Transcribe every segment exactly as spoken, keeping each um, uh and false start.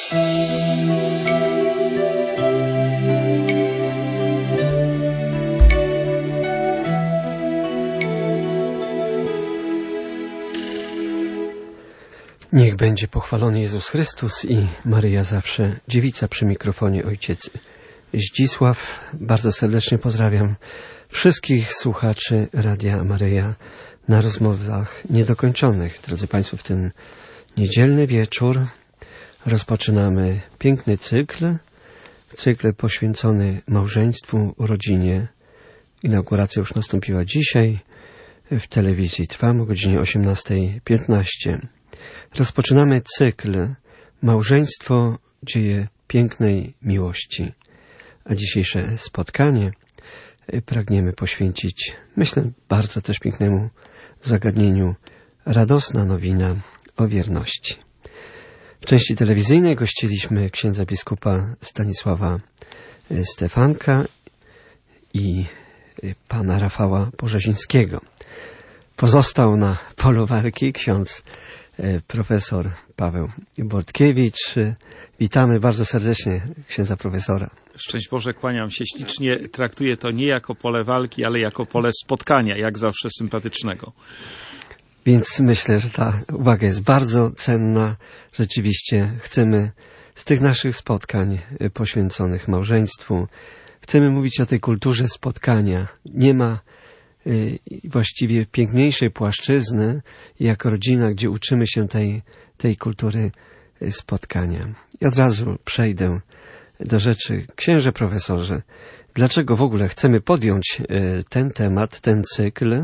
Niech będzie pochwalony Jezus Chrystus i Maryja zawsze dziewica przy mikrofonie. Ojciec Zdzisław. Bardzo serdecznie pozdrawiam wszystkich słuchaczy Radia Maryja na rozmowach niedokończonych. Drodzy Państwo, w ten niedzielny wieczór rozpoczynamy piękny cykl, cykl poświęcony małżeństwu, rodzinie. Inauguracja już nastąpiła dzisiaj w telewizji Trwam o godzinie osiemnasta piętnaście. Rozpoczynamy cykl Małżeństwo, dzieje pięknej miłości. A dzisiejsze spotkanie pragniemy poświęcić, myślę, bardzo też pięknemu zagadnieniu radosna nowina o wierności. W części telewizyjnej gościliśmy księdza biskupa Stanisława Stefanka i pana Rafała Porzezińskiego. Pozostał na polu walki ksiądz profesor Paweł Bortkiewicz. Witamy bardzo serdecznie księdza profesora. Szczęść Boże, kłaniam się ślicznie. Traktuję to nie jako pole walki, ale jako pole spotkania, jak zawsze sympatycznego. Więc myślę, że ta uwaga jest bardzo cenna. Rzeczywiście chcemy z tych naszych spotkań poświęconych małżeństwu, chcemy mówić o tej kulturze spotkania. Nie ma właściwie piękniejszej płaszczyzny jak rodzina, gdzie uczymy się tej, tej kultury spotkania. I od razu przejdę do rzeczy. Księże profesorze, dlaczego w ogóle chcemy podjąć ten temat, ten cykl?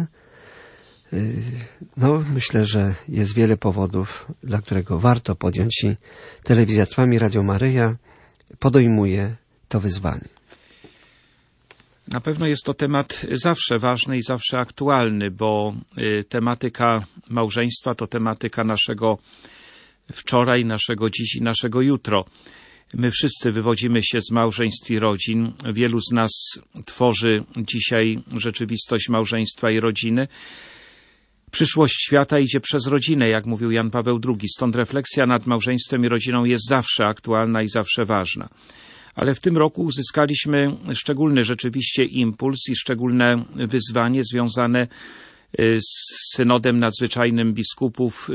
No, myślę, że jest wiele powodów, dla którego warto podjąć i Telewizja Trwam i Radio Maryja podejmuje to wyzwanie. Na pewno jest to temat zawsze ważny i zawsze aktualny, bo tematyka małżeństwa to tematyka naszego wczoraj, naszego dziś i naszego jutro. My wszyscy wywodzimy się z małżeństw i rodzin. Wielu z nas tworzy dzisiaj rzeczywistość małżeństwa i rodziny. Przyszłość świata idzie przez rodzinę, jak mówił Jan Paweł drugi. Stąd refleksja nad małżeństwem i rodziną jest zawsze aktualna i zawsze ważna. Ale w tym roku uzyskaliśmy szczególny rzeczywiście impuls i szczególne wyzwanie związane z synodem nadzwyczajnym biskupów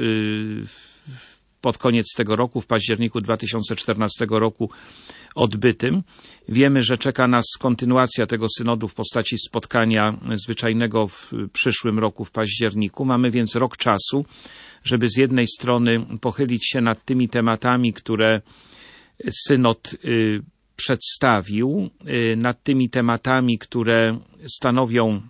pod koniec tego roku, w październiku dwa tysiące czternastego roku odbytym. Wiemy, że czeka nas kontynuacja tego synodu w postaci spotkania zwyczajnego w przyszłym roku w październiku. Mamy więc rok czasu, żeby z jednej strony pochylić się nad tymi tematami, które synod przedstawił, nad tymi tematami, które stanowią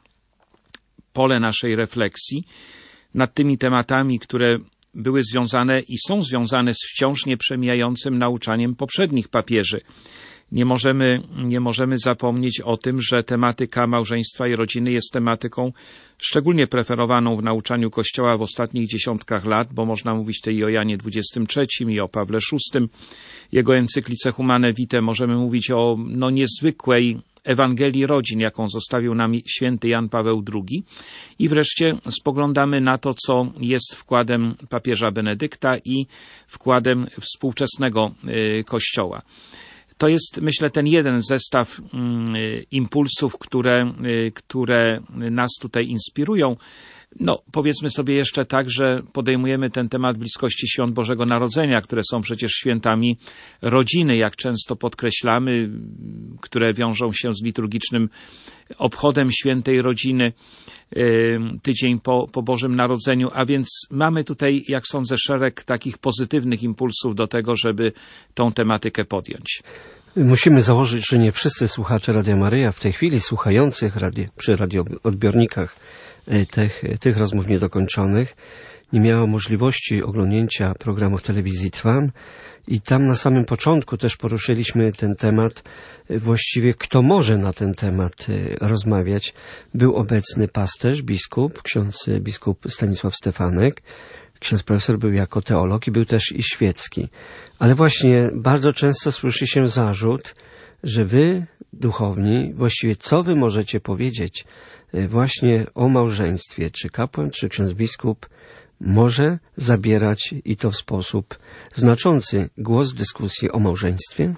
pole naszej refleksji, nad tymi tematami, które były związane i są związane z wciąż nieprzemijającym nauczaniem poprzednich papieży. Nie możemy, nie możemy zapomnieć o tym, że tematyka małżeństwa i rodziny jest tematyką szczególnie preferowaną w nauczaniu Kościoła w ostatnich dziesiątkach lat, bo można mówić tutaj i o Janie dwudziestym trzecim, i o Pawle szóstym, jego encyklice Humane Vitae. Możemy mówić o no, niezwykłej Ewangelii rodzin, jaką zostawił nam święty Jan Paweł drugi. I wreszcie spoglądamy na to, co jest wkładem papieża Benedykta i wkładem współczesnego y, Kościoła. To jest, myślę, ten jeden zestaw y, impulsów, które, y, które nas tutaj inspirują. No, powiedzmy sobie jeszcze tak, że podejmujemy ten temat bliskości świąt Bożego Narodzenia, które są przecież świętami rodziny, jak często podkreślamy, które wiążą się z liturgicznym obchodem świętej rodziny y, tydzień po, po Bożym Narodzeniu, a więc mamy tutaj, jak sądzę, szereg takich pozytywnych impulsów do tego, żeby tą tematykę podjąć. Musimy założyć, że nie wszyscy słuchacze Radia Maryja w tej chwili słuchających radio, przy radioodbiornikach tych, tych rozmów niedokończonych nie miało możliwości oglądnięcia programów telewizji Trwam i tam na samym początku też poruszyliśmy ten temat, właściwie kto może na ten temat rozmawiać. Był obecny pasterz, biskup, ksiądz biskup Stanisław Stefanek, ksiądz profesor był jako teolog i był też i świecki. Ale właśnie bardzo często słyszy się zarzut, że wy, duchowni, właściwie co wy możecie powiedzieć właśnie o małżeństwie, czy kapłan, czy ksiądz biskup może zabierać i to w sposób znaczący głos w dyskusji o małżeństwie?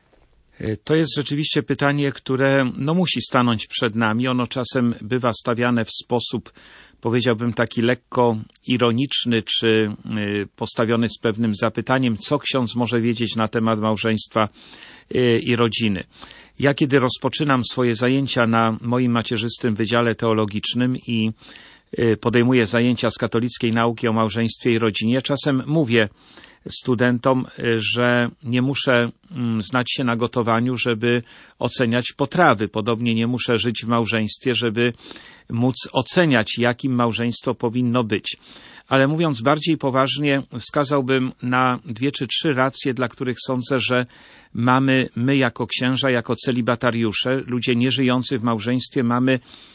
To jest rzeczywiście pytanie, które no, musi stanąć przed nami. Ono czasem bywa stawiane w sposób, powiedziałbym, taki lekko ironiczny, czy postawiony z pewnym zapytaniem, co ksiądz może wiedzieć na temat małżeństwa i rodziny. Ja, kiedy rozpoczynam swoje zajęcia na moim macierzystym wydziale teologicznym i podejmuję zajęcia z katolickiej nauki o małżeństwie i rodzinie, czasem mówię studentom, że nie muszę znać się na gotowaniu, żeby oceniać potrawy. Podobnie nie muszę żyć w małżeństwie, żeby móc oceniać, jakim małżeństwo powinno być. Ale mówiąc bardziej poważnie, wskazałbym na dwie czy trzy racje, dla których sądzę, że mamy, my jako księża, jako celibatariusze, ludzie nieżyjący w małżeństwie, mamy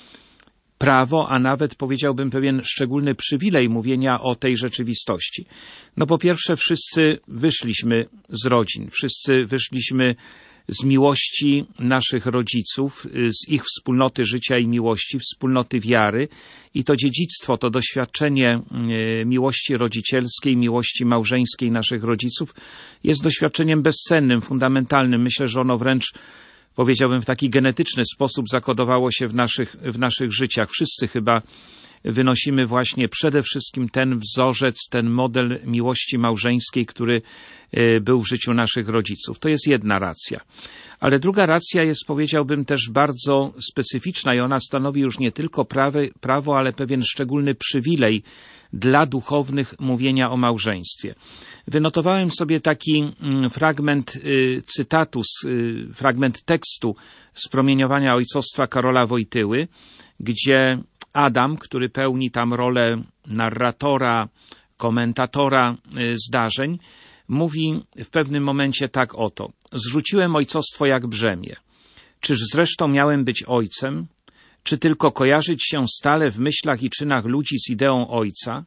prawo, a nawet powiedziałbym pewien szczególny przywilej mówienia o tej rzeczywistości. No po pierwsze, wszyscy wyszliśmy z rodzin, wszyscy wyszliśmy z miłości naszych rodziców, z ich wspólnoty życia i miłości, wspólnoty wiary i to dziedzictwo, to doświadczenie miłości rodzicielskiej, miłości małżeńskiej naszych rodziców jest doświadczeniem bezcennym, fundamentalnym. Myślę, że ono wręcz, powiedziałbym, w taki genetyczny sposób zakodowało się w naszych, w naszych życiach. Wszyscy chyba wynosimy właśnie przede wszystkim ten wzorzec, ten model miłości małżeńskiej, który był w życiu naszych rodziców. To jest jedna racja. Ale druga racja jest, powiedziałbym, też bardzo specyficzna i ona stanowi już nie tylko prawo, prawo, ale pewien szczególny przywilej dla duchownych mówienia o małżeństwie. Wynotowałem sobie taki fragment cytatu, fragment tekstu z promieniowania ojcostwa Karola Wojtyły, gdzie Adam, który pełni tam rolę narratora, komentatora zdarzeń, mówi w pewnym momencie tak oto. Zrzuciłem ojcostwo jak brzemię. Czyż zresztą miałem być ojcem? Czy tylko kojarzyć się stale w myślach i czynach ludzi z ideą ojca?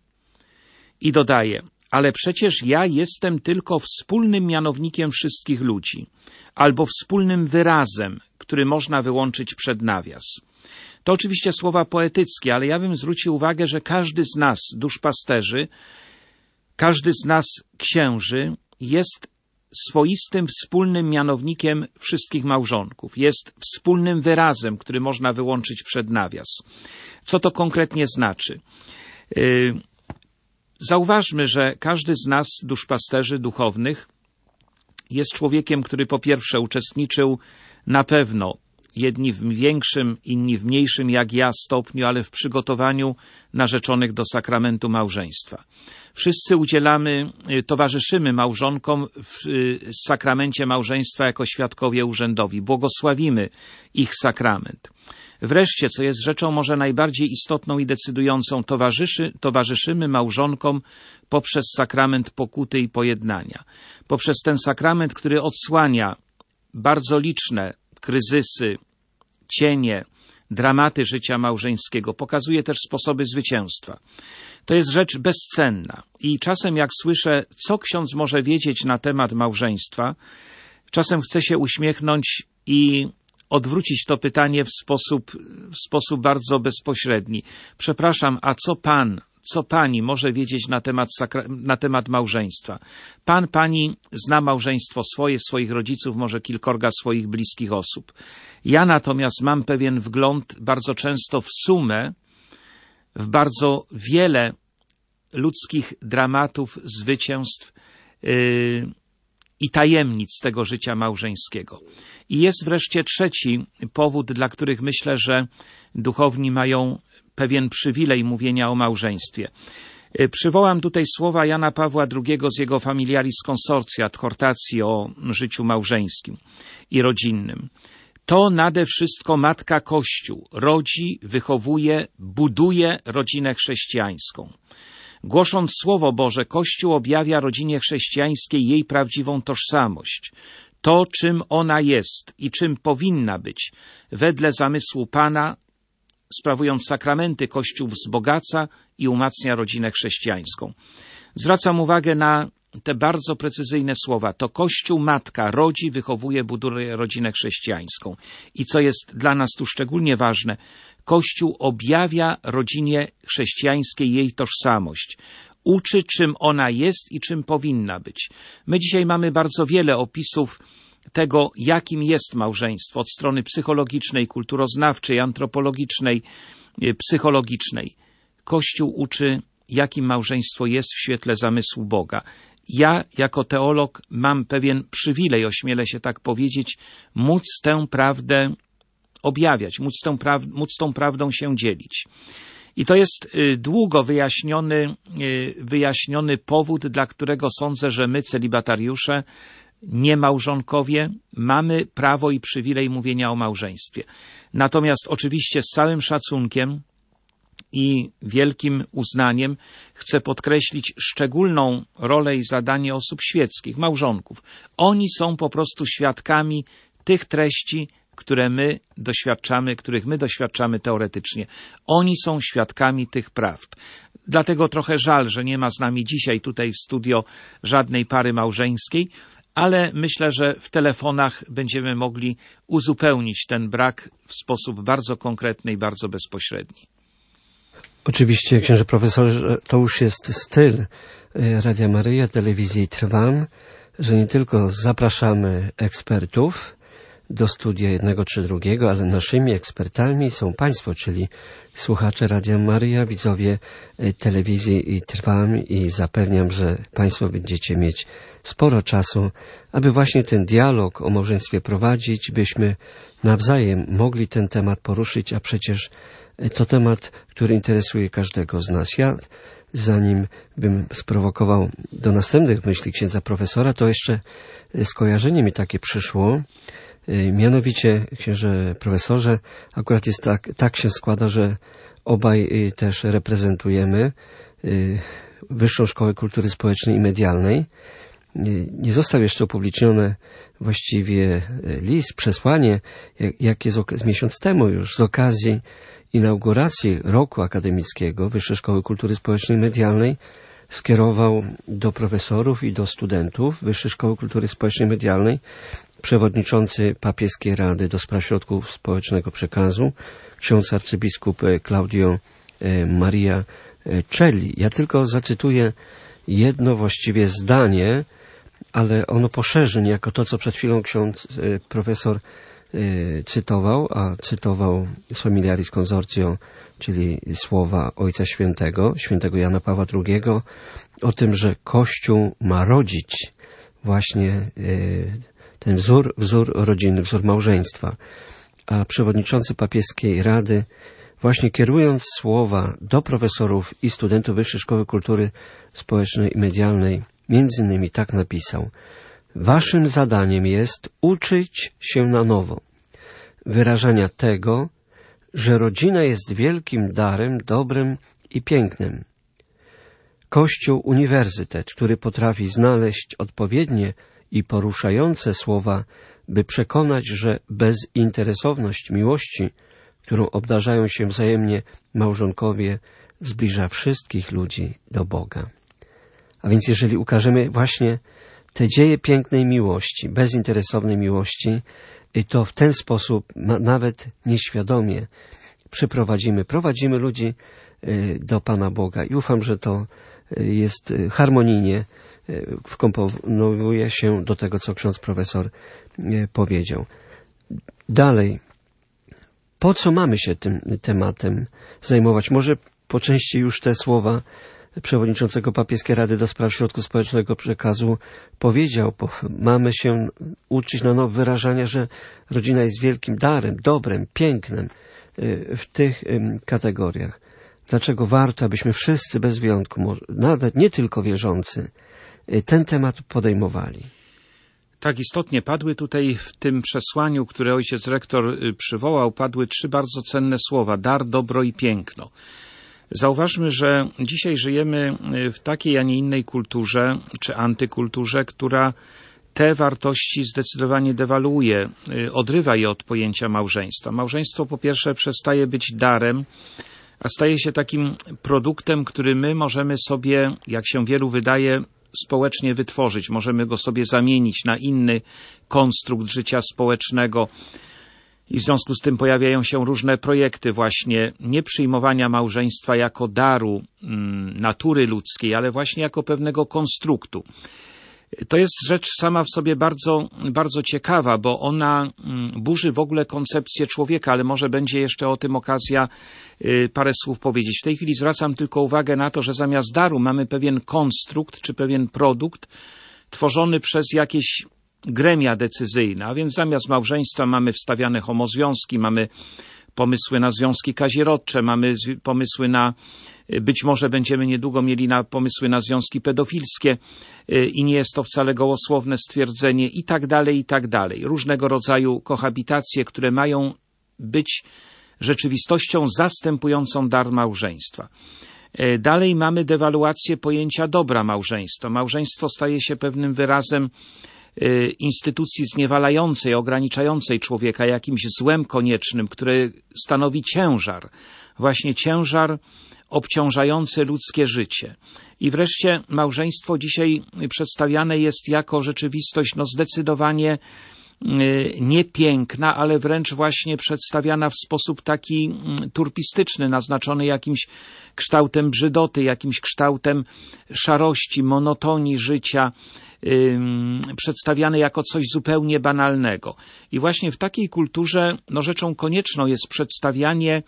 I dodaje, ale przecież ja jestem tylko wspólnym mianownikiem wszystkich ludzi, albo wspólnym wyrazem, który można wyłączyć przed nawias. To oczywiście słowa poetyckie, ale ja bym zwrócił uwagę, że każdy z nas, duszpasterzy, każdy z nas, księży, jest swoistym, wspólnym mianownikiem wszystkich małżonków. Jest wspólnym wyrazem, który można wyłączyć przed nawias. Co to konkretnie znaczy? Zauważmy, że każdy z nas, duszpasterzy duchownych, jest człowiekiem, który po pierwsze uczestniczył na pewno, jedni w większym, inni w mniejszym jak ja stopniu, ale w przygotowaniu narzeczonych do sakramentu małżeństwa. Wszyscy udzielamy, towarzyszymy małżonkom w sakramencie małżeństwa jako świadkowie urzędowi. Błogosławimy ich sakrament. Wreszcie, co jest rzeczą może najbardziej istotną i decydującą, towarzyszy, towarzyszymy małżonkom poprzez sakrament pokuty i pojednania. Poprzez ten sakrament, który odsłania bardzo liczne kryzysy, cienie, dramaty życia małżeńskiego. Pokazuje też sposoby zwycięstwa. To jest rzecz bezcenna. I czasem jak słyszę, co ksiądz może wiedzieć na temat małżeństwa, czasem chcę się uśmiechnąć i odwrócić to pytanie w sposób, w sposób bardzo bezpośredni. Przepraszam, a co pan, co pani może wiedzieć na temat, sakra- na temat małżeństwa? Pan, pani zna małżeństwo swoje, swoich rodziców, może kilkorga swoich bliskich osób. Ja natomiast mam pewien wgląd bardzo często w sumę, w bardzo wiele ludzkich dramatów, zwycięstw yy, i tajemnic tego życia małżeńskiego. I jest wreszcie trzeci powód, dla których myślę, że duchowni mają pewien przywilej mówienia o małżeństwie. Przywołam tutaj słowa Jana Pawła drugiego z jego Familiaris Consortia, adhortacji o życiu małżeńskim i rodzinnym. To nade wszystko Matka Kościół rodzi, wychowuje, buduje rodzinę chrześcijańską. Głosząc Słowo Boże, Kościół objawia rodzinie chrześcijańskiej jej prawdziwą tożsamość. To, czym ona jest i czym powinna być, wedle zamysłu Pana, sprawując sakramenty, Kościół wzbogaca i umacnia rodzinę chrześcijańską. Zwracam uwagę na te bardzo precyzyjne słowa. To Kościół Matka rodzi, wychowuje, buduje rodzinę chrześcijańską. I co jest dla nas tu szczególnie ważne, Kościół objawia rodzinie chrześcijańskiej jej tożsamość. uczy, czym ona jest i czym powinna być. My dzisiaj mamy bardzo wiele opisów tego, jakim jest małżeństwo od strony psychologicznej, kulturoznawczej, antropologicznej, psychologicznej. Kościół uczy, jakim małżeństwo jest w świetle zamysłu Boga. Ja, jako teolog, mam pewien przywilej, ośmielę się tak powiedzieć, móc tę prawdę objawiać, móc tą, pra- móc tą prawdą się dzielić. I to jest y, długo wyjaśniony, y, wyjaśniony powód, dla którego sądzę, że my, celibatariusze, nie małżonkowie, mamy prawo i przywilej mówienia o małżeństwie. Natomiast oczywiście z całym szacunkiem i wielkim uznaniem chcę podkreślić szczególną rolę i zadanie osób świeckich, małżonków. Oni są po prostu świadkami tych treści, które my doświadczamy, których my doświadczamy teoretycznie. Oni są świadkami tych prawd. Dlatego trochę żal, że nie ma z nami dzisiaj tutaj w studio żadnej pary małżeńskiej, ale myślę, że w telefonach będziemy mogli uzupełnić ten brak w sposób bardzo konkretny i bardzo bezpośredni. Oczywiście, księże profesorze, to już jest styl Radia Maryja, telewizji Trwam, że nie tylko zapraszamy ekspertów do studia jednego czy drugiego, ale naszymi ekspertami są Państwo, czyli słuchacze Radia Maryja, widzowie telewizji i Trwam, i zapewniam, że Państwo będziecie mieć sporo czasu, aby właśnie ten dialog o małżeństwie prowadzić, byśmy nawzajem mogli ten temat poruszyć, a przecież to temat, który interesuje każdego z nas. Ja, zanim bym sprowokował do następnych myśli księdza profesora, to jeszcze skojarzenie mi takie przyszło. Mianowicie, księże profesorze, akurat jest tak, tak się składa, że obaj też reprezentujemy Wyższą Szkołę Kultury Społecznej i Medialnej. Nie został jeszcze upubliczniony właściwie list, przesłanie, jakie z, z miesiąc temu już z okazji inauguracji roku akademickiego Wyższej Szkoły Kultury Społecznej i Medialnej skierował do profesorów i do studentów Wyższej Szkoły Kultury Społecznej i Medialnej przewodniczący Papieskiej Rady do Spraw Środków Społecznego Przekazu, ksiądz arcybiskup Claudio Maria Celli. Ja tylko zacytuję jedno właściwie zdanie, ale ono poszerzy niejako to, co przed chwilą ksiądz profesor cytował, a cytował z Familiaris Consortio, czyli słowa Ojca Świętego, świętego Jana Pawła drugiego, o tym, że Kościół ma rodzić właśnie ten wzór, wzór rodziny, wzór małżeństwa. A przewodniczący Papieskiej Rady, właśnie kierując słowa do profesorów i studentów Wyższej Szkoły Kultury Społecznej i Medialnej, między innymi tak napisał: waszym zadaniem jest uczyć się na nowo wyrażania tego, że rodzina jest wielkim darem, dobrem i pięknem. Kościół uniwersytet, który potrafi znaleźć odpowiednie i poruszające słowa, by przekonać, że bezinteresowność miłości, którą obdarzają się wzajemnie małżonkowie, zbliża wszystkich ludzi do Boga. A więc jeżeli ukażemy właśnie te dzieje pięknej miłości, bezinteresownej miłości, to w ten sposób, nawet nieświadomie, przyprowadzimy, prowadzimy ludzi do Pana Boga. I ufam, że to jest harmonijnie, wkomponowuje się do tego, co ksiądz profesor powiedział. Dalej, po co mamy się tym tematem zajmować? Może po części już te słowa przewodniczącego Papieskiej Rady do Spraw Środków Społecznego Przekazu powiedział, bo mamy się uczyć na nowo wyrażania, że rodzina jest wielkim darem, dobrem, pięknem w tych kategoriach. Dlaczego warto, abyśmy wszyscy bez wyjątku, nawet nie tylko wierzący, ten temat podejmowali? Tak, istotnie padły tutaj w tym przesłaniu, które ojciec rektor przywołał, padły trzy bardzo cenne słowa: dar, dobro i piękno. Zauważmy, że dzisiaj żyjemy w takiej, a nie innej kulturze, czy antykulturze, która te wartości zdecydowanie dewaluuje, odrywa je od pojęcia małżeństwa. Małżeństwo po pierwsze przestaje być darem, a staje się takim produktem, który my możemy sobie, jak się wielu wydaje, społecznie wytworzyć. Możemy go sobie zamienić na inny konstrukt życia społecznego. I w związku z tym pojawiają się różne projekty właśnie nieprzyjmowania małżeństwa jako daru mm, natury ludzkiej, ale właśnie jako pewnego konstruktu. To jest rzecz sama w sobie bardzo, bardzo ciekawa, bo ona burzy w ogóle koncepcję człowieka, ale może będzie jeszcze o tym okazja parę słów powiedzieć. W tej chwili zwracam tylko uwagę na to, że zamiast daru mamy pewien konstrukt czy pewien produkt tworzony przez jakieś gremia decyzyjne, a więc zamiast małżeństwa mamy wstawiane homozwiązki, mamy pomysły na związki kazirodcze, mamy pomysły na, być może będziemy niedługo mieli na pomysły na związki pedofilskie i nie jest to wcale gołosłowne stwierdzenie i tak dalej, i tak dalej. Różnego rodzaju kohabitacje, które mają być rzeczywistością zastępującą dar małżeństwa. Dalej mamy dewaluację pojęcia dobra małżeństwa. Małżeństwo staje się pewnym wyrazem instytucji zniewalającej, ograniczającej człowieka, jakimś złem koniecznym, które stanowi ciężar, właśnie ciężar obciążający ludzkie życie. I wreszcie małżeństwo dzisiaj przedstawiane jest jako rzeczywistość no zdecydowanie nie piękna, ale wręcz właśnie przedstawiana w sposób taki turpistyczny, naznaczony jakimś kształtem brzydoty, jakimś kształtem szarości, monotonii życia, yy, przedstawiane jako coś zupełnie banalnego. I właśnie w takiej kulturze no, rzeczą konieczną jest przedstawianie,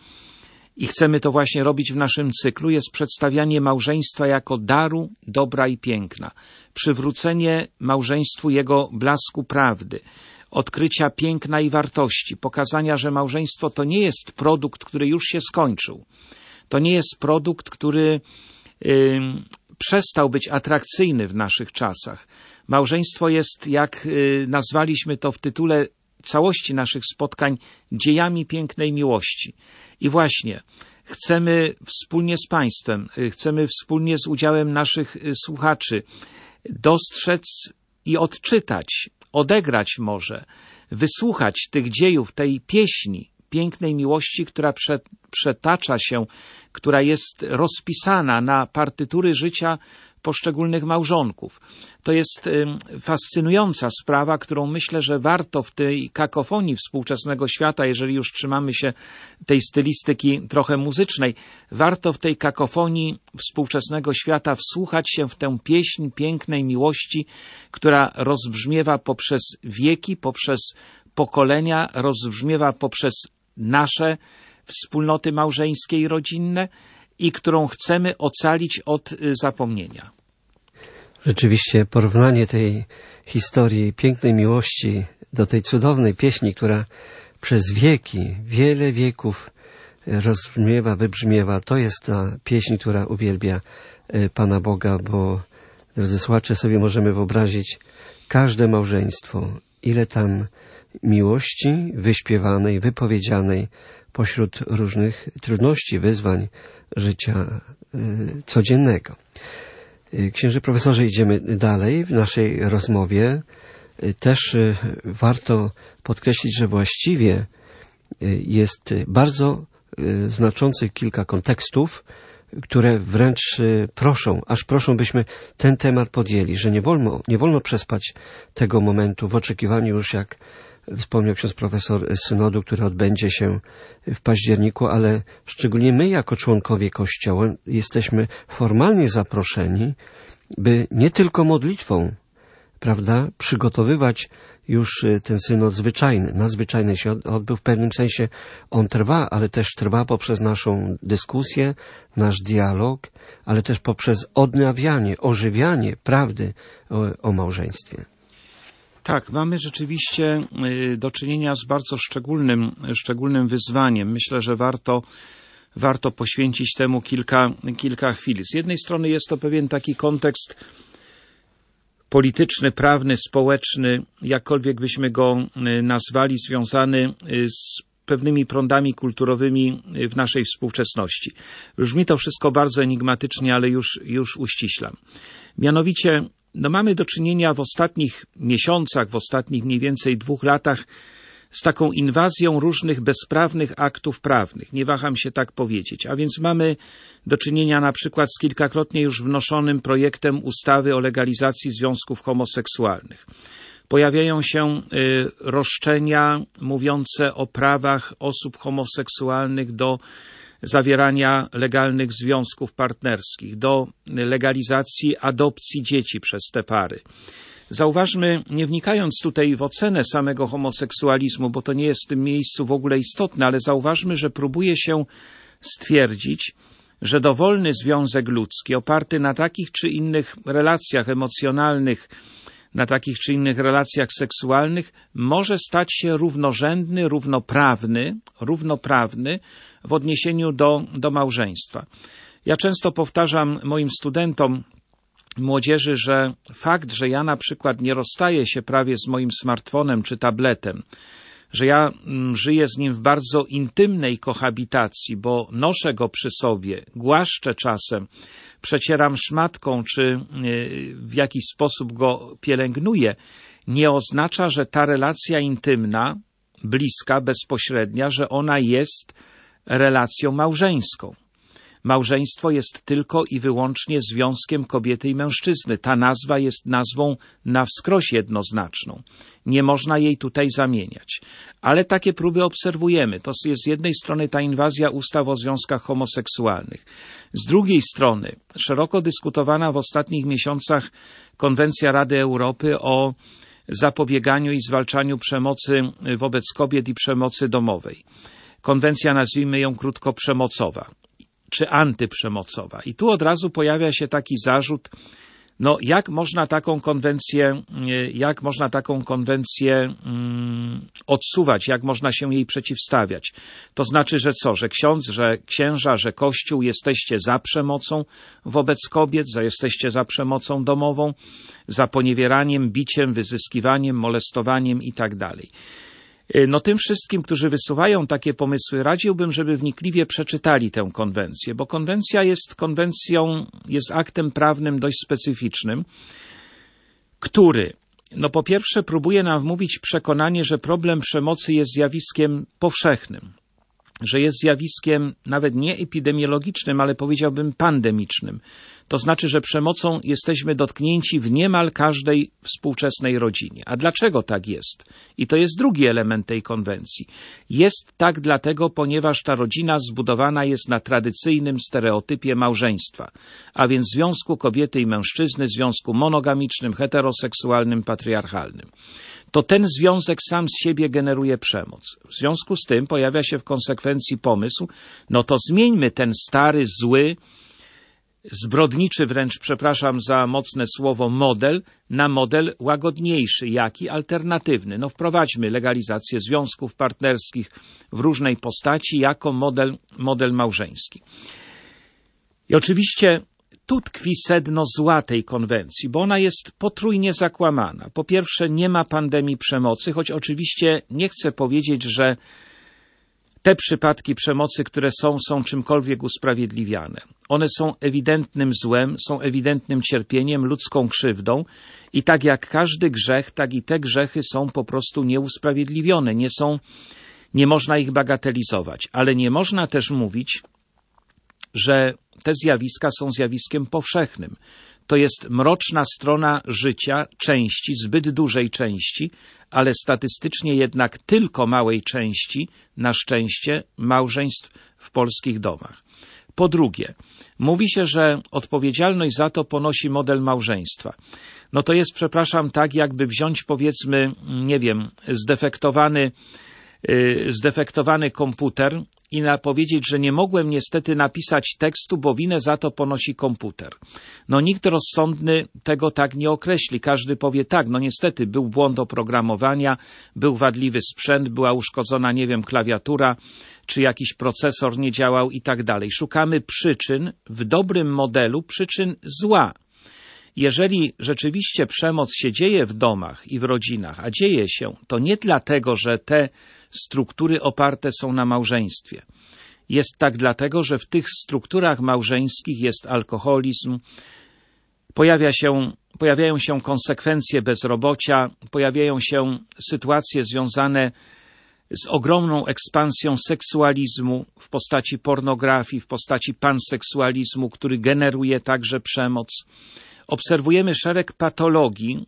i chcemy to właśnie robić w naszym cyklu, jest przedstawianie małżeństwa jako daru, dobra i piękna. Przywrócenie małżeństwu jego blasku prawdy, odkrycia piękna i wartości, pokazania, że małżeństwo to nie jest produkt, który już się skończył. To nie jest produkt, który yy, przestał być atrakcyjny w naszych czasach. Małżeństwo jest, jak yy, nazwaliśmy to w tytule całości naszych spotkań, dziejami pięknej miłości. I właśnie chcemy wspólnie z Państwem, chcemy wspólnie z udziałem naszych słuchaczy dostrzec i odczytać, odegrać może, wysłuchać tych dziejów, tej pieśni pięknej miłości, która przetacza się, która jest rozpisana na partytury życia poszczególnych małżonków. To jest fascynująca sprawa, którą myślę, że warto w tej kakofonii współczesnego świata, jeżeli już trzymamy się tej stylistyki trochę muzycznej, warto w tej kakofonii współczesnego świata wsłuchać się w tę pieśń pięknej miłości, która rozbrzmiewa poprzez wieki, poprzez pokolenia, rozbrzmiewa poprzez nasze wspólnoty małżeńskie i rodzinne, i którą chcemy ocalić od zapomnienia. Rzeczywiście porównanie tej historii pięknej miłości do tej cudownej pieśni, która przez wieki, wiele wieków rozbrzmiewa, wybrzmiewa, to jest ta pieśń, która uwielbia Pana Boga, bo, drodzy słuchacze, sobie możemy wyobrazić każde małżeństwo, ile tam miłości wyśpiewanej, wypowiedzianej pośród różnych trudności, wyzwań życia y, codziennego. Y, księże profesorze, idziemy dalej w naszej rozmowie. Y, też y, warto podkreślić, że właściwie y, jest bardzo y, znaczących kilka kontekstów, które wręcz y, proszą, aż proszą, byśmy ten temat podjęli, że nie wolno, nie wolno przespać tego momentu w oczekiwaniu już, jak wspomniał ksiądz profesor, synodu, który odbędzie się w październiku, ale szczególnie my jako członkowie Kościoła jesteśmy formalnie zaproszeni, by nie tylko modlitwą, prawda, przygotowywać już ten synod zwyczajny. Nadzwyczajny się odbył, w pewnym sensie on trwa, ale też trwa poprzez naszą dyskusję, nasz dialog, ale też poprzez odnawianie, ożywianie prawdy o, o małżeństwie. Tak, mamy rzeczywiście do czynienia z bardzo szczególnym, szczególnym wyzwaniem. Myślę, że warto, warto poświęcić temu kilka, kilka chwil. Z jednej strony jest to pewien taki kontekst polityczny, prawny, społeczny, jakkolwiek byśmy go nazwali, związany z pewnymi prądami kulturowymi w naszej współczesności. Brzmi to wszystko bardzo enigmatycznie, ale już, już uściślam. Mianowicie, no mamy do czynienia w ostatnich miesiącach, w ostatnich mniej więcej dwóch latach z taką inwazją różnych bezprawnych aktów prawnych. Nie waham się tak powiedzieć. A więc mamy do czynienia na przykład z kilkakrotnie już wnoszonym projektem ustawy o legalizacji związków homoseksualnych. Pojawiają się roszczenia mówiące o prawach osób homoseksualnych do zawierania legalnych związków partnerskich, do legalizacji adopcji dzieci przez te pary. Zauważmy, nie wnikając tutaj w ocenę samego homoseksualizmu, bo to nie jest w tym miejscu w ogóle istotne, ale zauważmy, że próbuje się stwierdzić, że dowolny związek ludzki oparty na takich czy innych relacjach emocjonalnych, na takich czy innych relacjach seksualnych może stać się równorzędny, równoprawny, równoprawny w odniesieniu do, do małżeństwa. Ja często powtarzam moim studentom, młodzieży, że fakt, że ja na przykład nie rozstaję się prawie z moim smartfonem czy tabletem, że ja mm, żyję z nim w bardzo intymnej kohabitacji, bo noszę go przy sobie, głaszczę czasem, przecieram szmatką, czy y, w jakiś sposób go pielęgnuję, nie oznacza, że ta relacja intymna, bliska, bezpośrednia, że ona jest relacją małżeńską. Małżeństwo jest tylko i wyłącznie związkiem kobiety i mężczyzny. Ta nazwa jest nazwą na wskroś jednoznaczną. Nie można jej tutaj zamieniać. Ale takie próby obserwujemy. To jest z jednej strony ta inwazja ustaw o związkach homoseksualnych. Z drugiej strony szeroko dyskutowana w ostatnich miesiącach Konwencja Rady Europy o zapobieganiu i zwalczaniu przemocy wobec kobiet i przemocy domowej. Konwencja, nazwijmy ją krótko, przemocowa czy antyprzemocowa. I tu od razu pojawia się taki zarzut, no jak można taką konwencję, jak można taką konwencję um, odsuwać, jak można się jej przeciwstawiać. To znaczy, że co, że ksiądz, że księża, że Kościół jesteście za przemocą wobec kobiet, że jesteście za przemocą domową, za poniewieraniem, biciem, wyzyskiwaniem, molestowaniem i tak dalej. No tym wszystkim, którzy wysuwają takie pomysły, radziłbym, żeby wnikliwie przeczytali tę konwencję, bo konwencja jest konwencją, jest aktem prawnym dość specyficznym, który, no po pierwsze próbuje nam wmówić przekonanie, że problem przemocy jest zjawiskiem powszechnym, że jest zjawiskiem nawet nie epidemiologicznym, ale powiedziałbym pandemicznym. To znaczy, że przemocą jesteśmy dotknięci w niemal każdej współczesnej rodzinie. A dlaczego tak jest? I to jest drugi element tej konwencji. Jest tak dlatego, ponieważ ta rodzina zbudowana jest na tradycyjnym stereotypie małżeństwa, a więc związku kobiety i mężczyzny, związku monogamicznym, heteroseksualnym, patriarchalnym. To ten związek sam z siebie generuje przemoc. W związku z tym pojawia się w konsekwencji pomysł, no to zmieńmy ten stary, zły, zbrodniczy wręcz, przepraszam za mocne słowo, model na model łagodniejszy. Jaki? Alternatywny. No wprowadźmy legalizację związków partnerskich w różnej postaci jako model, model małżeński. I oczywiście tu tkwi sedno zła tej konwencji, bo ona jest potrójnie zakłamana. Po pierwsze, nie ma pandemii przemocy, choć oczywiście nie chcę powiedzieć, że te przypadki przemocy, które są, są czymkolwiek usprawiedliwiane. One są ewidentnym złem, są ewidentnym cierpieniem, ludzką krzywdą i tak jak każdy grzech, tak i te grzechy są po prostu nieusprawiedliwione, nie są, nie można ich bagatelizować. Ale nie można też mówić, że te zjawiska są zjawiskiem powszechnym. To jest mroczna strona życia części, zbyt dużej części, ale statystycznie jednak tylko małej części, na szczęście, małżeństw w polskich domach. Po drugie, mówi się, że odpowiedzialność za to ponosi model małżeństwa. No to jest, przepraszam, tak jakby wziąć, powiedzmy, nie wiem, zdefektowany, yy, zdefektowany komputer i na powiedzieć, że nie mogłem niestety napisać tekstu, bo winę za to ponosi komputer. No nikt rozsądny tego tak nie określi. Każdy powie tak, no niestety był błąd oprogramowania, był wadliwy sprzęt, była uszkodzona, nie wiem, klawiatura, czy jakiś procesor nie działał i tak dalej. Szukamy przyczyn, w dobrym modelu przyczyn zła. Jeżeli rzeczywiście przemoc się dzieje w domach i w rodzinach, a dzieje się, to nie dlatego, że te struktury oparte są na małżeństwie. Jest tak dlatego, że w tych strukturach małżeńskich jest alkoholizm, pojawia się, pojawiają się konsekwencje bezrobocia, pojawiają się sytuacje związane z ogromną ekspansją seksualizmu w postaci pornografii, w postaci panseksualizmu, który generuje także przemoc. Obserwujemy szereg patologii,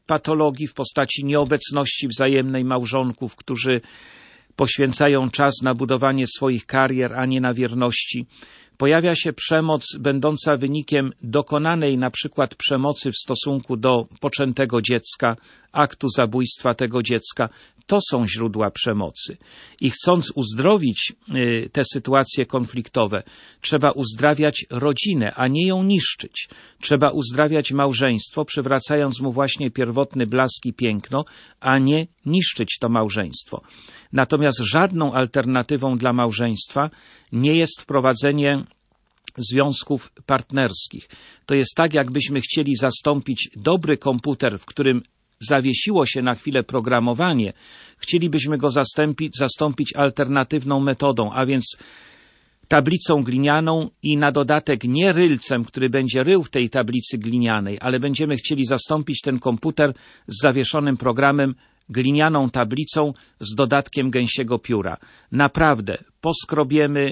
patologii w postaci nieobecności wzajemnej małżonków, którzy poświęcają czas na budowanie swoich karier, a nie na wierności. Pojawia się przemoc będąca wynikiem dokonanej na przykład przemocy w stosunku do poczętego dziecka, aktu zabójstwa tego dziecka. To są źródła przemocy. I chcąc uzdrowić y, te sytuacje konfliktowe, trzeba uzdrawiać rodzinę, a nie ją niszczyć. Trzeba uzdrawiać małżeństwo, przywracając mu właśnie pierwotny blask i piękno, a nie niszczyć to małżeństwo. Natomiast żadną alternatywą dla małżeństwa nie jest wprowadzenie związków partnerskich. To jest tak, jakbyśmy chcieli zastąpić dobry komputer, w którym zawiesiło się na chwilę programowanie, chcielibyśmy go zastąpić, zastąpić alternatywną metodą, a więc tablicą glinianą i na dodatek nie rylcem, który będzie rył w tej tablicy glinianej, ale będziemy chcieli zastąpić ten komputer z zawieszonym programem glinianą tablicą z dodatkiem gęsiego pióra. Naprawdę, poskrobiemy,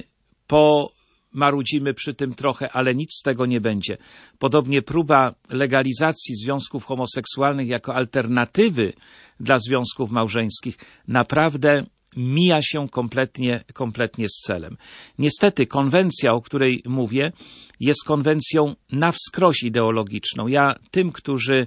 pomarudzimy przy tym trochę, ale nic z tego nie będzie. Podobnie próba legalizacji związków homoseksualnych jako alternatywy dla związków małżeńskich naprawdę mija się kompletnie, kompletnie z celem. Niestety konwencja, o której mówię, jest konwencją na wskroś ideologiczną. Ja tym, którzy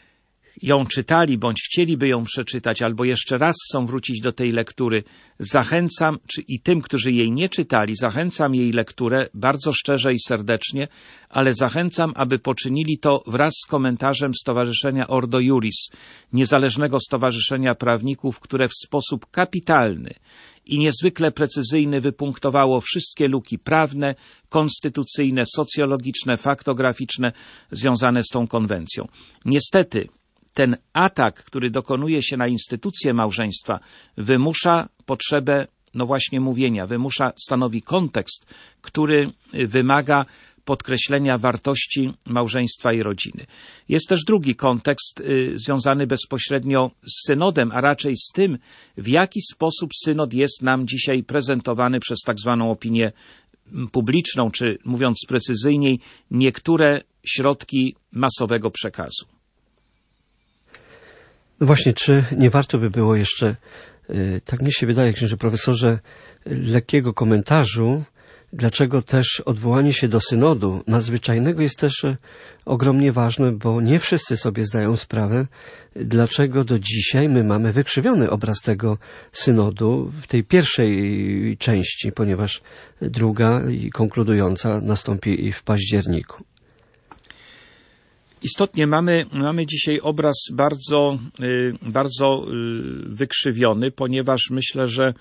ją czytali, bądź chcieliby ją przeczytać, albo jeszcze raz chcą wrócić do tej lektury, zachęcam, czy i tym, którzy jej nie czytali, zachęcam jej lekturę bardzo szczerze i serdecznie, ale zachęcam, aby poczynili to wraz z komentarzem Stowarzyszenia Ordo Iuris, niezależnego stowarzyszenia prawników, które w sposób kapitalny i niezwykle precyzyjny wypunktowało wszystkie luki prawne, konstytucyjne, socjologiczne, faktograficzne związane z tą konwencją. Niestety, ten atak, który dokonuje się na instytucję małżeństwa, wymusza potrzebę, no właśnie mówienia, wymusza, stanowi kontekst, który wymaga podkreślenia wartości małżeństwa i rodziny. Jest też drugi kontekst y, związany bezpośrednio z synodem, a raczej z tym, w jaki sposób synod jest nam dzisiaj prezentowany przez tak zwaną opinię publiczną, czy mówiąc precyzyjniej, niektóre środki masowego przekazu. No właśnie, czy nie warto by było jeszcze, tak mi się wydaje, księże profesorze, lekkiego komentarzu, dlaczego też odwołanie się do synodu nadzwyczajnego jest też ogromnie ważne, bo nie wszyscy sobie zdają sprawę, dlaczego do dzisiaj my mamy wykrzywiony obraz tego synodu w tej pierwszej części, ponieważ druga i konkludująca nastąpi w październiku. Istotnie mamy, mamy dzisiaj obraz bardzo, bardzo wykrzywiony, ponieważ myślę, że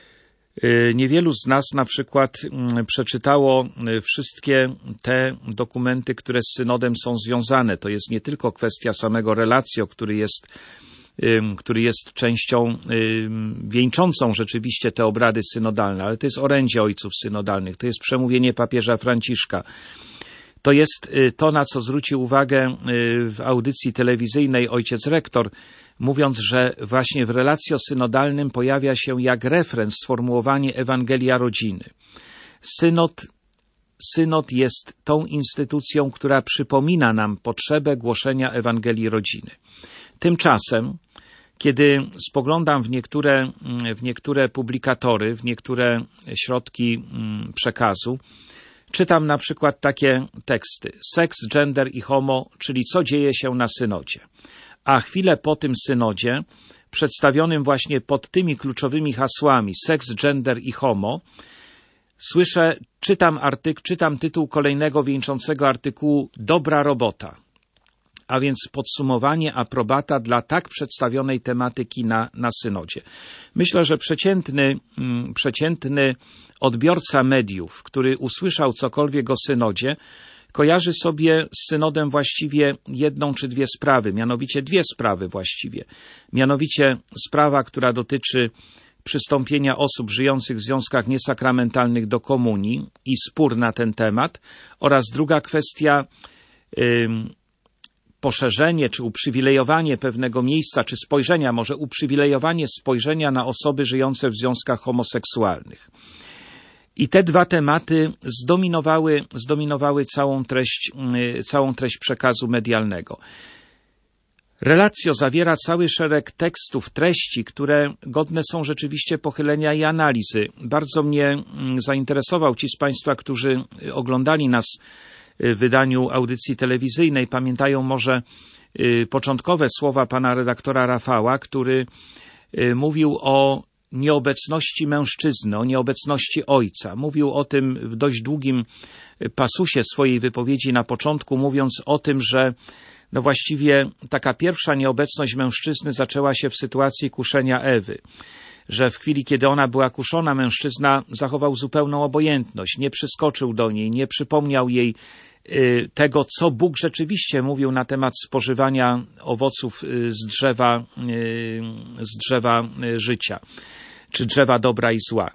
niewielu z nas na przykład przeczytało wszystkie te dokumenty, które z synodem są związane. To jest nie tylko kwestia samego relatio, który jest, który jest częścią wieńczącą rzeczywiście te obrady synodalne, ale to jest orędzie ojców synodalnych, to jest przemówienie papieża Franciszka. To jest to, na co zwrócił uwagę w audycji telewizyjnej ojciec rektor, mówiąc, że właśnie w relatio synodalnym pojawia się jak refren sformułowanie Ewangelia rodziny. Synod, synod jest tą instytucją, która przypomina nam potrzebę głoszenia Ewangelii rodziny. Tymczasem, kiedy spoglądam w niektóre, w niektóre publikatory, w niektóre środki przekazu, czytam na przykład takie teksty: seks, gender i homo, czyli co dzieje się na synodzie. A chwilę po tym synodzie, przedstawionym właśnie pod tymi kluczowymi hasłami seks, gender i homo, słyszę, czytam artykuł, czytam tytuł kolejnego wieńczącego artykułu Dobra robota, a więc podsumowanie, aprobata dla tak przedstawionej tematyki na, na synodzie. Myślę, że przeciętny, mm, przeciętny odbiorca mediów, który usłyszał cokolwiek o synodzie, kojarzy sobie z synodem właściwie jedną czy dwie sprawy, mianowicie dwie sprawy właściwie. Mianowicie sprawa, która dotyczy przystąpienia osób żyjących w związkach niesakramentalnych do komunii i spór na ten temat, oraz druga kwestia, ym, poszerzenie czy uprzywilejowanie pewnego miejsca, czy spojrzenia, może uprzywilejowanie spojrzenia na osoby żyjące w związkach homoseksualnych. I te dwa tematy zdominowały, zdominowały całą treść, całą treść przekazu medialnego. Relacjo zawiera cały szereg tekstów, treści, które godne są rzeczywiście pochylenia i analizy. Bardzo mnie zainteresował ci z Państwa, którzy oglądali nas w wydaniu audycji telewizyjnej. Pamiętają może początkowe słowa pana redaktora Rafała, który mówił o nieobecności mężczyzny, o nieobecności ojca. Mówił o tym w dość długim pasusie swojej wypowiedzi na początku, mówiąc o tym, że no właściwie taka pierwsza nieobecność mężczyzny zaczęła się w sytuacji kuszenia Ewy, że w chwili, kiedy ona była kuszona, mężczyzna zachował zupełną obojętność, nie przyskoczył do niej, nie przypomniał jej y, tego, co Bóg rzeczywiście mówił na temat spożywania owoców y, z drzewa, y, z drzewa y, życia, czy drzewa dobra i zła.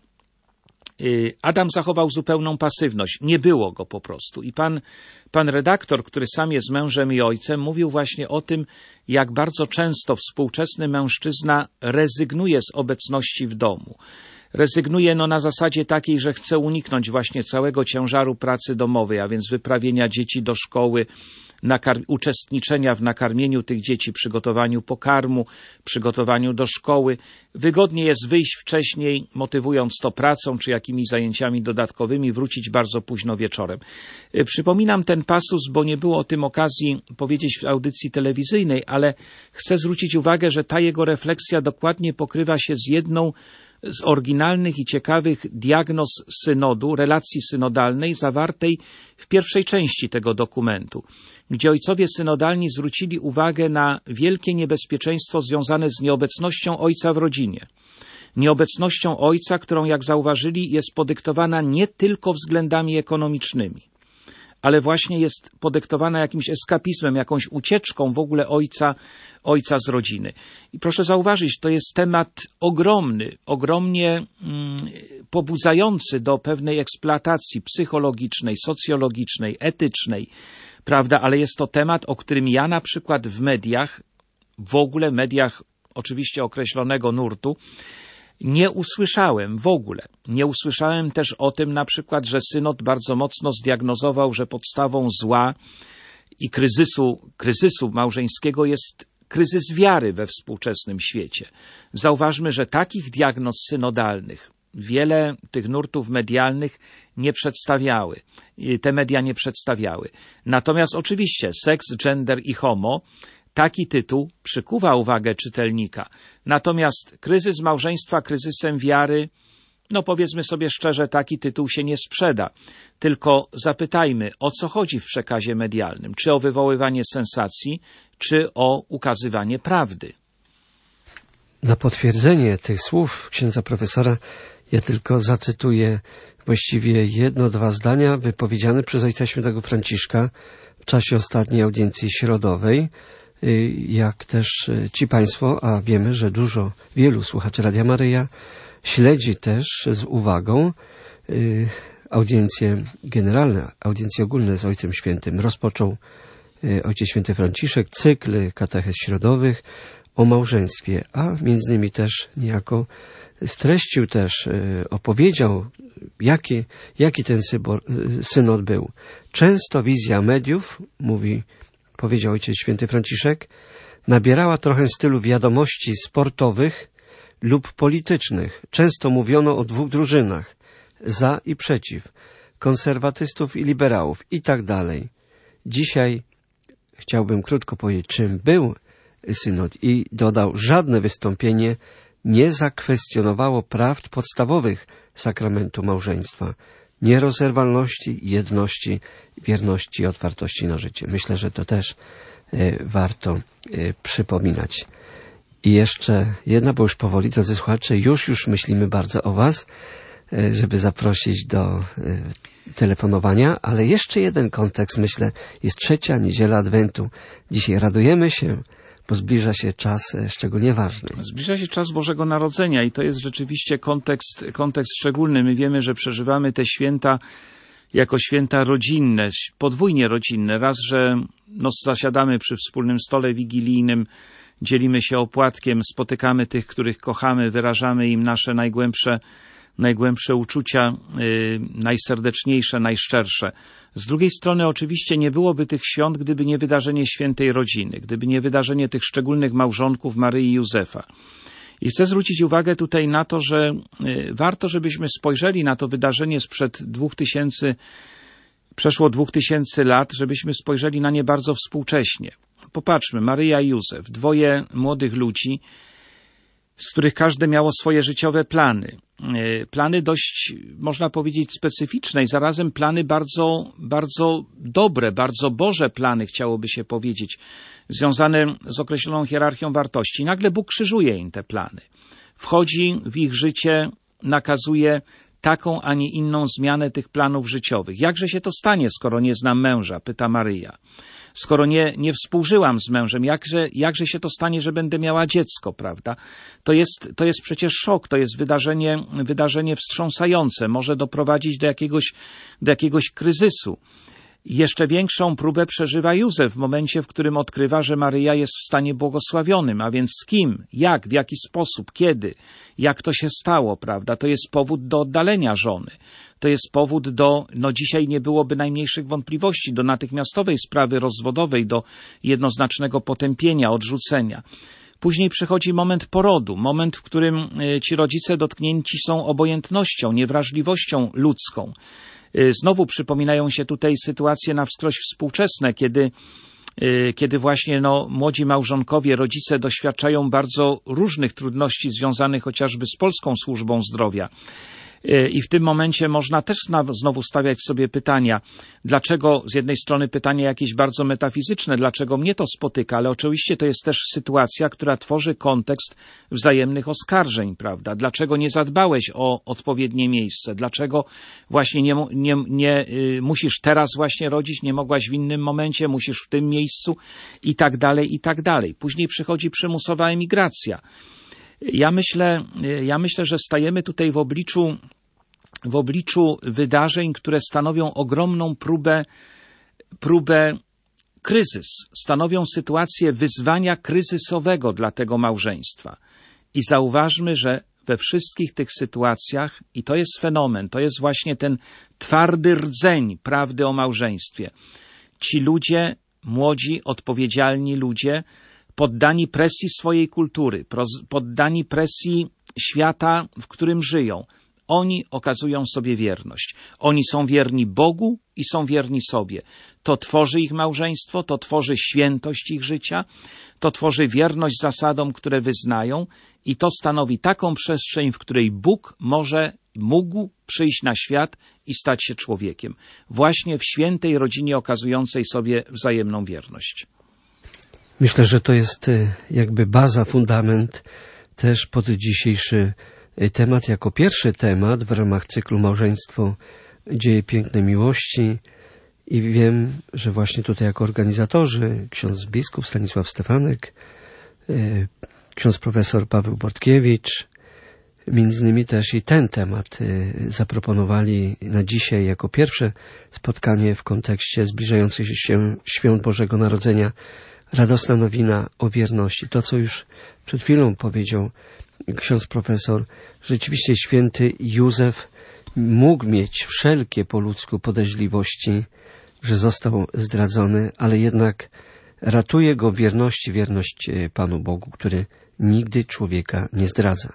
Adam zachował zupełną pasywność. Nie było go po prostu. I pan, pan redaktor, który sam jest mężem i ojcem, mówił właśnie o tym, jak bardzo często współczesny mężczyzna rezygnuje z obecności w domu. Rezygnuje no na zasadzie takiej, że chce uniknąć właśnie całego ciężaru pracy domowej, a więc wyprawienia dzieci do szkoły, Nakar- uczestniczenia w nakarmieniu tych dzieci, przygotowaniu pokarmu, przygotowaniu do szkoły. Wygodnie jest wyjść wcześniej, motywując to pracą czy jakimiś zajęciami dodatkowymi, wrócić bardzo późno wieczorem. Przypominam ten pasus, bo nie było o tym okazji powiedzieć w audycji telewizyjnej, ale chcę zwrócić uwagę, że ta jego refleksja dokładnie pokrywa się z jedną z oryginalnych i ciekawych diagnoz synodu, relacji synodalnej zawartej w pierwszej części tego dokumentu, gdzie ojcowie synodalni zwrócili uwagę na wielkie niebezpieczeństwo związane z nieobecnością ojca w rodzinie. Nieobecnością ojca, którą, jak zauważyli, jest podyktowana nie tylko względami ekonomicznymi, ale właśnie jest podyktowana jakimś eskapizmem, jakąś ucieczką w ogóle ojca, ojca z rodziny. I proszę zauważyć, to jest temat ogromny, ogromnie mm, pobudzający do pewnej eksploatacji psychologicznej, socjologicznej, etycznej, prawda? Ale jest to temat, o którym ja na przykład w mediach, w ogóle mediach oczywiście określonego nurtu, nie usłyszałem w ogóle. Nie usłyszałem też o tym na przykład, że synod bardzo mocno zdiagnozował, że podstawą zła i kryzysu, kryzysu małżeńskiego jest kryzys wiary we współczesnym świecie. Zauważmy, że takich diagnoz synodalnych wiele tych nurtów medialnych nie przedstawiały. Te media nie przedstawiały. Natomiast oczywiście seks, gender i homo, taki tytuł przykuwa uwagę czytelnika. Natomiast kryzys małżeństwa kryzysem wiary, no powiedzmy sobie szczerze, taki tytuł się nie sprzeda. Tylko zapytajmy, o co chodzi w przekazie medialnym? Czy o wywoływanie sensacji, czy o ukazywanie prawdy? Na potwierdzenie tych słów księdza profesora ja tylko zacytuję właściwie jedno, dwa zdania wypowiedziane przez Ojca Świętego Franciszka w czasie ostatniej audiencji środowej, jak też ci Państwo, a wiemy, że dużo, wielu słuchaczy Radia Maryja śledzi też z uwagą audiencje generalne, audiencje ogólne z Ojcem Świętym. Rozpoczął Ojciec Święty Franciszek cykl katechez środowych o małżeństwie, a między innymi też niejako streścił też, opowiedział, jaki, jaki ten synod był. Często wizja mediów, mówi, powiedział Ojciec Święty Franciszek, nabierała trochę stylu wiadomości sportowych lub politycznych. Często mówiono o dwóch drużynach, za i przeciw, konserwatystów i liberałów i tak dalej. Dzisiaj chciałbym krótko powiedzieć, czym był synod i dodał, żadne wystąpienie nie zakwestionowało prawd podstawowych sakramentu małżeństwa, nierozerwalności, jedności, wierności i otwartości na życie. Myślę, że to też y, warto y, przypominać. I jeszcze jedna, bo już powoli, drodzy słuchacze, już, już myślimy bardzo o Was, y, żeby zaprosić do y, telefonowania, ale jeszcze jeden kontekst, myślę, jest trzecia niedziela Adwentu. Dzisiaj radujemy się, bo zbliża się czas szczególnie ważny. Zbliża się czas Bożego Narodzenia i to jest rzeczywiście kontekst, kontekst szczególny. My wiemy, że przeżywamy te święta jako święta rodzinne, podwójnie rodzinne. Raz, że no, zasiadamy przy wspólnym stole wigilijnym, dzielimy się opłatkiem, spotykamy tych, których kochamy, wyrażamy im nasze najgłębsze najgłębsze uczucia, yy, najserdeczniejsze, najszczersze. Z drugiej strony oczywiście nie byłoby tych świąt, gdyby nie wydarzenie świętej rodziny, gdyby nie wydarzenie tych szczególnych małżonków Maryi i Józefa. I chcę zwrócić uwagę tutaj na to, że yy, warto, żebyśmy spojrzeli na to wydarzenie sprzed dwóch tysięcy, przeszło dwóch tysięcy lat, żebyśmy spojrzeli na nie bardzo współcześnie. Popatrzmy, Maryja i Józef, dwoje młodych ludzi, z których każde miało swoje życiowe plany. Plany dość, można powiedzieć, specyficzne i zarazem plany bardzo, bardzo dobre, bardzo Boże plany, chciałoby się powiedzieć, związane z określoną hierarchią wartości. Nagle Bóg krzyżuje im te plany. Wchodzi w ich życie, nakazuje taką, a nie inną zmianę tych planów życiowych. Jakże się to stanie, skoro nie znam męża? Pyta Maryja. Skoro nie, nie współżyłam z mężem, jakże, jakże się to stanie, że będę miała dziecko, prawda? To jest, to jest przecież szok, to jest wydarzenie, wydarzenie wstrząsające, może doprowadzić do jakiegoś, do jakiegoś kryzysu. Jeszcze większą próbę przeżywa Józef w momencie, w którym odkrywa, że Maryja jest w stanie błogosławionym, a więc z kim, jak, w jaki sposób, kiedy, jak to się stało, prawda? To jest powód do oddalenia żony. To jest powód do, no dzisiaj nie byłoby najmniejszych wątpliwości, do natychmiastowej sprawy rozwodowej, do jednoznacznego potępienia, odrzucenia. Później przychodzi moment porodu, moment, w którym ci rodzice dotknięci są obojętnością, niewrażliwością ludzką. Znowu przypominają się tutaj sytuacje na wskroś współczesne, kiedy, kiedy właśnie no, młodzi małżonkowie, rodzice doświadczają bardzo różnych trudności związanych chociażby z polską służbą zdrowia. I w tym momencie można też znowu stawiać sobie pytania, dlaczego, z jednej strony pytanie jakieś bardzo metafizyczne, dlaczego mnie to spotyka, ale oczywiście to jest też sytuacja, która tworzy kontekst wzajemnych oskarżeń, prawda? Dlaczego nie zadbałeś o odpowiednie miejsce? Dlaczego właśnie nie, nie, nie y, musisz teraz właśnie rodzić, nie mogłaś w innym momencie, musisz w tym miejscu i tak dalej, i tak dalej. Później przychodzi przymusowa emigracja. Ja myślę, ja myślę, że stajemy tutaj w obliczu, w obliczu wydarzeń, które stanowią ogromną próbę, próbę kryzys, stanowią sytuację wyzwania kryzysowego dla tego małżeństwa. I zauważmy, że we wszystkich tych sytuacjach, i to jest fenomen, to jest właśnie ten twardy rdzeń prawdy o małżeństwie. Ci ludzie, młodzi, odpowiedzialni ludzie, poddani presji swojej kultury, poddani presji świata, w którym żyją, oni okazują sobie wierność. Oni są wierni Bogu i są wierni sobie. To tworzy ich małżeństwo, to tworzy świętość ich życia, to tworzy wierność zasadom, które wyznają i to stanowi taką przestrzeń, w której Bóg może, mógł przyjść na świat i stać się człowiekiem. Właśnie w świętej rodzinie okazującej sobie wzajemną wierność. Myślę, że to jest jakby baza, fundament też pod dzisiejszy temat, jako pierwszy temat w ramach cyklu Małżeństwo, dzieje pięknej miłości. I wiem, że właśnie tutaj jako organizatorzy ksiądz biskup Stanisław Stefanek, ksiądz profesor Paweł Bortkiewicz, między innymi też i ten temat zaproponowali na dzisiaj jako pierwsze spotkanie w kontekście zbliżających się świąt Bożego Narodzenia. Radosna nowina o wierności. To, co już przed chwilą powiedział ksiądz profesor, rzeczywiście święty Józef mógł mieć wszelkie po ludzku podejrzliwości, że został zdradzony, ale jednak ratuje go wierności, wierność Panu Bogu, który nigdy człowieka nie zdradza.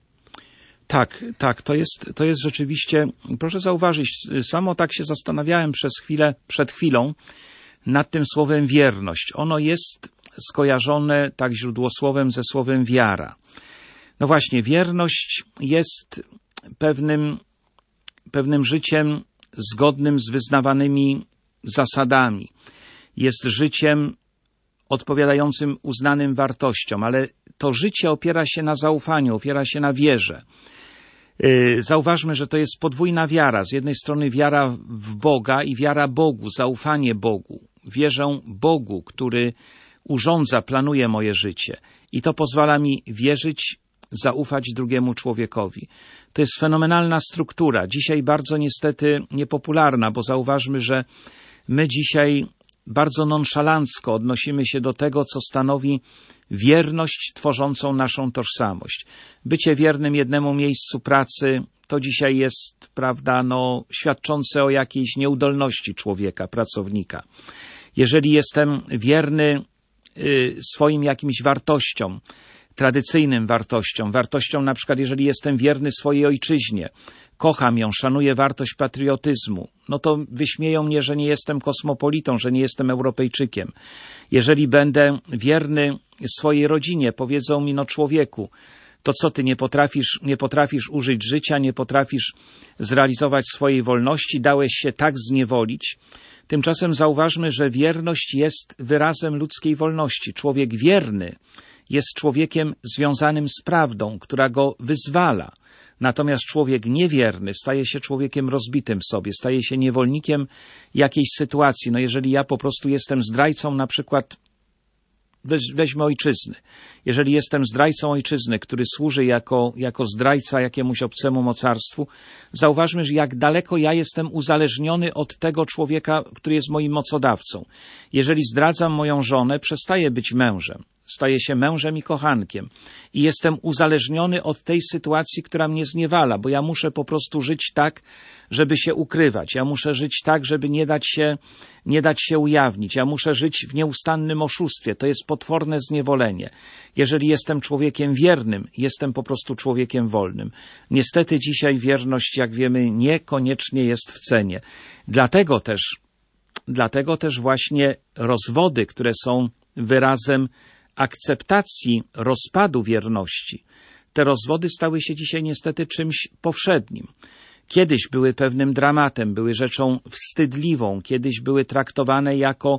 Tak, tak, to jest, to jest rzeczywiście, proszę zauważyć, samo tak się zastanawiałem przez chwilę, przed chwilą, nad tym słowem wierność. Ono jest skojarzone tak źródłosłowem ze słowem wiara. No właśnie, wierność jest pewnym, pewnym życiem zgodnym z wyznawanymi zasadami. Jest życiem odpowiadającym uznanym wartościom, ale to życie opiera się na zaufaniu, opiera się na wierze. Zauważmy, że to jest podwójna wiara. Z jednej strony wiara w Boga i wiara Bogu, zaufanie Bogu. Wierzę Bogu, który urządza, planuje moje życie. I to pozwala mi wierzyć, zaufać drugiemu człowiekowi. To jest fenomenalna struktura. Dzisiaj bardzo niestety niepopularna, bo zauważmy, że my dzisiaj bardzo nonszalancko odnosimy się do tego, co stanowi wierność tworzącą naszą tożsamość. Bycie wiernym jednemu miejscu pracy to dzisiaj jest, prawda, no, świadczące o jakiejś nieudolności człowieka, pracownika. Jeżeli jestem wierny y, swoim jakimś wartościom, tradycyjnym wartościom, wartościom na przykład, jeżeli jestem wierny swojej ojczyźnie, kocham ją, szanuję wartość patriotyzmu, no to wyśmieją mnie, że nie jestem kosmopolitą, że nie jestem Europejczykiem. Jeżeli będę wierny swojej rodzinie, powiedzą mi, no człowieku, to co ty nie potrafisz, nie potrafisz użyć życia, nie potrafisz zrealizować swojej wolności, dałeś się tak zniewolić. Tymczasem zauważmy, że wierność jest wyrazem ludzkiej wolności. Człowiek wierny jest człowiekiem związanym z prawdą, która go wyzwala. Natomiast człowiek niewierny staje się człowiekiem rozbitym w sobie, staje się niewolnikiem jakiejś sytuacji. No jeżeli ja po prostu jestem zdrajcą, na przykład weź, weźmy ojczyzny. Jeżeli jestem zdrajcą ojczyzny, który służy jako, jako zdrajca jakiemuś obcemu mocarstwu, zauważmy, że jak daleko ja jestem uzależniony od tego człowieka, który jest moim mocodawcą. Jeżeli zdradzam moją żonę, przestaję być mężem. Staję się mężem i kochankiem i jestem uzależniony od tej sytuacji, która mnie zniewala, bo ja muszę po prostu żyć tak, żeby się ukrywać. Ja muszę żyć tak, żeby nie dać się, nie dać się ujawnić. Ja muszę żyć w nieustannym oszustwie. To jest potworne zniewolenie. Jeżeli jestem człowiekiem wiernym, jestem po prostu człowiekiem wolnym. Niestety dzisiaj wierność, jak wiemy, niekoniecznie jest w cenie. Dlatego też, dlatego też właśnie rozwody, które są wyrazem akceptacji rozpadu wierności, te rozwody stały się dzisiaj niestety czymś powszednim. Kiedyś były pewnym dramatem, były rzeczą wstydliwą, kiedyś były traktowane jako,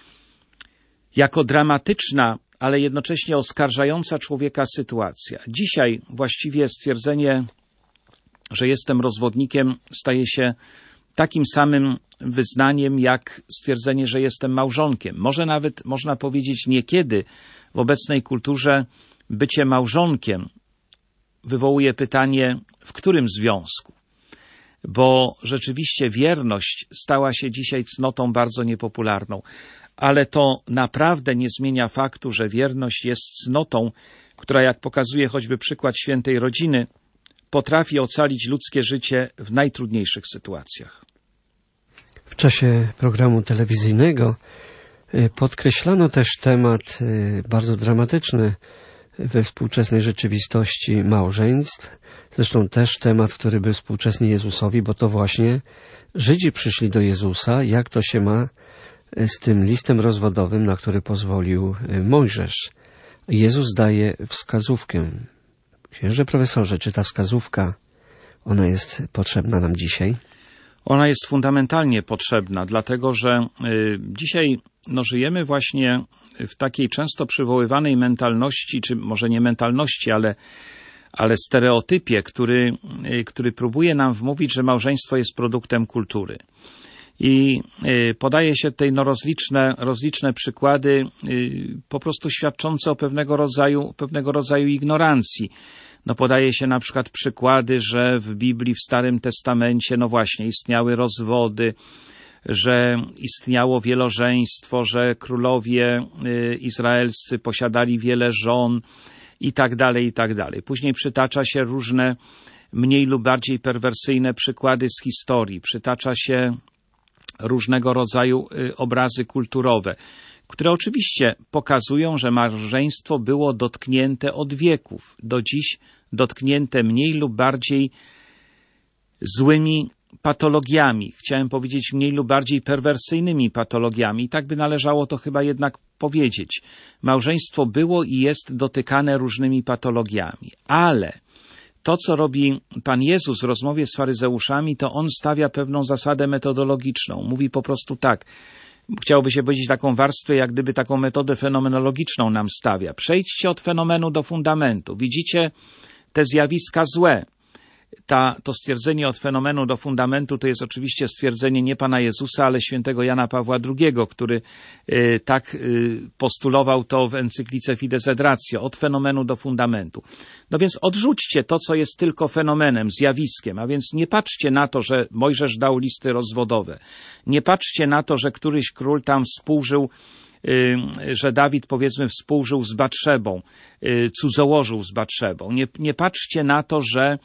jako dramatyczna, ale jednocześnie oskarżająca człowieka sytuacja. Dzisiaj właściwie stwierdzenie, że jestem rozwodnikiem, staje się takim samym wyznaniem jak stwierdzenie, że jestem małżonkiem. Może nawet można powiedzieć niekiedy w obecnej kulturze bycie małżonkiem wywołuje pytanie, w którym związku? Bo rzeczywiście wierność stała się dzisiaj cnotą bardzo niepopularną. Ale to naprawdę nie zmienia faktu, że wierność jest cnotą, która, jak pokazuje choćby przykład świętej rodziny, potrafi ocalić ludzkie życie w najtrudniejszych sytuacjach. W czasie programu telewizyjnego podkreślano też temat bardzo dramatyczny we współczesnej rzeczywistości małżeństw. Zresztą też temat, który był współczesny Jezusowi, bo to właśnie Żydzi przyszli do Jezusa, jak to się ma z tym listem rozwodowym, na który pozwolił Mojżesz. Jezus daje wskazówkę. Księże profesorze, czy ta wskazówka, ona jest potrzebna nam dzisiaj? Ona jest fundamentalnie potrzebna, dlatego że y, dzisiaj no, żyjemy właśnie w takiej często przywoływanej mentalności, czy może nie mentalności, ale, ale stereotypie, który, y, który próbuje nam wmówić, że małżeństwo jest produktem kultury. I y, podaje się tutaj no, rozliczne, rozliczne przykłady, y, po prostu świadczące o pewnego rodzaju, pewnego rodzaju ignorancji. No podaje się na przykład przykłady, że w Biblii, w Starym Testamencie, no właśnie, istniały rozwody, że istniało wielożeństwo, że królowie y, izraelscy posiadali wiele żon i tak dalej, i tak dalej. Później przytacza się różne mniej lub bardziej perwersyjne przykłady z historii. Przytacza się różnego rodzaju y, obrazy kulturowe, które oczywiście pokazują, że małżeństwo było dotknięte od wieków, do dziś dotknięte mniej lub bardziej złymi patologiami, chciałem powiedzieć mniej lub bardziej perwersyjnymi patologiami. I tak by należało to chyba jednak powiedzieć. Małżeństwo było i jest dotykane różnymi patologiami, ale to, co robi Pan Jezus w rozmowie z faryzeuszami, to On stawia pewną zasadę metodologiczną. Mówi po prostu tak, chciałoby się powiedzieć taką warstwę, jak gdyby taką metodę fenomenologiczną nam stawia. Przejdźcie od fenomenu do fundamentu. Widzicie te zjawiska złe. Ta, to stwierdzenie od fenomenu do fundamentu to jest oczywiście stwierdzenie nie Pana Jezusa, ale świętego Jana Pawła drugiego, który y, tak y, postulował to w encyklice Fides et Ratio, od fenomenu do fundamentu. No więc odrzućcie to, co jest tylko fenomenem, zjawiskiem, a więc nie patrzcie na to, że Mojżesz dał listy rozwodowe. Nie patrzcie na to, że któryś król tam współżył że Dawid, powiedzmy, współżył z Batszebą, cudzołożył z Batszebą. Nie, nie patrzcie na to, że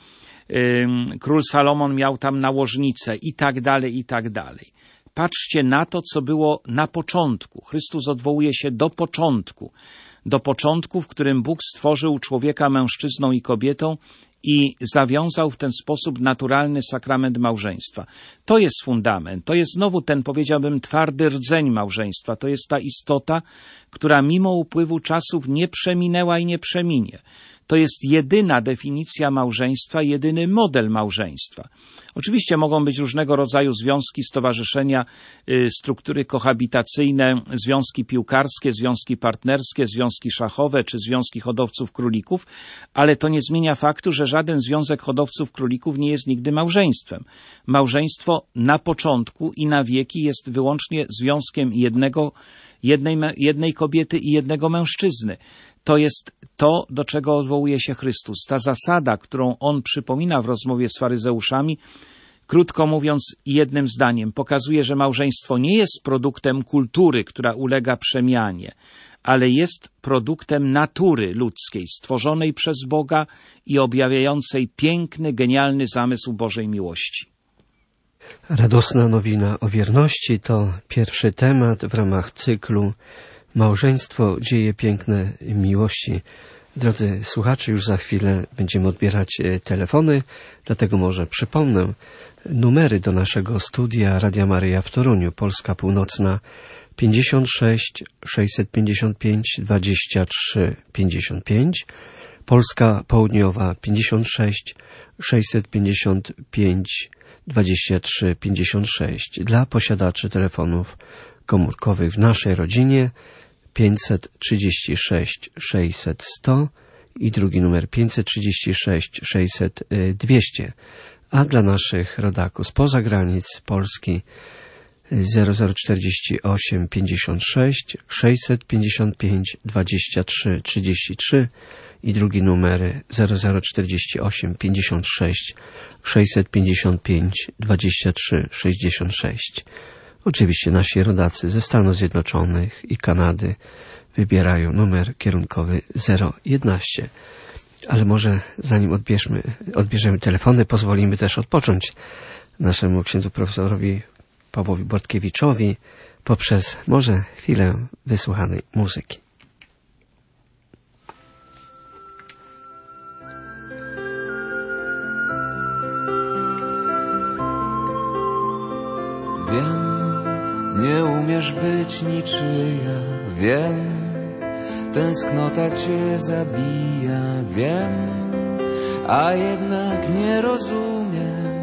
król Salomon miał tam nałożnicę i tak dalej, i tak dalej. Patrzcie na to, co było na początku. Chrystus odwołuje się do początku. Do początku, w którym Bóg stworzył człowieka mężczyzną i kobietą i zawiązał w ten sposób naturalny sakrament małżeństwa. To jest fundament. To jest znowu ten, powiedziałbym, twardy rdzeń małżeństwa. To jest ta istota, która mimo upływu czasów nie przeminęła i nie przeminie. To jest jedyna definicja małżeństwa, jedyny model małżeństwa. Oczywiście mogą być różnego rodzaju związki, stowarzyszenia, y, struktury kohabitacyjne, związki piłkarskie, związki partnerskie, związki szachowe czy związki hodowców królików, ale to nie zmienia faktu, że żaden związek hodowców królików nie jest nigdy małżeństwem. Małżeństwo na początku i na wieki jest wyłącznie związkiem jednego, jednej, jednej kobiety i jednego mężczyzny. To jest to, do czego odwołuje się Chrystus. Ta zasada, którą On przypomina w rozmowie z faryzeuszami, krótko mówiąc jednym zdaniem, pokazuje, że małżeństwo nie jest produktem kultury, która ulega przemianie, ale jest produktem natury ludzkiej, stworzonej przez Boga i objawiającej piękny, genialny zamysł Bożej miłości. Radosna nowina o wierności to pierwszy temat w ramach cyklu Małżeństwo, dzieje piękne miłości. Drodzy słuchacze, już za chwilę będziemy odbierać telefony, dlatego może przypomnę numery do naszego studia Radia Maryja w Toruniu, Polska Północna pięćdziesiąt sześć sześćset pięćdziesiąt pięć dwadzieścia trzy pięćdziesiąt pięć, Polska Południowa pięćdziesiąt sześć sześćset pięćdziesiąt pięć dwadzieścia trzy pięćdziesiąt sześć. Dla posiadaczy telefonów komórkowych w naszej rodzinie pięćset trzydzieści sześć sześćset sto i drugi numer pięćset trzydzieści sześć sześćset dwieście, a dla naszych rodaków spoza granic Polski zero zero czterdzieści osiem pięćdziesiąt sześć sześćset pięćdziesiąt pięć dwadzieścia trzy trzydzieści trzy i drugi numer zero zero czterdzieści osiem pięćdziesiąt sześć sześćset pięćdziesiąt pięć dwadzieścia trzy sześćdziesiąt sześć. Oczywiście nasi rodacy ze Stanów Zjednoczonych i Kanady wybierają numer kierunkowy zero jedenaście. Ale może zanim odbierzmy, odbierzemy telefony, pozwolimy też odpocząć naszemu księdzu profesorowi Pawłowi Bortkiewiczowi poprzez może chwilę wysłuchanej muzyki. Wiem, nie umiesz być niczyja, wiem, tęsknota cię zabija, wiem, a jednak nie rozumiem.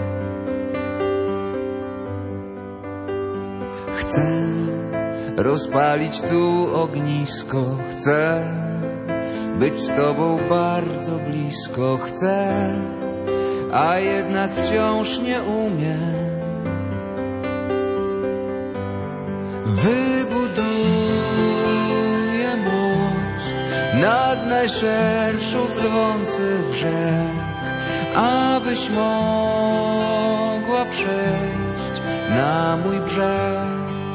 Chcę rozpalić tu ognisko, chcę być z tobą bardzo blisko, chcę, a jednak wciąż nie umiem. Wybuduję most nad najszerszą z rwących rzek, abyś mogła przejść na mój brzeg.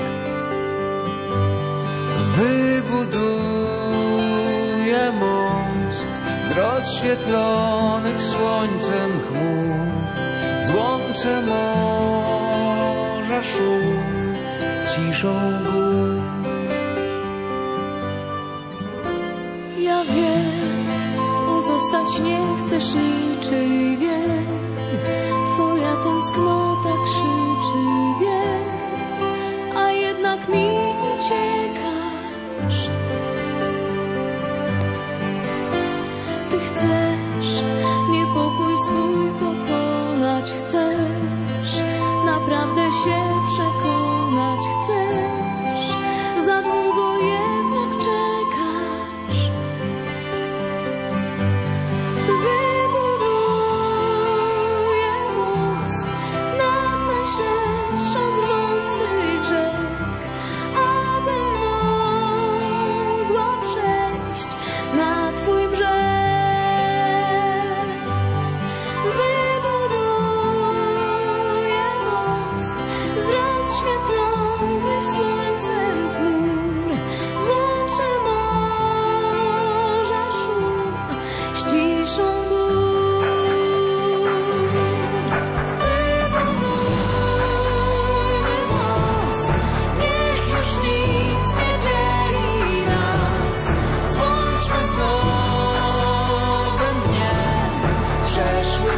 Wybuduję most z rozświetlonych słońcem chmur, złączę morza szum z ciszą gór. Ja wiem, pozostać nie chcesz niczyj, wiem, twoja tęsknota krzyczy, wiem, a jednak mi uciekasz. Ty chcesz niepokój swój pokonać, chcesz naprawdę się przekonać, chcesz, za długo jednak czekasz. Wybuduję most nad najszerszą z rwących rzek, abym mogła przejść na twój brzeg. Wybuduję most z rozświetlonych słońcem chmur,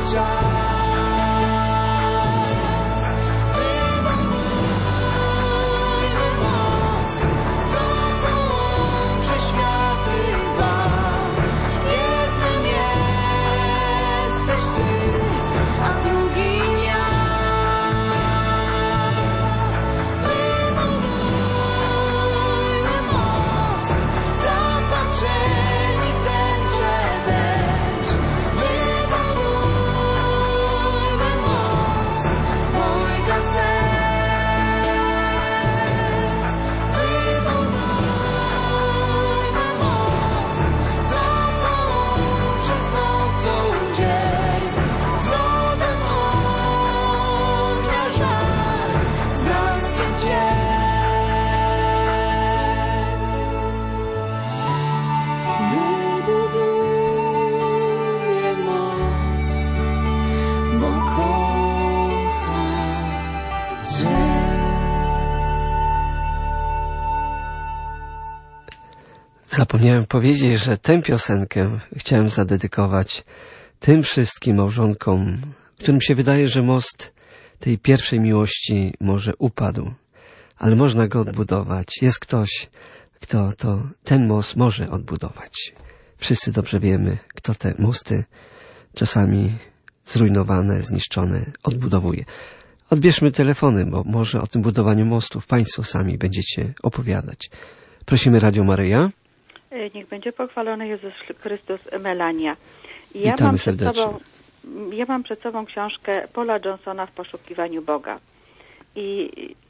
Zapomniałem powiedzieć, że tę piosenkę chciałem zadedykować tym wszystkim małżonkom, którym się wydaje, że most tej pierwszej miłości może upadł, ale można go odbudować. Jest ktoś, kto to ten most może odbudować. Wszyscy dobrze wiemy, kto te mosty czasami zrujnowane, zniszczone odbudowuje. Odbierzmy telefony, bo może o tym budowaniu mostów Państwo sami będziecie opowiadać. Prosimy Radio Maryja. Niech będzie pochwalony Jezus Chrystus. Melania. Ja Witamy mam przed serdecznie. sobą, ja mam przed sobą książkę Paula Johnsona W poszukiwaniu Boga. I,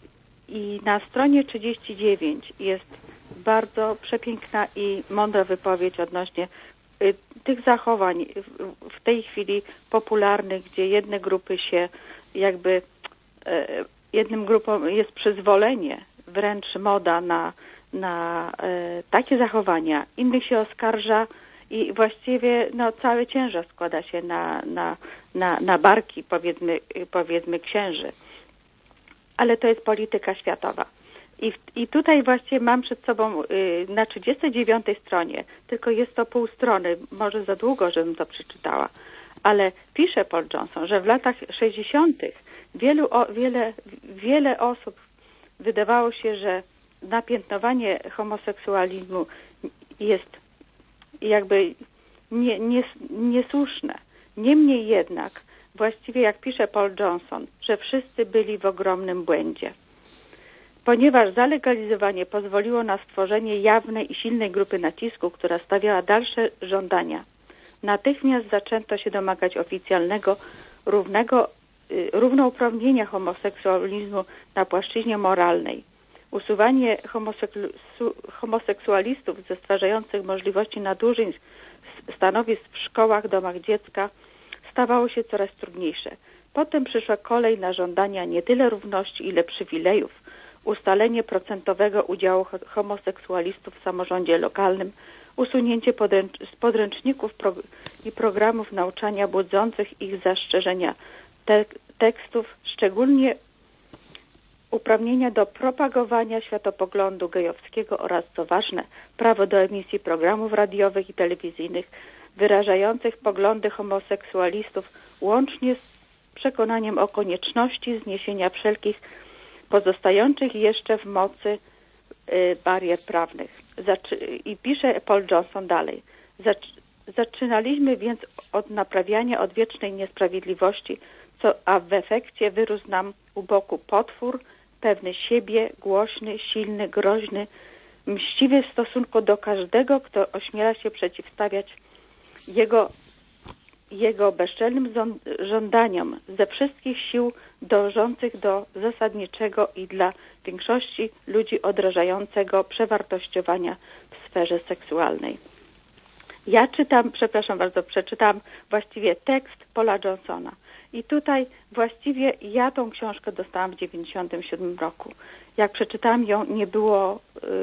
i na stronie trzydzieści dziewięć jest bardzo przepiękna i mądra wypowiedź odnośnie y, tych zachowań w, w tej chwili popularnych, gdzie jedne grupy się jakby, y, jednym grupom jest przyzwolenie, wręcz moda na na e, takie zachowania, innych się oskarża i właściwie no, cały ciężar składa się na, na, na, na barki powiedzmy, powiedzmy księży. Ale to jest polityka światowa. I, I tutaj właśnie mam przed sobą y, na trzydziestej dziewiątej stronie, tylko jest to pół strony, może za długo, żebym to przeczytała, ale pisze Paul Johnson, że w latach sześćdziesiątych wielu, o, wiele, wiele osób wydawało się, że napiętnowanie homoseksualizmu jest jakby nie, nie, niesłuszne. Niemniej jednak, właściwie jak pisze Paul Johnson, że wszyscy byli w ogromnym błędzie. Ponieważ zalegalizowanie pozwoliło na stworzenie jawnej i silnej grupy nacisku, która stawiała dalsze żądania, natychmiast zaczęto się domagać oficjalnego, równego, równouprawnienia homoseksualizmu na płaszczyźnie moralnej. Usuwanie homoseksualistów ze stwarzających możliwości nadużyć stanowisk w szkołach, domach dziecka stawało się coraz trudniejsze. Potem przyszła kolej na żądania nie tyle równości, ile przywilejów, ustalenie procentowego udziału homoseksualistów w samorządzie lokalnym, usunięcie podręcz- z podręczników pro- i programów nauczania budzących ich zastrzeżenia te- tekstów, szczególnie uprawnienia do propagowania światopoglądu gejowskiego oraz, co ważne, prawo do emisji programów radiowych i telewizyjnych wyrażających poglądy homoseksualistów, łącznie z przekonaniem o konieczności zniesienia wszelkich pozostających jeszcze w mocy y, barier prawnych. Zaczy- I pisze Paul Johnson dalej. Zac- zaczynaliśmy więc od naprawiania odwiecznej niesprawiedliwości, co, a w efekcie wyrósł nam u boku potwór, pewny siebie, głośny, silny, groźny, mściwy w stosunku do każdego, kto ośmiela się przeciwstawiać jego, jego bezczelnym żądaniom ze wszystkich sił dążących do zasadniczego i dla większości ludzi odrażającego przewartościowania w sferze seksualnej. Ja czytam, przepraszam bardzo, przeczytam właściwie tekst Paula Johnsona. I tutaj właściwie ja tą książkę dostałam w dziewięćdziesiątym siódmym roku. Jak przeczytałam ją, nie było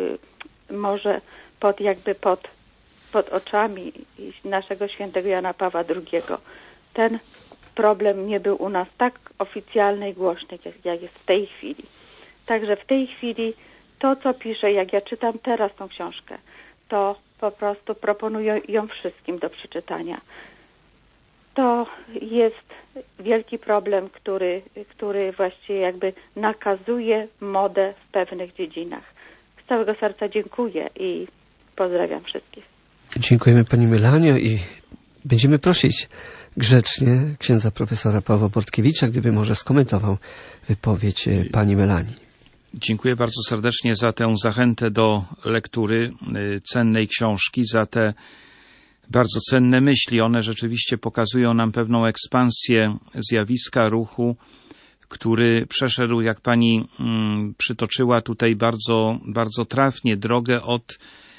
y, może pod jakby pod, pod oczami naszego świętego Jana Pawła drugiego. Ten problem nie był u nas tak oficjalny i głośny, jak, jak jest w tej chwili. Także w tej chwili to, co piszę, jak ja czytam teraz tą książkę, to po prostu proponuję ją wszystkim do przeczytania. to jest wielki problem, który, który właściwie jakby nakazuje modę w pewnych dziedzinach. Z całego serca dziękuję i pozdrawiam wszystkich. Dziękujemy Pani Melanio i będziemy prosić grzecznie księdza profesora Pawła Bortkiewicza, gdyby może skomentował wypowiedź Pani Melanii. Dziękuję bardzo serdecznie za tę zachętę do lektury cennej książki, za te bardzo cenne myśli. One rzeczywiście pokazują nam pewną ekspansję zjawiska ruchu, który przeszedł, jak Pani mm, przytoczyła tutaj bardzo, bardzo trafnie, drogę od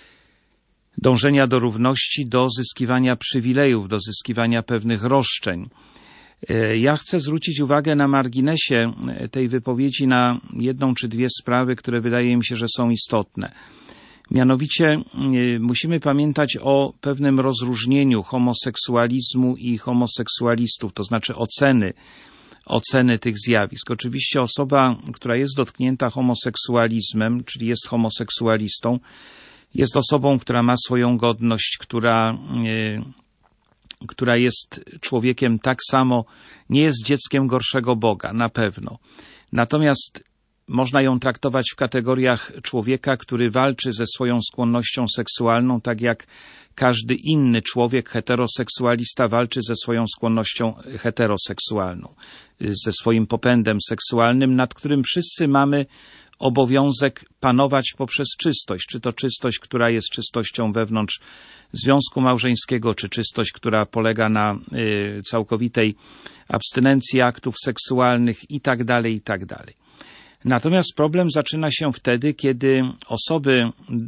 dążenia do równości, do zyskiwania przywilejów, do zyskiwania pewnych roszczeń. Ja chcę zwrócić uwagę na marginesie tej wypowiedzi na jedną czy dwie sprawy, które wydaje mi się, że są istotne. Mianowicie musimy pamiętać o pewnym rozróżnieniu homoseksualizmu i homoseksualistów, to znaczy oceny, oceny tych zjawisk. Oczywiście osoba, która jest dotknięta homoseksualizmem, czyli jest homoseksualistą, jest osobą, która ma swoją godność, która, która jest człowiekiem tak samo, nie jest dzieckiem gorszego Boga, na pewno. Natomiast można ją traktować w kategoriach człowieka, który walczy ze swoją skłonnością seksualną, tak jak każdy inny człowiek heteroseksualista walczy ze swoją skłonnością heteroseksualną, ze swoim popędem seksualnym, nad którym wszyscy mamy obowiązek panować poprzez czystość. Czy to czystość, która jest czystością wewnątrz związku małżeńskiego, czy czystość, która polega na y, całkowitej abstynencji aktów seksualnych i tak dalej, i tak dalej. Natomiast problem zaczyna się wtedy, kiedy osoby,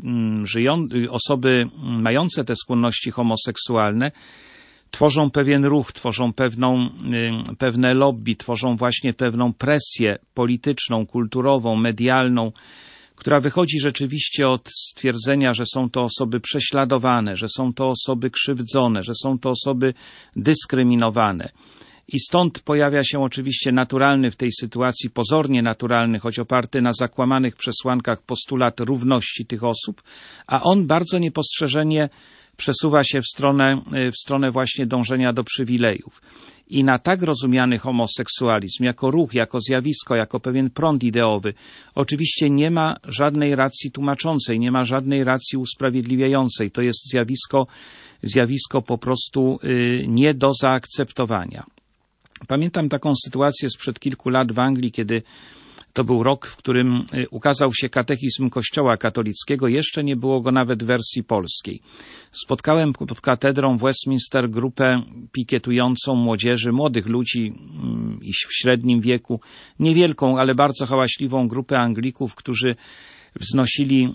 żyją, osoby mające te skłonności homoseksualne tworzą pewien ruch, tworzą pewną, pewne lobby, tworzą właśnie pewną presję polityczną, kulturową, medialną, która wychodzi rzeczywiście od stwierdzenia, że są to osoby prześladowane, że są to osoby krzywdzone, że są to osoby dyskryminowane. I stąd pojawia się oczywiście naturalny w tej sytuacji, pozornie naturalny, choć oparty na zakłamanych przesłankach postulat równości tych osób, a on bardzo niepostrzeżenie przesuwa się w stronę, w stronę właśnie dążenia do przywilejów. I na tak rozumiany homoseksualizm, jako ruch, jako zjawisko, jako pewien prąd ideowy, oczywiście nie ma żadnej racji tłumaczącej, nie ma żadnej racji usprawiedliwiającej. To jest zjawisko, zjawisko po prostu y, nie do zaakceptowania. Pamiętam taką sytuację sprzed kilku lat w Anglii, kiedy to był rok, w którym ukazał się katechizm Kościoła katolickiego. Jeszcze nie było go nawet w wersji polskiej. Spotkałem pod katedrą w Westminster grupę pikietującą młodzieży, młodych ludzi i w średnim wieku, niewielką, ale bardzo hałaśliwą grupę Anglików, którzy wznosili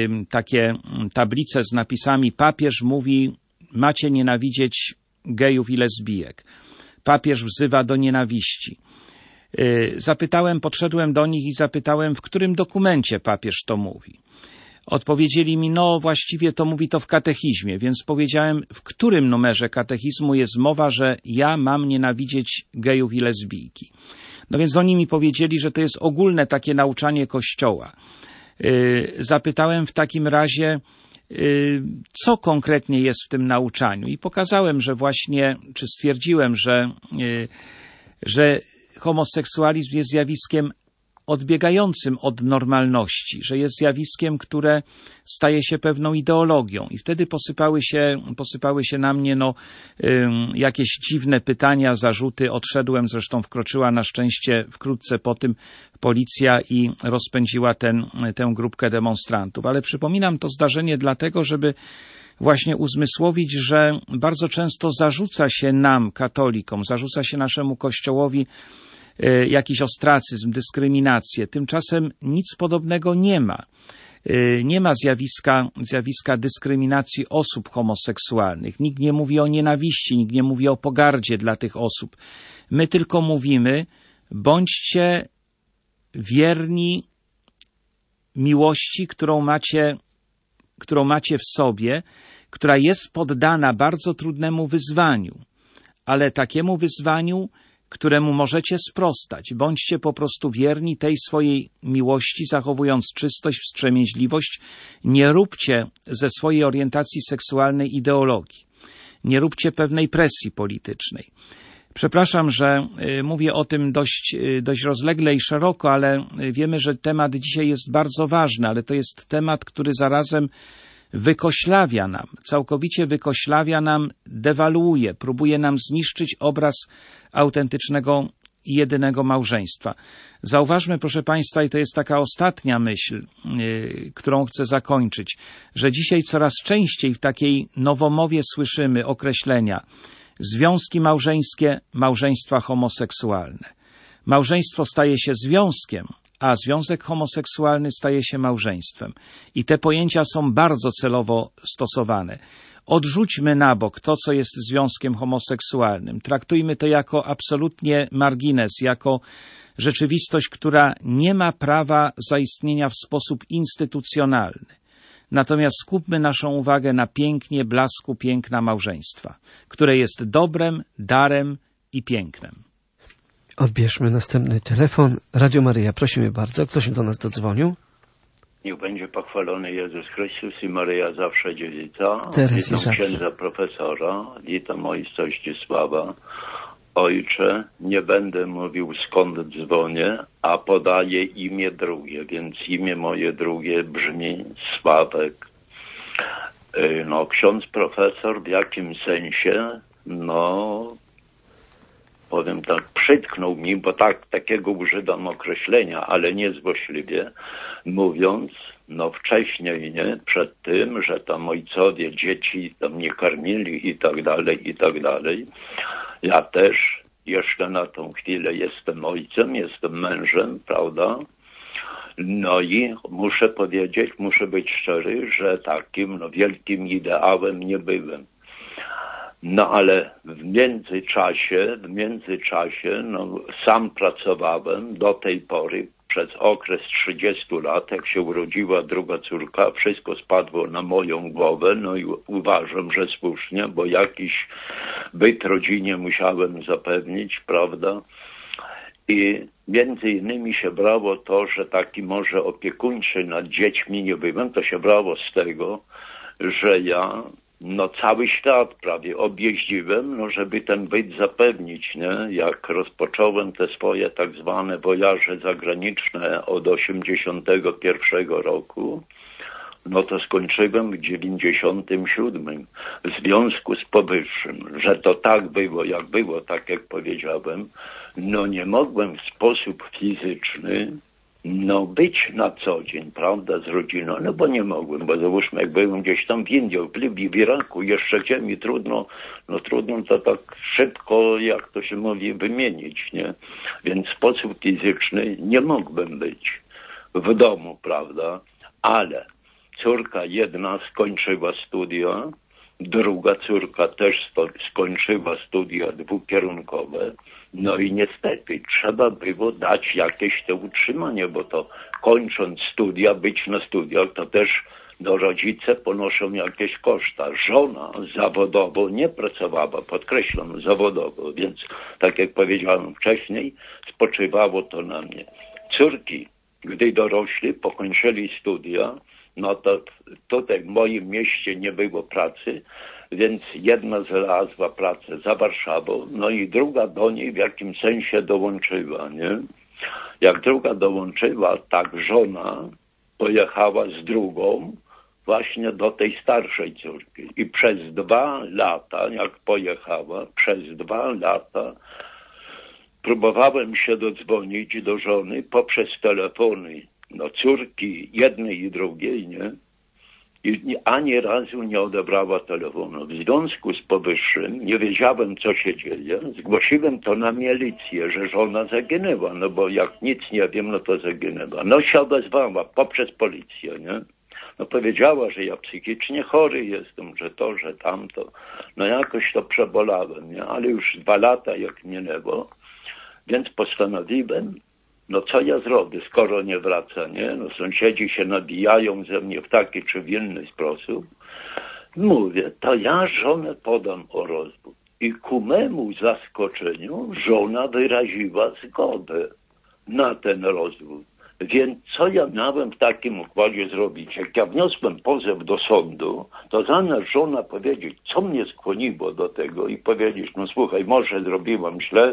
takie tablice z napisami: papież mówi, macie nienawidzieć gejów i lesbijek. Papież wzywa do nienawiści. Zapytałem, podszedłem do nich i zapytałem, w którym dokumencie papież to mówi. Odpowiedzieli mi, no właściwie to mówi to w katechizmie, więc powiedziałem, w którym numerze katechizmu jest mowa, że ja mam nienawidzieć gejów i lesbijki. No więc oni mi powiedzieli, że to jest ogólne takie nauczanie Kościoła. Zapytałem w takim razie, co konkretnie jest w tym nauczaniu, i pokazałem, że właśnie, czy stwierdziłem, że, że homoseksualizm jest zjawiskiem odbiegającym od normalności, że jest zjawiskiem, które staje się pewną ideologią. I wtedy posypały się, posypały się na mnie no, jakieś dziwne pytania, zarzuty. Odszedłem, zresztą wkroczyła na szczęście wkrótce po tym policja i rozpędziła ten, tę grupkę demonstrantów. Ale przypominam to zdarzenie dlatego, żeby właśnie uzmysłowić, że bardzo często zarzuca się nam, katolikom, zarzuca się naszemu Kościołowi jakiś ostracyzm, dyskryminację. Tymczasem nic podobnego nie ma. Nie ma zjawiska, zjawiska dyskryminacji osób homoseksualnych. Nikt nie mówi o nienawiści, nikt nie mówi o pogardzie dla tych osób. My tylko mówimy, bądźcie wierni miłości, którą macie, którą macie w sobie, która jest poddana bardzo trudnemu wyzwaniu, ale takiemu wyzwaniu, któremu możecie sprostać. Bądźcie po prostu wierni tej swojej miłości, zachowując czystość, wstrzemięźliwość. Nie róbcie ze swojej orientacji seksualnej ideologii. nie róbcie pewnej presji politycznej. Przepraszam, że mówię o tym dość, dość rozlegle i szeroko, ale wiemy, że temat dzisiaj jest bardzo ważny, ale to jest temat, który zarazem wykoślawia nam, całkowicie wykoślawia nam, dewaluuje, próbuje nam zniszczyć obraz autentycznego i jedynego małżeństwa. Zauważmy, proszę Państwa, i to jest taka ostatnia myśl, yy, którą chcę zakończyć, że dzisiaj coraz częściej w takiej nowomowie słyszymy określenia związki małżeńskie, małżeństwa homoseksualne. Małżeństwo staje się związkiem, a związek homoseksualny staje się małżeństwem. I te pojęcia są bardzo celowo stosowane. Odrzućmy na bok to, co jest związkiem homoseksualnym. Traktujmy to jako absolutnie margines, jako rzeczywistość, która nie ma prawa zaistnienia w sposób instytucjonalny. Natomiast skupmy naszą uwagę na pięknie, blasku piękna małżeństwa, które jest dobrem, darem i pięknem. Odbierzmy następny telefon. Radio Maryja, prosimy bardzo. Kto się do nas dodzwonił? Niech będzie pochwalony Jezus Chrystus i Maryja zawsze dziewica. Teraz Witam i zawsze. księdza profesora, witam ojca Zdzisława. Ojcze, nie będę mówił skąd dzwonię, a podaję imię drugie, więc imię moje drugie brzmi Sławek. No, ksiądz profesor w jakim sensie, no, powiem tak, przytknął mi, bo tak, takiego używam określenia, ale nie złośliwie, mówiąc, no wcześniej, nie, przed tym, że tam ojcowie dzieci tam nie karmili i tak dalej, i tak dalej. Ja też jeszcze na tą chwilę jestem ojcem, jestem mężem, prawda? No i muszę powiedzieć, muszę być szczery, że takim no, wielkim ideałem nie byłem. No ale w międzyczasie, w międzyczasie, no sam pracowałem do tej pory, przez okres trzydziestu lat, jak się urodziła druga córka, wszystko spadło na moją głowę, no i uważam, że słusznie, bo jakiś byt rodzinie musiałem zapewnić, prawda? I między innymi się brało to, że taki może opiekuńczy nad dziećmi nie byłem, to się brało z tego, że ja no cały świat prawie objeździłem, no żeby ten byt zapewnić, nie? Jak rozpocząłem te swoje tak zwane wojaże zagraniczne od osiemdziesiątego pierwszego roku, no to skończyłem w dziewięćdziesiątym siódmym. W związku z powyższym, że to tak było, jak było, tak jak powiedziałem, no nie mogłem w sposób fizyczny no być na co dzień, prawda, z rodziną, no bo nie mogłem, bo załóżmy, jak byłem gdzieś tam w Indii, w Libii, w Iraku, jeszcze gdzie mi trudno, no trudno to tak szybko, jak to się mówi, wymienić, nie? Więc w sposób fizyczny nie mogłem być w domu, prawda, ale córka jedna skończyła studia, druga córka też skończyła studia dwukierunkowe. No i niestety trzeba było dać jakieś to utrzymanie, bo to kończąc studia, być na studiach, to też no, rodzice ponoszą jakieś koszta. Żona zawodowo nie pracowała, podkreślam, zawodowo, więc tak jak powiedziałem wcześniej, spoczywało to na mnie. Córki, gdy dorośli, pokończyli studia, no to tutaj w moim mieście nie było pracy, więc jedna znalazła pracę za Warszawą, no i druga do niej w jakimś sensie dołączyła, nie? Jak druga dołączyła, tak żona pojechała z drugą właśnie do tej starszej córki. I przez dwa lata, jak pojechała, przez dwa lata próbowałem się dodzwonić do żony poprzez telefony, no córki jednej i drugiej, nie? I ani razu nie odebrała telefonu. W związku z powyższym nie wiedziałem, co się dzieje. Zgłosiłem to na milicję, że żona zaginęła, no bo jak nic nie wiem, no to zaginęła. No się odezwała poprzez policję, nie? No powiedziała, że ja psychicznie chory jestem, że to, że tamto. No jakoś to przebolałem, nie? Ale już dwa lata jak minęło, więc postanowiłem, no co ja zrobię, skoro nie wraca, nie? No sąsiedzi się nabijają ze mnie w taki czy w inny sposób. Mówię, to ja żonę podam o rozwód. I ku memu zaskoczeniu żona wyraziła zgodę na ten rozwód. Więc co ja miałem w takim układzie zrobić? Jak ja wniosłem pozew do sądu, to zamiast żona powiedzieć, co mnie skłoniło do tego i powiedzieć, no słuchaj, może zrobiłam źle,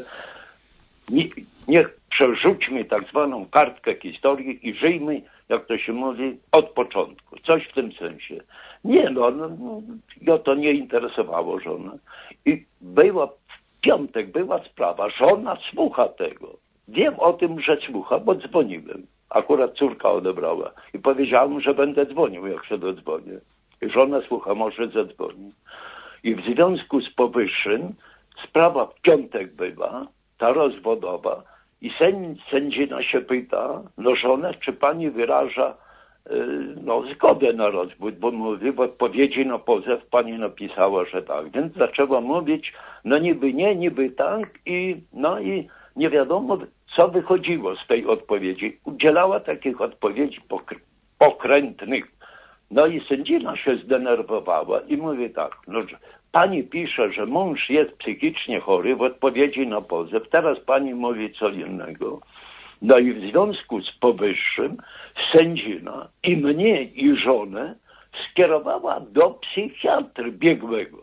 nie, niech przerzućmy tak zwaną kartkę historii i żyjmy, jak to się mówi, od początku. Coś w tym sensie. Nie, no, no, no ja to nie interesowało żonę. I była, w piątek była sprawa, żona słucha tego. Wiem o tym, że słucha, bo dzwoniłem. Akurat córka odebrała. I powiedziałem, że będę dzwonił, jak się dodzwonię. I żona słucha, może zadzwoni. I w związku z powyższym sprawa w piątek była, ta rozwodowa, i sędzi, sędzina się pyta, no żonę, czy pani wyraża yy, no, zgodę na rozwód, bo mówi, w odpowiedzi na pozew pani napisała, że tak. Więc zaczęła mówić, no niby nie, niby tak i no i nie wiadomo, co wychodziło z tej odpowiedzi. Udzielała takich odpowiedzi pokr- pokrętnych. No i sędzina się zdenerwowała i mówi tak, no pani pisze, że mąż jest psychicznie chory w odpowiedzi na pozew. Teraz pani mówi co innego. No i w związku z powyższym sędzina i mnie, i żonę skierowała do psychiatry biegłego.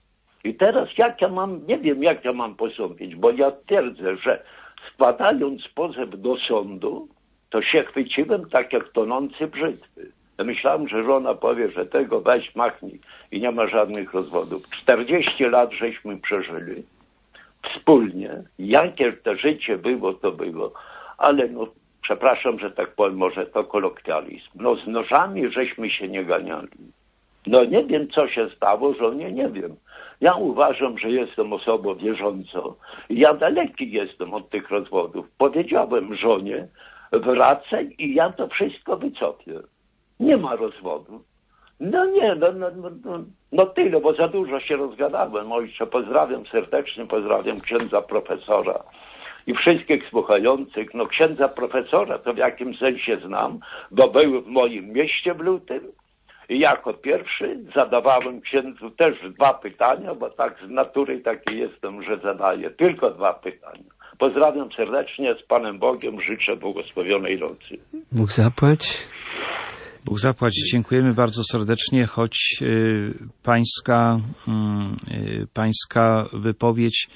I teraz jak ja mam, nie wiem jak ja mam postąpić, bo ja twierdzę, że składając pozew do sądu, to się chwyciłem tak jak tonący brzytwy. Ja myślałem, że żona powie, że tego weź, machnij i nie ma żadnych rozwodów. czterdzieści lat żeśmy przeżyli wspólnie. Jakie to życie było, to było. Ale no, przepraszam, że tak powiem, może to kolokwializm. No z nożami żeśmy się nie ganiali. No nie wiem, co się stało, żonie nie wiem. Ja uważam, że jestem osobą wierzącą. Ja daleki jestem od tych rozwodów. Powiedziałem żonie, wracaj i ja to wszystko wycopię. Nie ma rozwodu. No nie, no, no, no, no tyle, bo za dużo się rozgadałem. Ojcze, pozdrawiam serdecznie, pozdrawiam księdza profesora i wszystkich słuchających. No księdza profesora to w jakim sensie znam, bo był w moim mieście w lutym i jako pierwszy zadawałem księdzu też dwa pytania, bo tak z natury taki jestem, że zadaję tylko dwa pytania. Pozdrawiam serdecznie, z Panem Bogiem, życzę błogosławionej nocy. Bóg zapłać. Bóg zapłać. Dziękujemy bardzo serdecznie, choć y, pańska, y, pańska wypowiedź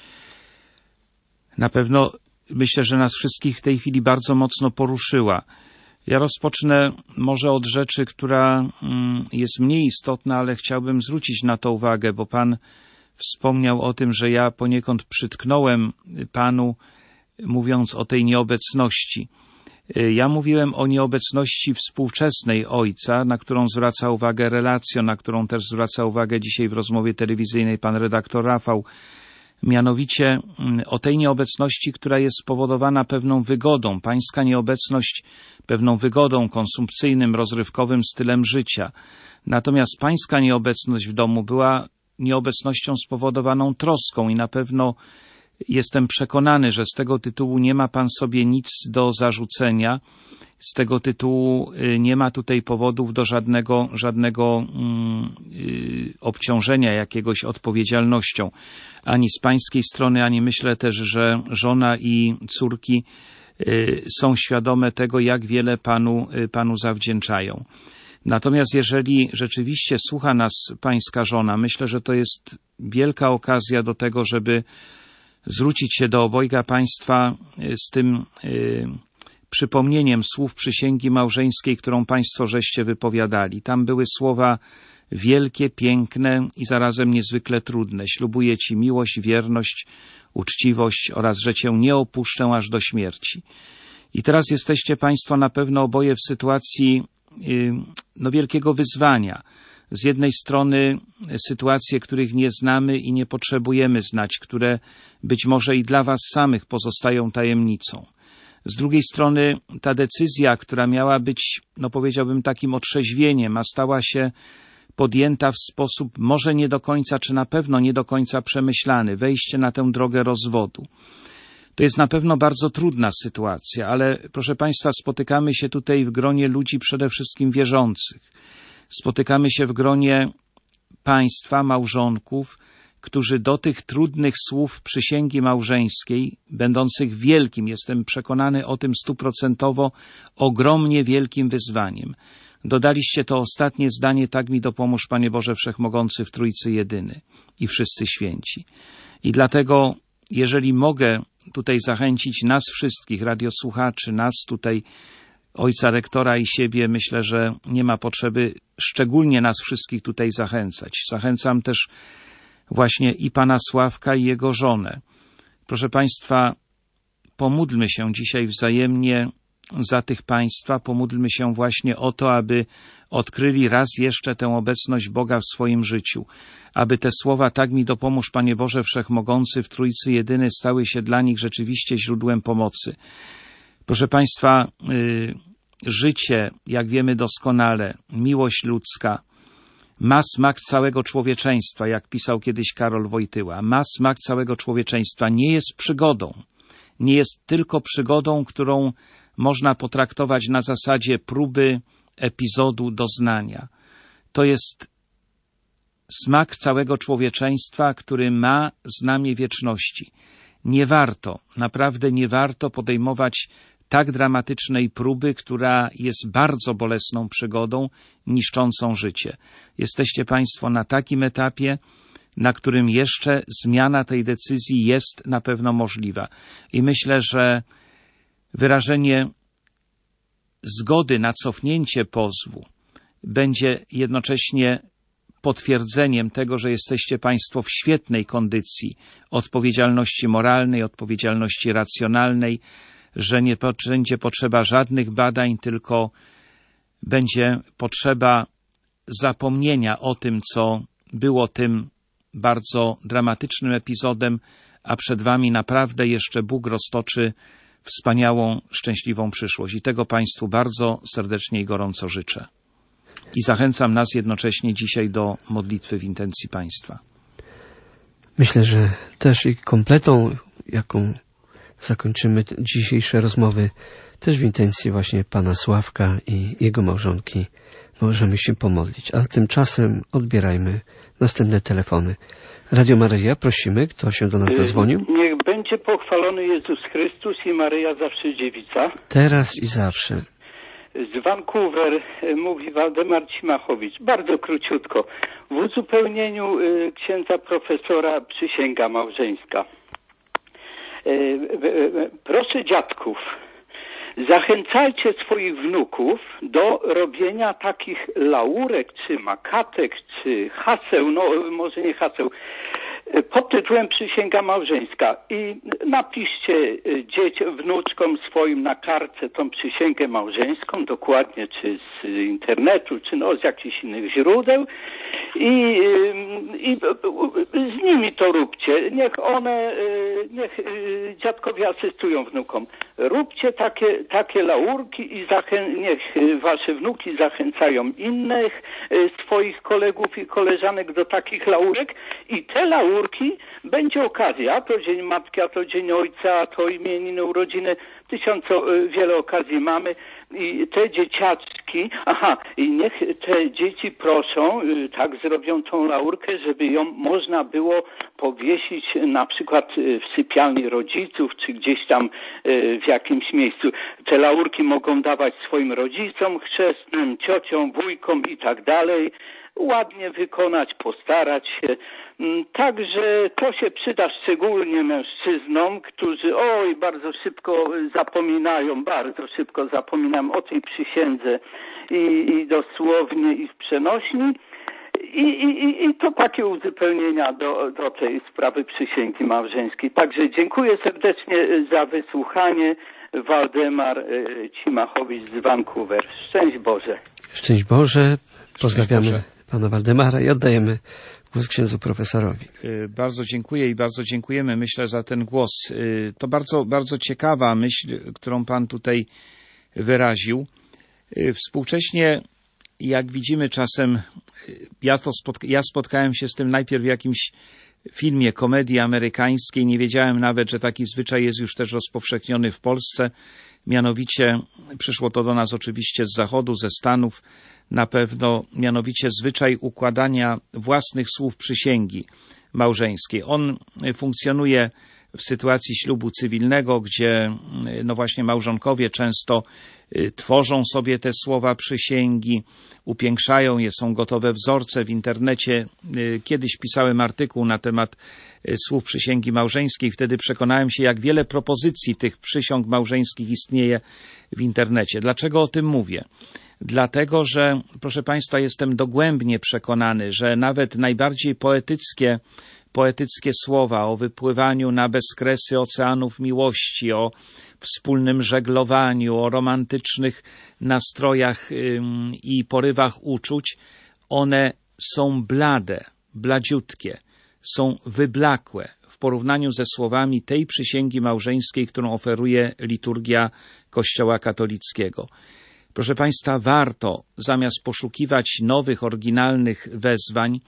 na pewno myślę, że nas wszystkich w tej chwili bardzo mocno poruszyła. Ja rozpocznę może od rzeczy, która y, jest mniej istotna, ale chciałbym zwrócić na to uwagę, bo Pan wspomniał o tym, że ja poniekąd przytknąłem Panu, mówiąc o tej nieobecności. Ja mówiłem o nieobecności współczesnej Ojca, na którą zwraca uwagę relacjo, na którą też zwraca uwagę dzisiaj w rozmowie telewizyjnej pan redaktor Rafał. Mianowicie o tej nieobecności, która jest spowodowana pewną wygodą, pańska nieobecność pewną wygodą, konsumpcyjnym, rozrywkowym stylem życia. Natomiast pańska nieobecność w domu była nieobecnością spowodowaną troską i na pewno jestem przekonany, że z tego tytułu nie ma pan sobie nic do zarzucenia. Z tego tytułu nie ma tutaj powodów do żadnego, żadnego yy, obciążenia jakiegoś odpowiedzialnością. Ani z pańskiej strony, ani myślę też, że żona i córki yy, są świadome tego, jak wiele panu, yy, panu zawdzięczają. Natomiast jeżeli rzeczywiście słucha nas pańska żona, myślę, że to jest wielka okazja do tego, żeby zwrócić się do obojga państwa z tym y, przypomnieniem słów przysięgi małżeńskiej, którą państwo żeście wypowiadali. Tam były słowa wielkie, piękne i zarazem niezwykle trudne. Ślubuję ci miłość, wierność, uczciwość oraz, że cię nie opuszczę aż do śmierci. I teraz jesteście państwo na pewno oboje w sytuacji y, no, wielkiego wyzwania. Z jednej strony sytuacje, których nie znamy i nie potrzebujemy znać, które być może i dla was samych pozostają tajemnicą. Z drugiej strony ta decyzja, która miała być, no powiedziałbym, takim otrzeźwieniem, a stała się podjęta w sposób może nie do końca, czy na pewno nie do końca przemyślany, wejście na tę drogę rozwodu. To jest na pewno bardzo trudna sytuacja, ale proszę państwa, spotykamy się tutaj w gronie ludzi przede wszystkim wierzących. Spotykamy się w gronie państwa, małżonków, którzy do tych trudnych słów przysięgi małżeńskiej, będących wielkim, jestem przekonany o tym stuprocentowo, ogromnie wielkim wyzwaniem, dodaliście to ostatnie zdanie: tak mi dopomóż, Panie Boże Wszechmogący w Trójcy Jedyny i wszyscy święci. I dlatego, jeżeli mogę tutaj zachęcić nas wszystkich, radiosłuchaczy, nas tutaj, ojca rektora i siebie, myślę, że nie ma potrzeby szczególnie nas wszystkich tutaj zachęcać. Zachęcam też właśnie i pana Sławka, i jego żonę. Proszę państwa, pomódlmy się dzisiaj wzajemnie za tych państwa, pomódlmy się właśnie o to, aby odkryli raz jeszcze tę obecność Boga w swoim życiu, aby te słowa: tak mi dopomóż, Panie Boże Wszechmogący w Trójcy Jedyny, stały się dla nich rzeczywiście źródłem pomocy. Proszę państwa, yy, życie, jak wiemy doskonale, miłość ludzka, ma smak całego człowieczeństwa, jak pisał kiedyś Karol Wojtyła. Ma smak całego człowieczeństwa. Nie jest przygodą. Nie jest tylko przygodą, którą można potraktować na zasadzie próby, epizodu, doznania. To jest smak całego człowieczeństwa, który ma znamie wieczności. Nie warto, naprawdę nie warto podejmować tak dramatycznej próby, która jest bardzo bolesną przygodą, niszczącą życie. Jesteście państwo na takim etapie, na którym jeszcze zmiana tej decyzji jest na pewno możliwa. I myślę, że wyrażenie zgody na cofnięcie pozwu będzie jednocześnie potwierdzeniem tego, że jesteście państwo w świetnej kondycji odpowiedzialności moralnej, odpowiedzialności racjonalnej, że nie będzie potrzeba żadnych badań, tylko będzie potrzeba zapomnienia o tym, co było tym bardzo dramatycznym epizodem, a przed wami naprawdę jeszcze Bóg roztoczy wspaniałą, szczęśliwą przyszłość. I tego państwu bardzo serdecznie i gorąco życzę. I zachęcam nas jednocześnie dzisiaj do modlitwy w intencji państwa. Myślę, że też i kompletą, jaką zakończymy dzisiejsze rozmowy, też w intencji właśnie pana Sławka i jego małżonki, możemy się pomodlić. A tymczasem odbierajmy następne telefony. Radio Maryja, prosimy, kto się do nas dozwonił? Niech będzie pochwalony Jezus Chrystus i Maryja zawsze dziewica. Teraz i zawsze. Z Vancouver mówi Waldemar Cimachowicz. Bardzo króciutko. W uzupełnieniu księdza profesora przysięga małżeńska. Proszę dziadków, zachęcajcie swoich wnuków do robienia takich laurek, czy makatek, czy haseł, no może nie haseł, pod tytułem Przysięga Małżeńska. I napiszcie dzieciom, wnuczkom swoim na kartce tą przysięgę małżeńską, dokładnie czy z internetu, czy no z jakichś innych źródeł i, i z nimi to róbcie. Niech one, niech dziadkowie asystują wnukom. Róbcie takie, takie laurki i zachę- niech wasze wnuki zachęcają innych swoich kolegów i koleżanek do takich laurek i te laurki będzie okazja, a to Dzień Matki, a to Dzień Ojca, a to imieniny, urodziny, tysiąco, wiele okazji mamy i te dzieciaczki, aha, i niech te dzieci proszą, tak zrobią tą laurkę, żeby ją można było powiesić na przykład w sypialni rodziców, czy gdzieś tam w jakimś miejscu. Te laurki mogą dawać swoim rodzicom chrzestnym, ciociom, wujkom i tak dalej. Ładnie wykonać, postarać się. Także to się przyda szczególnie mężczyznom, którzy oj, bardzo szybko zapominają, bardzo szybko zapominają o tej przysiędze i, i dosłownie i w przenośni. I, i, I to takie uzupełnienia do, do tej sprawy przysięgi małżeńskiej. Także dziękuję serdecznie za wysłuchanie. Waldemar Cimachowicz z Vancouver. Szczęść Boże. Szczęść Boże. Pozdrawiamy Szczęść Boże. pana Waldemara i oddajemy głos księdzu profesorowi. Bardzo dziękuję i bardzo dziękujemy, myślę, za ten głos. To bardzo, bardzo ciekawa myśl, którą pan tutaj wyraził. Współcześnie, jak widzimy czasem, ja, to spotka- ja spotkałem się z tym najpierw w jakimś filmie komedii amerykańskiej. Nie wiedziałem nawet, że taki zwyczaj jest już też rozpowszechniony w Polsce. Mianowicie, przyszło to do nas oczywiście z Zachodu, ze Stanów, na pewno, mianowicie zwyczaj układania własnych słów przysięgi małżeńskiej. On funkcjonuje w sytuacji ślubu cywilnego, gdzie no właśnie małżonkowie często tworzą sobie te słowa przysięgi, upiększają je, są gotowe wzorce w internecie. Kiedyś pisałem artykuł na temat słów przysięgi małżeńskiej, wtedy przekonałem się, jak wiele propozycji tych przysiąg małżeńskich istnieje w internecie. Dlaczego o tym mówię? Dlatego, że, proszę Państwa, jestem dogłębnie przekonany, że nawet najbardziej poetyckie poetyckie słowa o wypływaniu na bezkresy oceanów miłości, o wspólnym żeglowaniu, o romantycznych nastrojach ym, i porywach uczuć, one są blade, bladziutkie, są wyblakłe w porównaniu ze słowami tej przysięgi małżeńskiej, którą oferuje liturgia Kościoła katolickiego. Proszę Państwa, warto zamiast poszukiwać nowych, oryginalnych wezwań,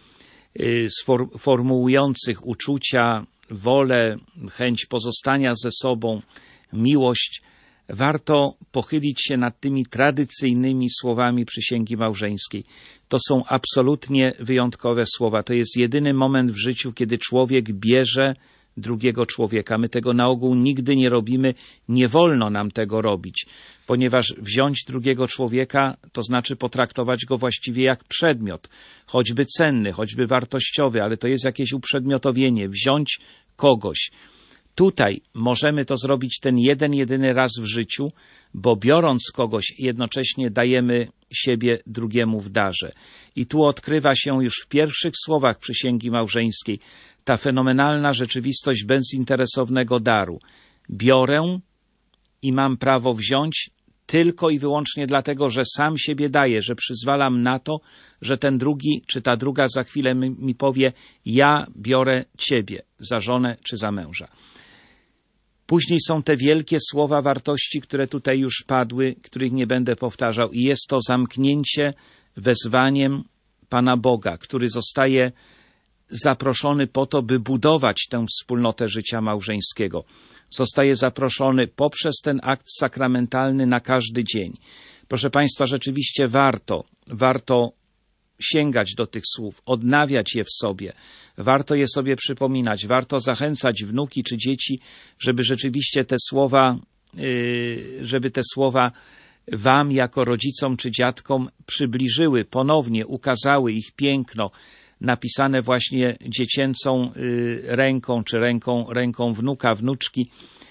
formułujących uczucia, wolę, chęć pozostania ze sobą, miłość, warto pochylić się nad tymi tradycyjnymi słowami przysięgi małżeńskiej. To są absolutnie wyjątkowe słowa. To jest jedyny moment w życiu, kiedy człowiek bierze drugiego człowieka. My tego na ogół nigdy nie robimy, nie wolno nam tego robić, ponieważ wziąć drugiego człowieka to znaczy potraktować go właściwie jak przedmiot, choćby cenny, choćby wartościowy, ale to jest jakieś uprzedmiotowienie, wziąć kogoś. Tutaj możemy to zrobić ten jeden, jedyny raz w życiu, bo biorąc kogoś jednocześnie dajemy siebie drugiemu w darze. I tu odkrywa się już w pierwszych słowach przysięgi małżeńskiej ta fenomenalna rzeczywistość bezinteresownego daru. Biorę i mam prawo wziąć tylko i wyłącznie dlatego, że sam siebie daję, że przyzwalam na to, że ten drugi czy ta druga za chwilę mi, mi powie: ja biorę ciebie za żonę czy za męża. Później są te wielkie słowa wartości, które tutaj już padły, których nie będę powtarzał, i jest to zamknięcie wezwaniem Pana Boga, który zostaje zaproszony po to, by budować tę wspólnotę życia małżeńskiego. Zostaje zaproszony poprzez ten akt sakramentalny na każdy dzień. Proszę Państwa, rzeczywiście warto, warto sięgać do tych słów, odnawiać je w sobie. Warto je sobie przypominać, warto zachęcać wnuki czy dzieci, żeby rzeczywiście te słowa, żeby te słowa wam jako rodzicom czy dziadkom przybliżyły, ponownie ukazały ich piękno, napisane właśnie dziecięcą ręką czy ręką, ręką wnuka, wnuczki.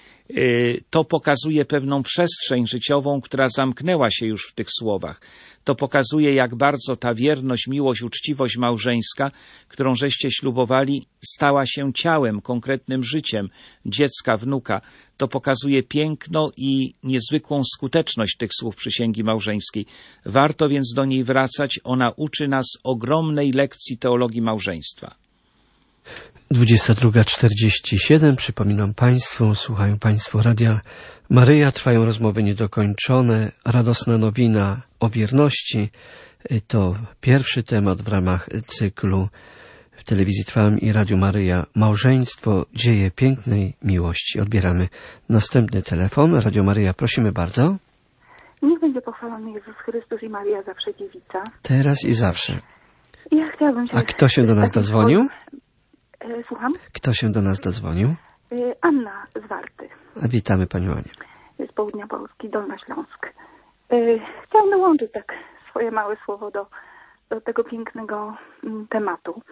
To pokazuje pewną przestrzeń życiową, która zamknęła się już w tych słowach. To pokazuje, jak bardzo ta wierność, miłość, uczciwość małżeńska, którą żeście ślubowali, stała się ciałem, konkretnym życiem dziecka, wnuka. To pokazuje piękno i niezwykłą skuteczność tych słów przysięgi małżeńskiej. Warto więc do niej wracać. Ona uczy nas ogromnej lekcji teologii małżeństwa. dwudziesta druga czterdzieści siedem. Przypominam Państwu, słuchają Państwo Radia Maryja. Trwają rozmowy niedokończone. Radosna nowina o wierności. To pierwszy temat w ramach cyklu w Telewizji Trwam i Radiu Maryja. Małżeństwo, dzieje pięknej miłości. Odbieramy następny telefon. Radio Maryja, prosimy bardzo. Niech będzie pochwalony Jezus Chrystus i Maria zawsze dziewica. Teraz i zawsze. Ja chciałabym się... A kto się do nas dozwonił? Słucham? Kto się do nas dozwonił? Anna z Warty. A witamy Panią Anię. Z południa Polski, Dolna Śląsk. Chciałam dołączyć tak swoje małe słowo do, do tego pięknego tematu.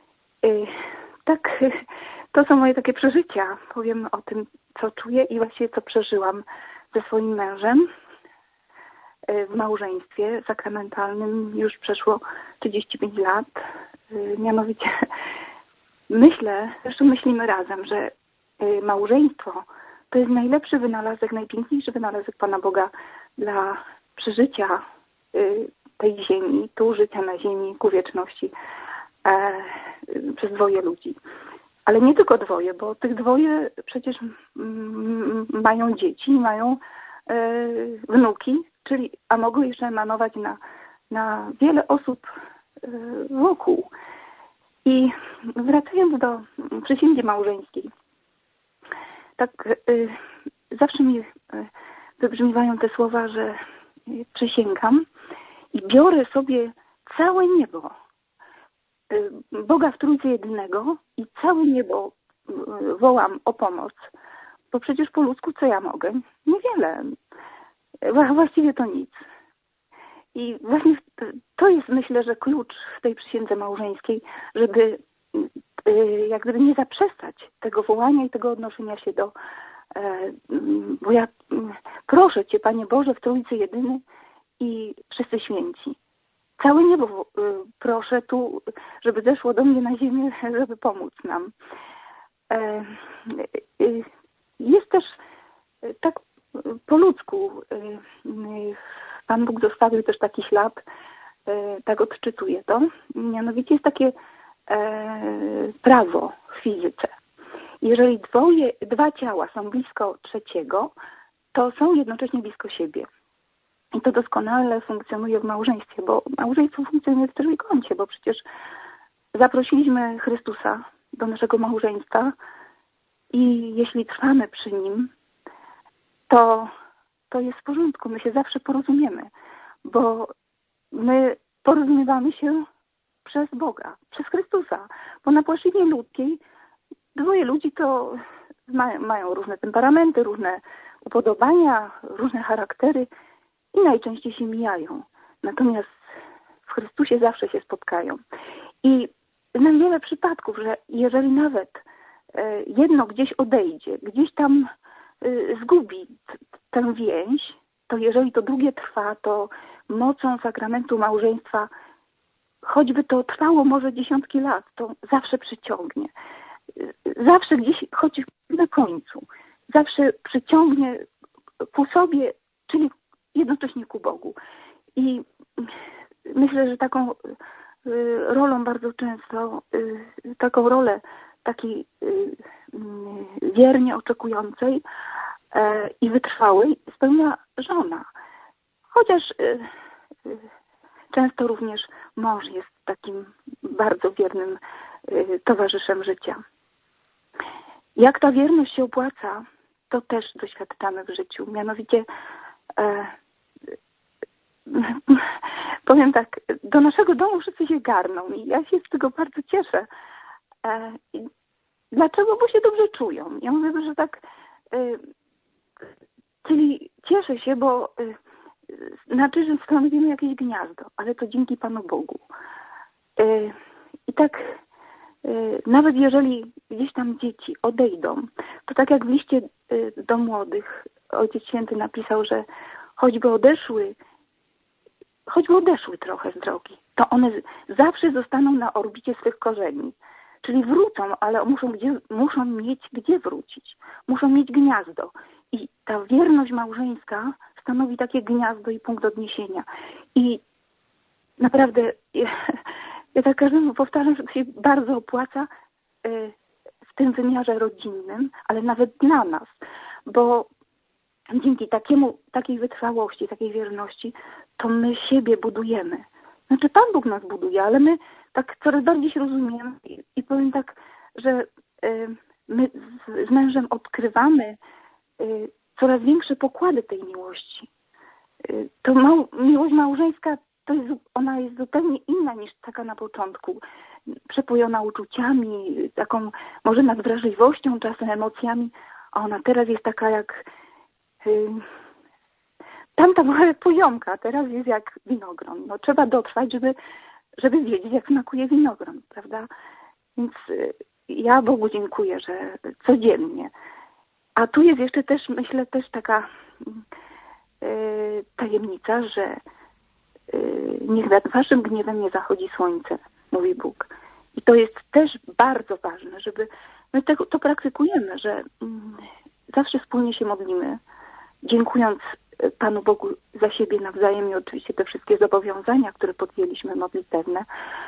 Tak, to są moje takie przeżycia. Powiem o tym, co czuję i właściwie co przeżyłam ze swoim mężem w małżeństwie sakramentalnym. Już przeszło trzydzieści pięć lat. Mianowicie myślę, zresztą myślimy razem, że małżeństwo to jest najlepszy wynalazek, najpiękniejszy wynalazek Pana Boga dla przeżycia tej ziemi, tu życia na ziemi ku wieczności e, przez dwoje ludzi. Ale nie tylko dwoje, bo tych dwoje przecież m, mają dzieci, mają e, wnuki, czyli, a mogą jeszcze emanować na, na wiele osób e, wokół. I wracając do przysięgi małżeńskiej, tak y, zawsze mi y, wybrzmiewają te słowa, że y, przysięgam i biorę sobie całe niebo. Boga w Trójcy Jedynego i całe niebo wołam o pomoc, bo przecież po ludzku co ja mogę? Niewiele. Właściwie to nic. I właśnie to jest, myślę, że klucz w tej przysiędze małżeńskiej, żeby jak gdyby nie zaprzestać tego wołania i tego odnoszenia się do... Bo ja proszę Cię, Panie Boże, w Trójcy Jedyny i wszyscy święci. Całe niebo proszę tu, żeby zeszło do mnie na ziemię, żeby pomóc nam. Jest też tak po ludzku. Pan Bóg zostawił też taki ślad, tak odczytuję to. Mianowicie jest takie prawo w fizyce. Jeżeli dwoje, dwa ciała są blisko trzeciego, to są jednocześnie blisko siebie. I to doskonale funkcjonuje w małżeństwie, bo małżeństwo funkcjonuje w trójkącie, bo przecież zaprosiliśmy Chrystusa do naszego małżeństwa i jeśli trwamy przy Nim, to, to jest w porządku. My się zawsze porozumiemy, bo my porozumiewamy się przez Boga, przez Chrystusa. Bo na płaszczyźnie ludzkiej dwoje ludzi to ma, mają różne temperamenty, różne upodobania, różne charaktery i najczęściej się mijają. Natomiast w Chrystusie zawsze się spotkają. I znam wiele przypadków, że jeżeli nawet jedno gdzieś odejdzie, gdzieś tam zgubi tę więź, to jeżeli to drugie trwa, to mocą sakramentu małżeństwa, choćby to trwało może dziesiątki lat, to zawsze przyciągnie. Zawsze gdzieś, choć na końcu, zawsze przyciągnie ku sobie, czyli jednocześnie ku Bogu. I myślę, że taką rolą bardzo często, taką rolę takiej wiernie oczekującej i wytrwałej spełnia żona. Chociaż często również mąż jest takim bardzo wiernym towarzyszem życia. Jak ta wierność się opłaca, to też doświadczamy w życiu. Mianowicie e, powiem tak, do naszego domu wszyscy się garną i ja się z tego bardzo cieszę. E, dlaczego? Bo się dobrze czują. Ja mówię, że tak, e, czyli cieszę się, bo e, znaczy, że stanowimy jakieś gniazdo, ale to dzięki Panu Bogu. E, I tak nawet jeżeli gdzieś tam dzieci odejdą, to tak jak w liście do młodych Ojciec Święty napisał, że choćby odeszły, choćby odeszły trochę z drogi, to one zawsze zostaną na orbicie swych korzeni. Czyli wrócą, ale muszą, gdzie, muszą mieć gdzie wrócić. Muszą mieć gniazdo. I ta wierność małżeńska stanowi takie gniazdo i punkt odniesienia. I naprawdę... Ja tak każdemu powtarzam, że to się bardzo opłaca w tym wymiarze rodzinnym, ale nawet dla nas, bo dzięki takiemu, takiej wytrwałości, takiej wierności, to my siebie budujemy. Znaczy Pan Bóg nas buduje, ale my tak coraz bardziej się rozumiemy i, i powiem tak, że my z, z mężem odkrywamy coraz większe pokłady tej miłości. To mał, miłość małżeńska to jest, ona jest zupełnie inna niż taka na początku. Przepojona uczuciami, taką może nadwrażliwością, czasem emocjami. A ona teraz jest taka jak... Yy, tamta była jak poziomka, a teraz jest jak winogron. No, trzeba dotrwać, żeby, żeby wiedzieć, jak smakuje winogron, prawda? Więc yy, ja Bogu dziękuję, że codziennie. A tu jest jeszcze też, myślę, też taka yy, tajemnica, że niech nad waszym gniewem nie zachodzi słońce, mówi Bóg. I to jest też bardzo ważne, żeby my tego, to praktykujemy, że mm, zawsze wspólnie się modlimy, dziękując Panu Bogu za siebie nawzajem i oczywiście te wszystkie zobowiązania, które podjęliśmy modlitewne.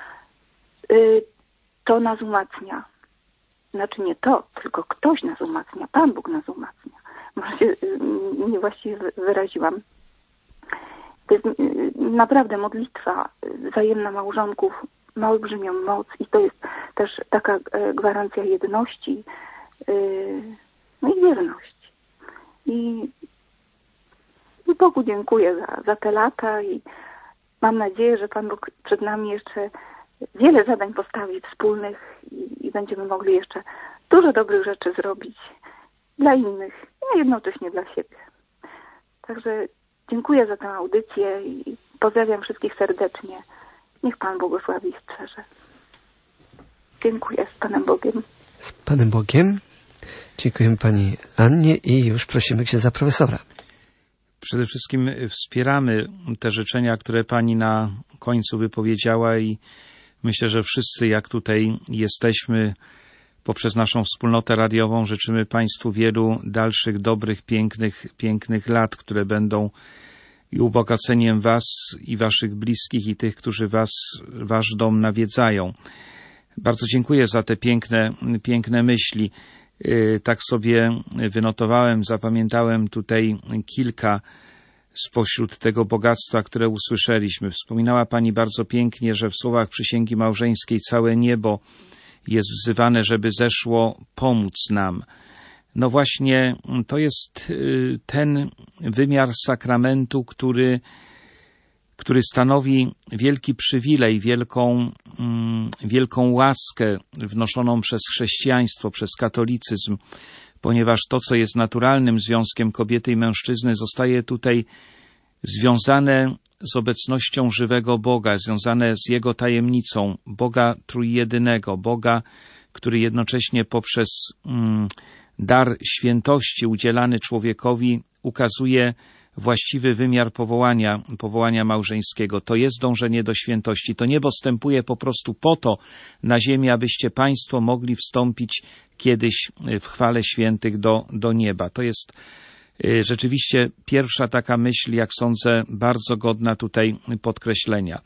Yy, to nas umacnia. Znaczy nie to, tylko ktoś nas umacnia. Pan Bóg nas umacnia. Może się yy, niewłaściwie wyraziłam. To jest naprawdę modlitwa wzajemna małżonków ma olbrzymią moc i to jest też taka gwarancja jedności, no i wierności. I, i Bogu dziękuję za, za te lata i mam nadzieję, że Pan Bóg przed nami jeszcze wiele zadań postawi wspólnych i, i będziemy mogli jeszcze dużo dobrych rzeczy zrobić dla innych, a jednocześnie dla siebie. Także dziękuję za tę audycję i pozdrawiam wszystkich serdecznie. Niech Pan błogosławi i strzeże. Dziękuję, z Panem Bogiem. Z Panem Bogiem. Dziękujemy Pani Annie i już prosimy księdza profesora. Przede wszystkim wspieramy te życzenia, które Pani na końcu wypowiedziała i myślę, że wszyscy, jak tutaj jesteśmy, poprzez naszą wspólnotę radiową, życzymy Państwu wielu dalszych, dobrych, pięknych, pięknych lat, które będą i ubogaceniem Was i Waszych bliskich i tych, którzy Was, Wasz dom nawiedzają. Bardzo dziękuję za te piękne, piękne myśli. Tak sobie wynotowałem, zapamiętałem tutaj kilka spośród tego bogactwa, które usłyszeliśmy. Wspominała Pani bardzo pięknie, że w słowach przysięgi małżeńskiej całe niebo jest wzywane, żeby zeszło pomóc nam. No właśnie, to jest ten wymiar sakramentu, który, który stanowi wielki przywilej, wielką, wielką łaskę wnoszoną przez chrześcijaństwo, przez katolicyzm, ponieważ to, co jest naturalnym związkiem kobiety i mężczyzny, zostaje tutaj związane z obecnością żywego Boga, związane z Jego tajemnicą, Boga trójjedynego, Boga, który jednocześnie poprzez mm, dar świętości udzielany człowiekowi ukazuje właściwy wymiar powołania, powołania małżeńskiego. To jest dążenie do świętości. To niebo stępuje po prostu po to na ziemię, abyście Państwo mogli wstąpić kiedyś w chwale świętych do, do nieba. To jest rzeczywiście pierwsza taka myśl, jak sądzę, bardzo godna tutaj podkreślenia.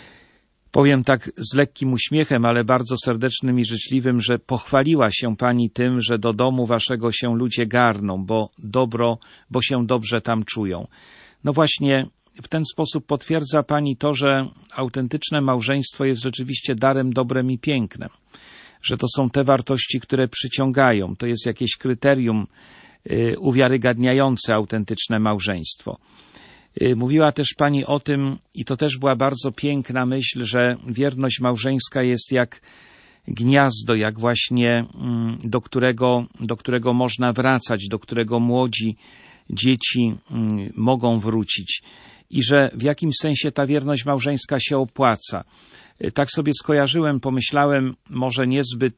Powiem tak z lekkim uśmiechem, ale bardzo serdecznym i życzliwym, że pochwaliła się Pani tym, że do domu Waszego się ludzie garną, bo dobro, bo się dobrze tam czują. No właśnie w ten sposób potwierdza Pani to, że autentyczne małżeństwo jest rzeczywiście darem, dobrem i pięknem. Że to są te wartości, które przyciągają. To jest jakieś kryterium y, uwiarygadniające autentyczne małżeństwo. Mówiła też Pani o tym, i to też była bardzo piękna myśl, że wierność małżeńska jest jak gniazdo, jak właśnie do którego, do którego można wracać, do którego młodzi dzieci mogą wrócić i że w jakimś sensie ta wierność małżeńska się opłaca. Tak sobie skojarzyłem, pomyślałem, może niezbyt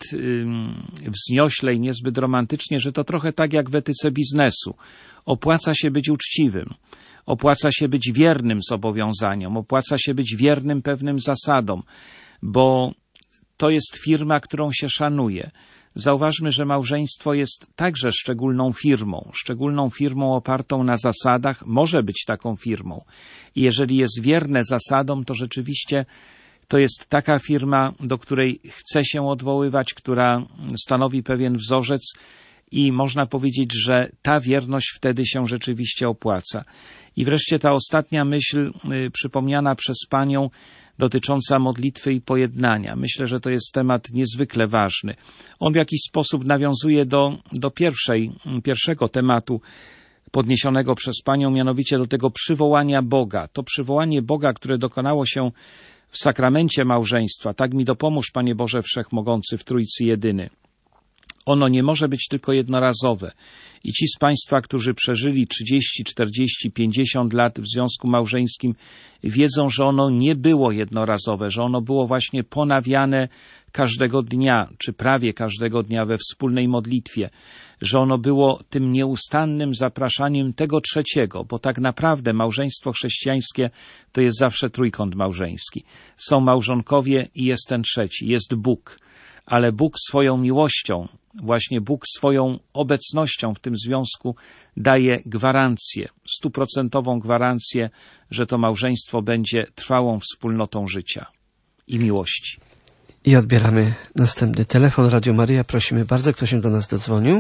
wzniośle i niezbyt romantycznie, że to trochę tak jak w etyce biznesu. Opłaca się być uczciwym. Opłaca się być wiernym zobowiązaniom, opłaca się być wiernym pewnym zasadom, bo to jest firma, którą się szanuje. Zauważmy, że małżeństwo jest także szczególną firmą, szczególną firmą opartą na zasadach, może być taką firmą. I jeżeli jest wierne zasadom, to rzeczywiście to jest taka firma, do której chce się odwoływać, która stanowi pewien wzorzec, i można powiedzieć, że ta wierność wtedy się rzeczywiście opłaca. I wreszcie ta ostatnia myśl y, przypomniana przez Panią dotycząca modlitwy i pojednania. Myślę, że to jest temat niezwykle ważny. On w jakiś sposób nawiązuje do, do pierwszej, pierwszego tematu podniesionego przez Panią, mianowicie do tego przywołania Boga. To przywołanie Boga, które dokonało się w sakramencie małżeństwa. Tak mi dopomóż, Panie Boże Wszechmogący, w Trójcy Jedyny. Ono nie może być tylko jednorazowe. I ci z Państwa, którzy przeżyli trzydzieści, czterdzieści, pięćdziesiąt lat w związku małżeńskim, wiedzą, że ono nie było jednorazowe, że ono było właśnie ponawiane każdego dnia, czy prawie każdego dnia we wspólnej modlitwie, że ono było tym nieustannym zapraszaniem tego trzeciego, bo tak naprawdę małżeństwo chrześcijańskie to jest zawsze trójkąt małżeński. Są małżonkowie i jest ten trzeci, jest Bóg. Ale Bóg swoją miłością, właśnie Bóg swoją obecnością w tym związku daje gwarancję, stuprocentową gwarancję, że to małżeństwo będzie trwałą wspólnotą życia i miłości. I odbieramy następny telefon. Radio Maryja, prosimy bardzo, kto się do nas dodzwonił?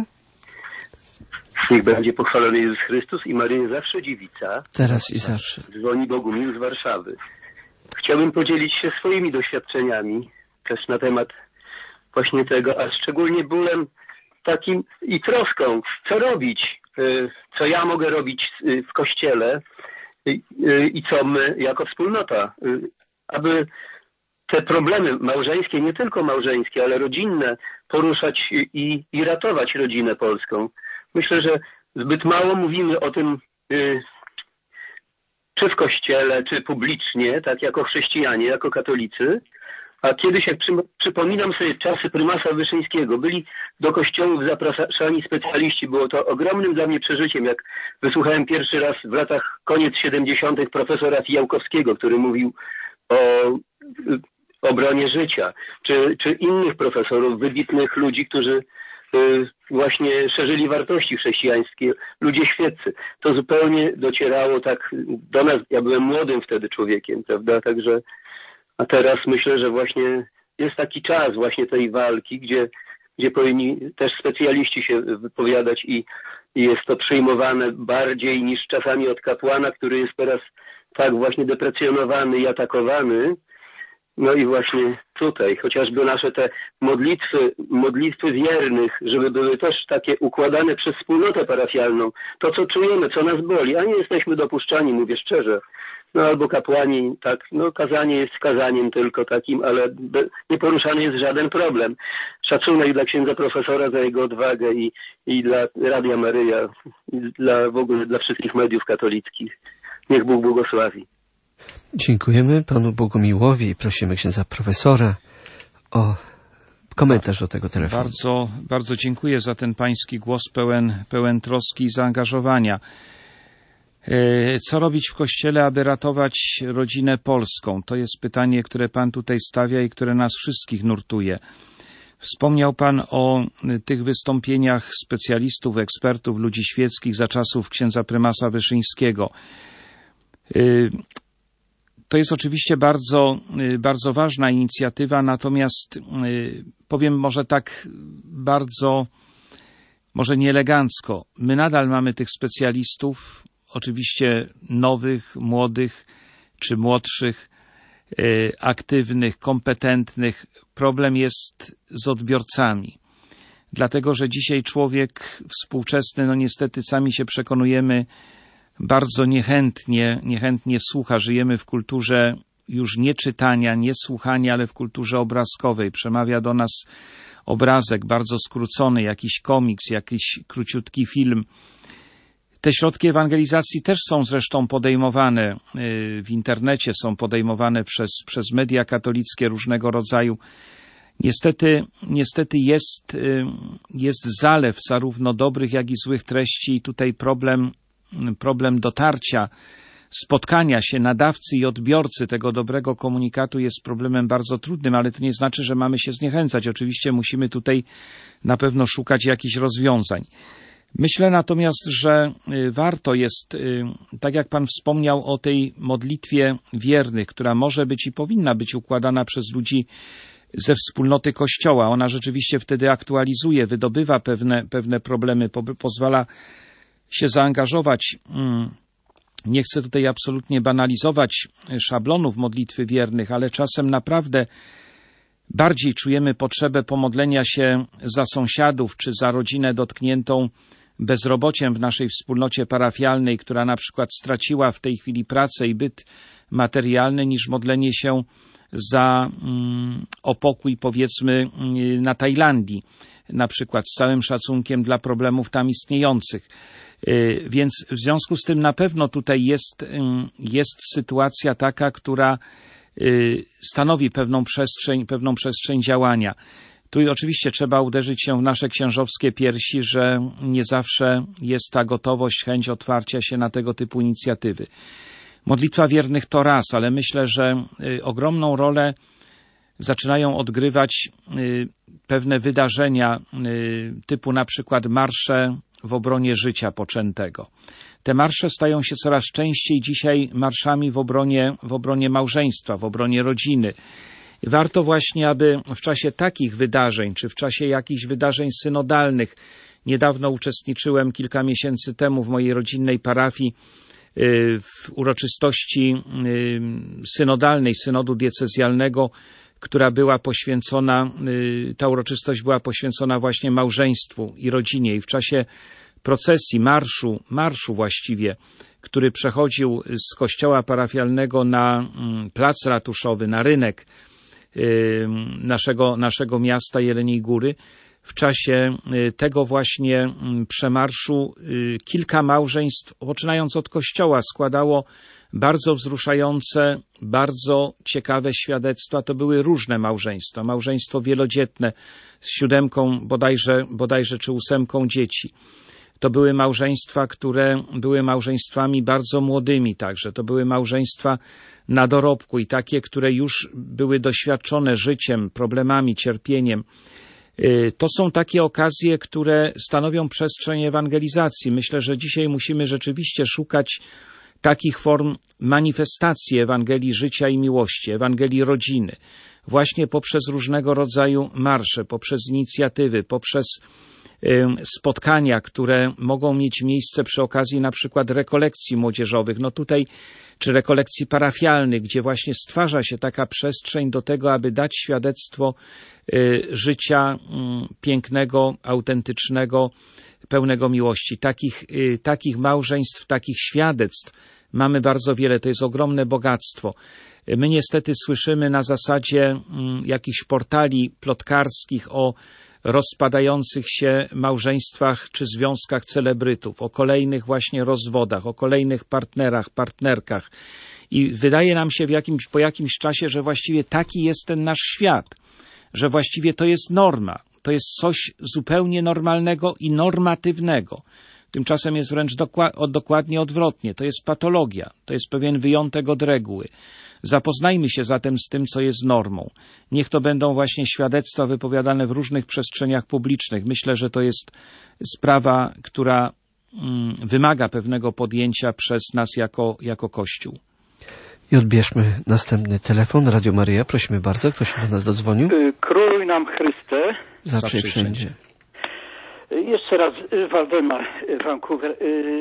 Niech będzie pochwalony Jezus Chrystus i Maryja zawsze dziewica. Teraz i zawsze. Dzwoni Bogumił z Warszawy. Chciałbym podzielić się swoimi doświadczeniami też na temat właśnie tego, a szczególnie bólem takim i troską, co robić, co ja mogę robić w Kościele i co my jako wspólnota, aby te problemy małżeńskie, nie tylko małżeńskie, ale rodzinne, poruszać i, i ratować rodzinę polską. Myślę, że zbyt mało mówimy o tym, y, czy w kościele, czy publicznie, tak jako chrześcijanie, jako katolicy. A kiedyś, jak przy, przypominam sobie czasy prymasa Wyszyńskiego, byli do kościołów zapraszani specjaliści. Było to ogromnym dla mnie przeżyciem, jak wysłuchałem pierwszy raz w latach koniec siedemdziesiątych profesora Fijałkowskiego, który mówił o obronie życia, czy, czy innych profesorów, wybitnych ludzi, którzy y, właśnie szerzyli wartości chrześcijańskie, ludzie świeccy. To zupełnie docierało tak do nas. Ja byłem młodym wtedy człowiekiem, prawda, także a teraz myślę, że właśnie jest taki czas właśnie tej walki, gdzie, gdzie powinni też specjaliści się wypowiadać i, i jest to przyjmowane bardziej niż czasami od kapłana, który jest teraz tak właśnie deprecjonowany i atakowany. No i właśnie tutaj, chociażby nasze te modlitwy, modlitwy wiernych, żeby były też takie układane przez wspólnotę parafialną. To, co czujemy, co nas boli, a nie jesteśmy dopuszczani, mówię szczerze. No albo kapłani, tak, no kazanie jest kazaniem tylko takim, ale nie poruszany jest żaden problem. Szacunek dla księdza profesora za jego odwagę i, i dla Radia Maryja, i dla w ogóle dla wszystkich mediów katolickich. Niech Bóg błogosławi. Dziękujemy panu Bogumiłowi i prosimy księdza profesora o komentarz do tego telefonu. Bardzo, bardzo dziękuję za ten pański głos pełen, pełen troski i zaangażowania. Co robić w Kościele, aby ratować rodzinę polską? To jest pytanie, które pan tutaj stawia i które nas wszystkich nurtuje. Wspomniał pan o tych wystąpieniach specjalistów, ekspertów, ludzi świeckich za czasów księdza prymasa Wyszyńskiego. To jest oczywiście bardzo, bardzo ważna inicjatywa, natomiast powiem może tak bardzo, może nieelegancko. My nadal mamy tych specjalistów, oczywiście nowych, młodych czy młodszych, aktywnych, kompetentnych. Problem jest z odbiorcami. Dlatego, że dzisiaj człowiek współczesny, no niestety sami się przekonujemy, bardzo niechętnie, niechętnie słucha. Żyjemy w kulturze już nie czytania, nie słuchania, ale w kulturze obrazkowej. Przemawia do nas obrazek bardzo skrócony, jakiś komiks, jakiś króciutki film. Te środki ewangelizacji też są zresztą podejmowane w internecie, są podejmowane przez, przez media katolickie różnego rodzaju. Niestety, niestety jest, jest zalew zarówno dobrych, jak i złych treści i tutaj problem, problem dotarcia, spotkania się nadawcy i odbiorcy tego dobrego komunikatu jest problemem bardzo trudnym, ale to nie znaczy, że mamy się zniechęcać. Oczywiście musimy tutaj na pewno szukać jakichś rozwiązań. Myślę natomiast, że warto jest, tak jak pan wspomniał o tej modlitwie wiernych, która może być i powinna być układana przez ludzi ze wspólnoty Kościoła. Ona rzeczywiście wtedy aktualizuje, wydobywa pewne, pewne problemy, po, pozwala się zaangażować. Nie chcę tutaj absolutnie banalizować szablonów modlitwy wiernych, ale czasem naprawdę bardziej czujemy potrzebę pomodlenia się za sąsiadów czy za rodzinę dotkniętą bezrobociem w naszej wspólnocie parafialnej, która na przykład straciła w tej chwili pracę i byt materialny, niż modlenie się za mm, o pokój, powiedzmy, na Tajlandii, na przykład, z całym szacunkiem dla problemów tam istniejących. Yy, więc w związku z tym na pewno tutaj jest, yy, jest sytuacja taka, która yy, stanowi pewną przestrzeń, pewną przestrzeń działania. Tu oczywiście trzeba uderzyć się w nasze księżowskie piersi, że nie zawsze jest ta gotowość, chęć otwarcia się na tego typu inicjatywy. Modlitwa wiernych to raz, ale myślę, że y, ogromną rolę zaczynają odgrywać y, pewne wydarzenia y, typu na przykład marsze w obronie życia poczętego. Te marsze stają się coraz częściej dzisiaj marszami w obronie, w obronie małżeństwa, w obronie rodziny. Warto właśnie, aby w czasie takich wydarzeń, czy w czasie jakichś wydarzeń synodalnych, niedawno uczestniczyłem kilka miesięcy temu w mojej rodzinnej parafii w uroczystości synodalnej, synodu diecezjalnego, która była poświęcona, ta uroczystość była poświęcona właśnie małżeństwu i rodzinie. I w czasie procesji, marszu, marszu właściwie, który przechodził z kościoła parafialnego na plac ratuszowy, na rynek, naszego, naszego miasta Jeleniej Góry. W czasie tego właśnie przemarszu kilka małżeństw, poczynając od kościoła, składało bardzo wzruszające, bardzo ciekawe świadectwa. To były różne małżeństwa. Małżeństwo wielodzietne z siódemką bodajże, bodajże czy ósemką dzieci. To były małżeństwa, które były małżeństwami bardzo młodymi także. To były małżeństwa na dorobku i takie, które już były doświadczone życiem, problemami, cierpieniem. To są takie okazje, które stanowią przestrzeń ewangelizacji. Myślę, że dzisiaj musimy rzeczywiście szukać takich form manifestacji Ewangelii życia i miłości, Ewangelii rodziny, właśnie poprzez różnego rodzaju marsze, poprzez inicjatywy, poprzez spotkania, które mogą mieć miejsce przy okazji na przykład rekolekcji młodzieżowych, no tutaj, czy rekolekcji parafialnych, gdzie właśnie stwarza się taka przestrzeń do tego, aby dać świadectwo życia pięknego, autentycznego, pełnego miłości. Takich, takich małżeństw, takich świadectw mamy bardzo wiele. To jest ogromne bogactwo. My niestety słyszymy na zasadzie jakichś portali plotkarskich o rozpadających się małżeństwach czy związkach celebrytów, o kolejnych właśnie rozwodach, o kolejnych partnerach, partnerkach. I wydaje nam się w jakimś, po jakimś czasie, że właściwie taki jest ten nasz świat, że właściwie to jest norma, to jest coś zupełnie normalnego i normatywnego. Tymczasem jest wręcz dokła- dokładnie odwrotnie. To jest patologia, to jest pewien wyjątek od reguły. Zapoznajmy się zatem z tym, co jest normą. Niech to będą właśnie świadectwa wypowiadane w różnych przestrzeniach publicznych. Myślę, że to jest sprawa, która mm, wymaga pewnego podjęcia przez nas jako, jako Kościół. I odbierzmy następny telefon. Radio Maryja, prosimy bardzo. Ktoś do nas dodzwonił? Króluj nam Chryste. Zawsze i wszędzie. Jeszcze raz Waldemar, Vancouver.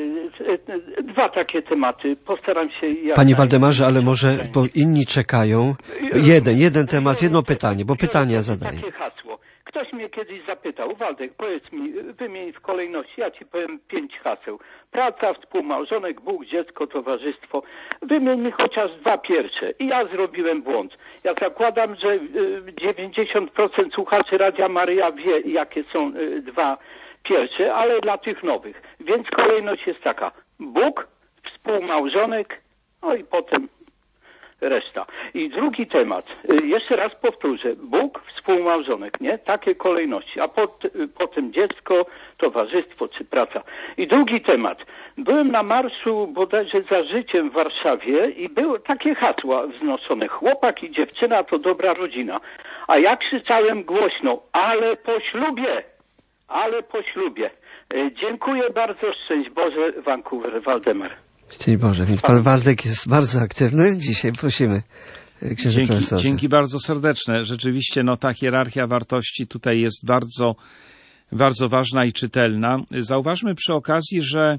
Dwa takie tematy. Postaram się... Jak Panie Waldemarze, ale może, bo inni czekają. Jeden, jeden temat, jedno pytanie, bo pytania zadaję. Takie hasło. Ktoś mnie kiedyś zapytał, Waldek, powiedz mi, wymień w kolejności, ja ci powiem pięć haseł. Praca, współmałżonek, Bóg, dziecko, towarzystwo. Wymień mi chociaż dwa pierwsze. I ja zrobiłem błąd. Ja zakładam, że dziewięćdziesiąt procent słuchaczy Radia Maryja wie, jakie są dwa pierwsze, ale dla tych nowych. Więc kolejność jest taka. Bóg, współmałżonek, no i potem reszta. I drugi temat, jeszcze raz powtórzę, Bóg, współmałżonek, nie? Takie kolejności, a pot, potem dziecko, towarzystwo czy praca. I drugi temat, byłem na marszu bodajże za życiem w Warszawie i były takie hasła wznoszone, chłopak i dziewczyna to dobra rodzina. A ja krzyczałem głośno, ale po ślubie, ale po ślubie. Dziękuję bardzo, szczęść Boże, Vancouver, Waldemar. Szczęść Boże, więc pan Waldek jest bardzo aktywny. Dzisiaj prosimy księdza dzięki, profesora. Dzięki bardzo serdeczne. Rzeczywiście no, ta hierarchia wartości tutaj jest bardzo, bardzo ważna i czytelna. Zauważmy przy okazji, że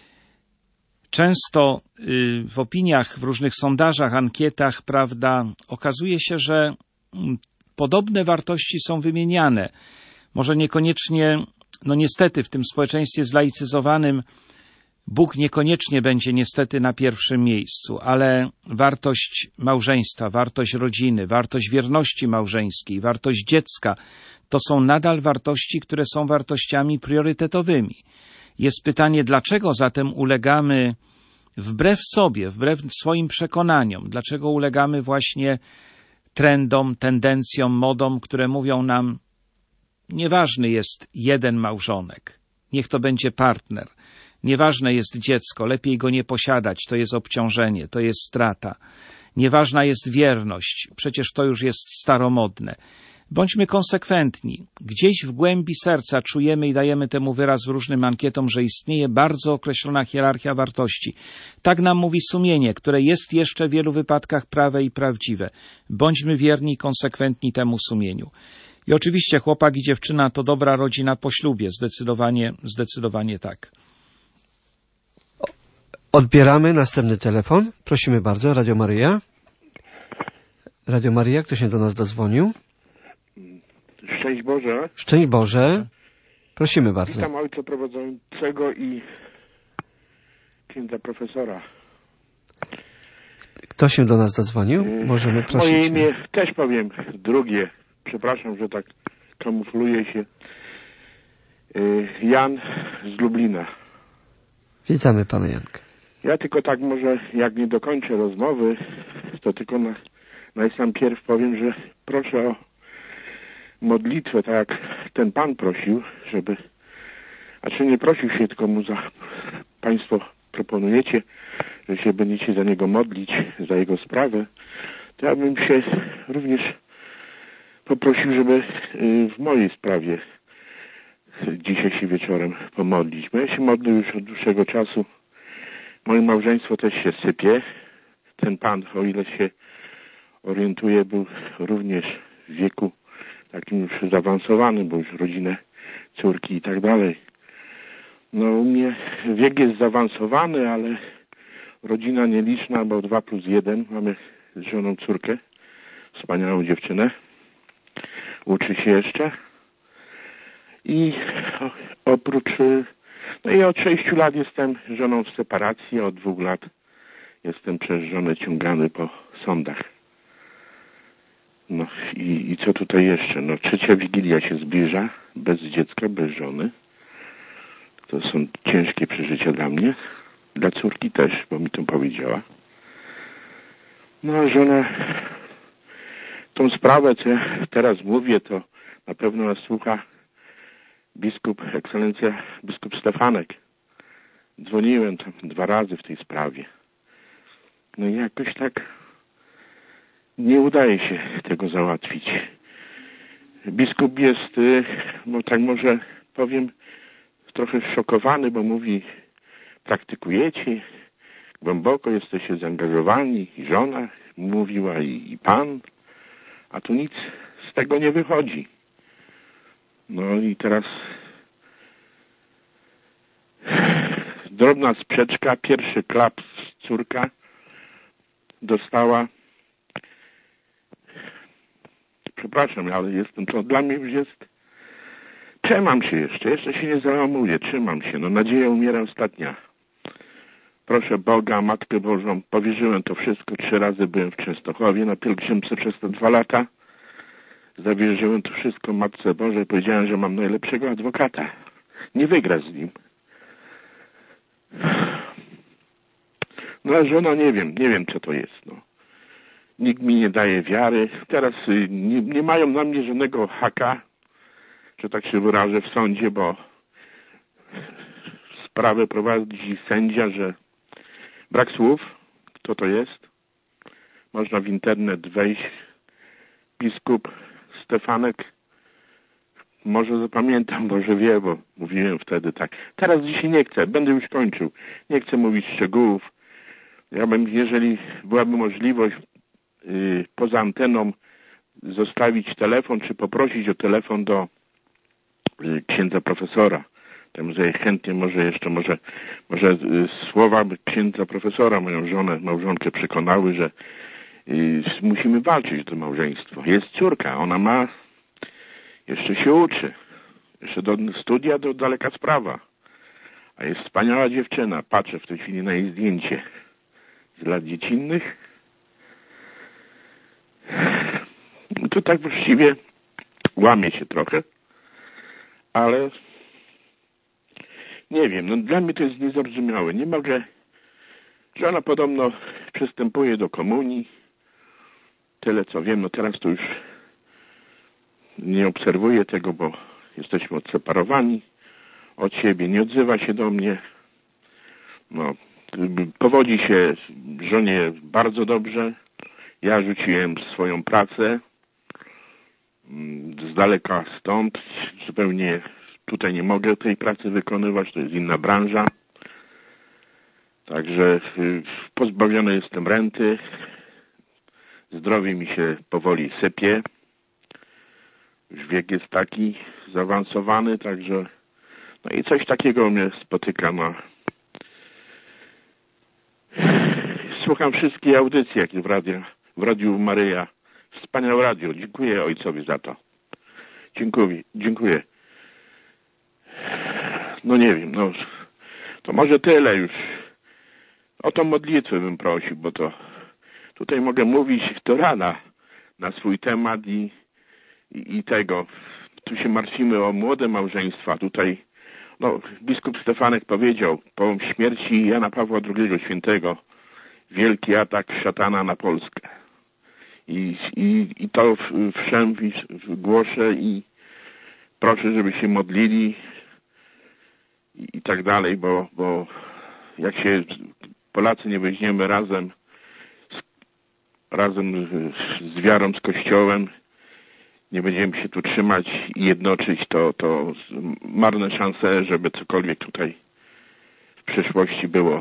często w opiniach, w różnych sondażach, ankietach, prawda, okazuje się, że podobne wartości są wymieniane. Może niekoniecznie, no niestety w tym społeczeństwie zlaicyzowanym Bóg niekoniecznie będzie niestety na pierwszym miejscu, ale wartość małżeństwa, wartość rodziny, wartość wierności małżeńskiej, wartość dziecka, to są nadal wartości, które są wartościami priorytetowymi. Jest pytanie, dlaczego zatem ulegamy wbrew sobie, wbrew swoim przekonaniom, dlaczego ulegamy właśnie trendom, tendencjom, modom, które mówią nam, nieważny jest jeden małżonek, niech to będzie partner. Nieważne jest dziecko, lepiej go nie posiadać, to jest obciążenie, to jest strata. Nieważna jest wierność, przecież to już jest staromodne. Bądźmy konsekwentni. Gdzieś w głębi serca czujemy i dajemy temu wyraz w różnym ankietom, że istnieje bardzo określona hierarchia wartości. Tak nam mówi sumienie, które jest jeszcze w wielu wypadkach prawe i prawdziwe. Bądźmy wierni i konsekwentni temu sumieniu. I oczywiście chłopak i dziewczyna to dobra rodzina po ślubie, zdecydowanie, zdecydowanie tak. Odbieramy następny telefon. Prosimy bardzo, Radio Maryja. Radio Maryja, kto się do nas dozwonił? Szczęść Boże. Szczęść Boże. Prosimy bardzo. Witam ojca prowadzącego i księdza profesora. Kto się do nas dozwonił? Możemy prosić. Moje imię też powiem drugie. Przepraszam, że tak kamufluje się. Jan z Lublina. Witamy pana Janka. Ja tylko tak może, jak nie dokończę rozmowy, to tylko na, najpierw powiem, że proszę o modlitwę, tak jak ten pan prosił, żeby, a czy nie prosił się, tylko mu za, państwo proponujecie, że się będziecie za niego modlić, za jego sprawę, to ja bym się również poprosił, żeby w mojej sprawie dzisiaj się wieczorem pomodlić, bo ja się modlę już od dłuższego czasu. Moje małżeństwo też się sypie. Ten pan, o ile się orientuje, był również w wieku takim już zaawansowanym, bo już rodzinę, córki i tak dalej. No u mnie wiek jest zaawansowany, ale rodzina nieliczna, bo dwa plus jeden. Mamy z żoną córkę, wspaniałą dziewczynę. Uczy się jeszcze. I oprócz, no i od sześciu lat jestem żoną w separacji, od dwóch lat jestem przez żonę ciągany po sądach. No i, i co tutaj jeszcze? No trzecia Wigilia się zbliża, bez dziecka, bez żony. To są ciężkie przeżycia dla mnie, dla córki też, bo mi to powiedziała. No a żona, tą sprawę, co ja teraz mówię, to na pewno nas słucha biskup, ekscelencja biskup Stefanek. Dzwoniłem tam dwa razy w tej sprawie. No i jakoś tak nie udaje się tego załatwić. Biskup jest, bo tak może powiem, trochę szokowany, bo mówi, praktykujecie, głęboko jesteście zaangażowani, i żona mówiła, i, i pan, a tu nic z tego nie wychodzi. No i teraz drobna sprzeczka, pierwszy klaps córka dostała. Przepraszam, ale jestem, to dla mnie już jest, trzymam się jeszcze, jeszcze się nie załamuję, trzymam się, no nadzieja umiera ostatnia. Proszę Boga, Matkę Bożą, powierzyłem to wszystko, trzy razy byłem w Częstochowie na pielgrzymce przez te dwa lata. Zawierzyłem to wszystko Matce Bożej, powiedziałem, że mam najlepszego adwokata. Nie wygra z nim. No a żona nie wiem, nie wiem co to jest. No. Nikt mi nie daje wiary. Teraz y, nie, nie mają na mnie żadnego haka, że tak się wyrażę, w sądzie, bo sprawę prowadzi sędzia, że brak słów, kto to jest. Można w internet wejść. Biskup Stefanek, może zapamiętam, może wie, bo mówiłem wtedy tak. Teraz dzisiaj nie chcę, będę już kończył. Nie chcę mówić szczegółów. Ja bym, jeżeli byłaby możliwość yy, poza anteną zostawić telefon, czy poprosić o telefon do yy, księdza profesora. Tam, że chętnie może jeszcze, może, może yy, słowa księdza profesora, moją żonę, małżonkę przekonały, że I musimy walczyć o to małżeństwo. Jest córka, ona ma, jeszcze się uczy, jeszcze do studia to daleka sprawa. A jest wspaniała dziewczyna, patrzę w tej chwili na jej zdjęcie z lat dziecinnych. To tak właściwie łamie się trochę, ale nie wiem, no dla mnie to jest niezrozumiałe. Nie mogę, że ona podobno przystępuje do komunii. Tyle co wiem, no teraz to już nie obserwuję tego, bo jesteśmy odseparowani od siebie, nie odzywa się do mnie. No, powodzi się żonie bardzo dobrze. Ja rzuciłem swoją pracę z daleka stąd, zupełnie tutaj nie mogę tej pracy wykonywać, to jest inna branża. Także pozbawiony jestem renty. Zdrowie mi się powoli sypie. Już wiek jest taki zaawansowany, także no i coś takiego mnie spotyka. No. Słucham wszystkie audycje, jakie w, radio, w Radiu Maryja. Wspaniałe radio. Dziękuję ojcowi za to. Dziękuję. Dziękuję. No nie wiem, no to może tyle już. O tą modlitwę bym prosił, bo to tutaj mogę mówić do rana na swój temat i, i, i tego. Tu się martwimy o młode małżeństwa. Tutaj, no, biskup Stefanek powiedział, po śmierci Jana Pawła drugiego Świętego, wielki atak szatana na Polskę. I, i, i to wszem głoszę i proszę, żeby się modlili i, i tak dalej, bo, bo jak się Polacy nie weźmiemy razem, z, razem z, z wiarą, z Kościołem, nie będziemy się tu trzymać i jednoczyć, to, to marne szanse, żeby cokolwiek tutaj w przyszłości było.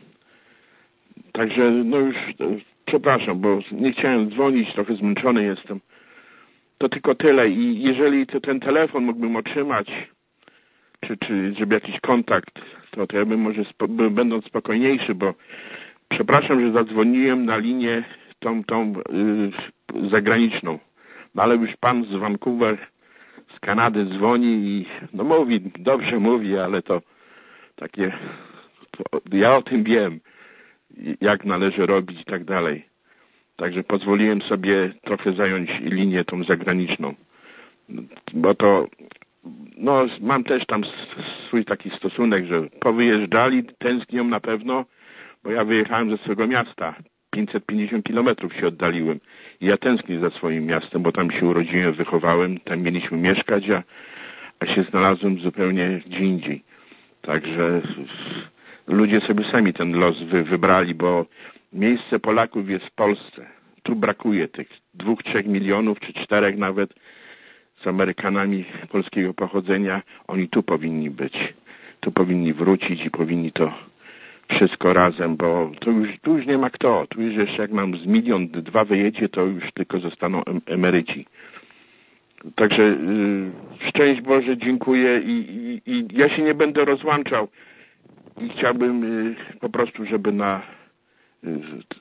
Także no już przepraszam, bo nie chciałem dzwonić, trochę zmęczony jestem. To tylko tyle i jeżeli to ten telefon mógłbym otrzymać, czy, czy żeby jakiś kontakt, to, to ja bym może spo, będąc spokojniejszy, bo przepraszam, że zadzwoniłem na linię tą, tą yy, zagraniczną. No ale już pan z Vancouver, z Kanady dzwoni i no mówi, dobrze mówi, ale to takie, to ja o tym wiem, jak należy robić i tak dalej. Także pozwoliłem sobie trochę zająć linię tą zagraniczną. Bo to, no mam też tam swój taki stosunek, że powyjeżdżali, tęsknią na pewno, bo ja wyjechałem ze swojego miasta. pięćset pięćdziesiąt kilometrów się oddaliłem. I ja tęsknię za swoim miastem, bo tam się urodziłem, wychowałem, tam mieliśmy mieszkać, a, a się znalazłem zupełnie gdzie indziej. Także ludzie sobie sami ten los wy, wybrali, bo miejsce Polaków jest w Polsce. Tu brakuje tych dwóch, trzech milionów, czy czterech nawet z Amerykanami polskiego pochodzenia. Oni tu powinni być. Tu powinni wrócić i powinni to wszystko razem, bo to już, tu już nie ma kto. Tu już jeszcze jak nam z milion, dwa wyjedzie, to już tylko zostaną emeryci. Także yy, szczęść Boże, dziękuję i, i, i ja się nie będę rozłączał i chciałbym yy, po prostu, żeby na yy,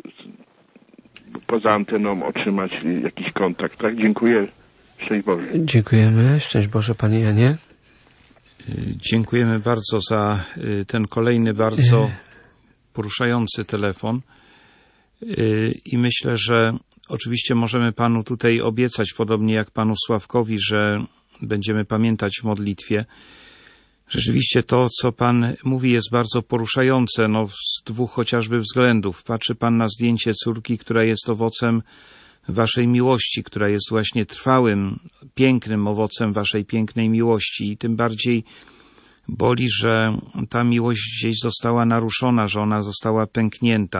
poza anteną otrzymać yy, jakiś kontakt. Tak, dziękuję. Szczęść Boże. Dziękujemy. Szczęść Boże, panie Janie. Dziękujemy bardzo za ten kolejny bardzo poruszający telefon i myślę, że oczywiście możemy panu tutaj obiecać, podobnie jak panu Sławkowi, że będziemy pamiętać w modlitwie. Rzeczywiście to, co pan mówi, jest bardzo poruszające, no z dwóch chociażby względów. Patrzy pan na zdjęcie córki, która jest owocem waszej miłości, która jest właśnie trwałym, pięknym owocem waszej pięknej miłości i tym bardziej boli, że ta miłość gdzieś została naruszona, że ona została pęknięta.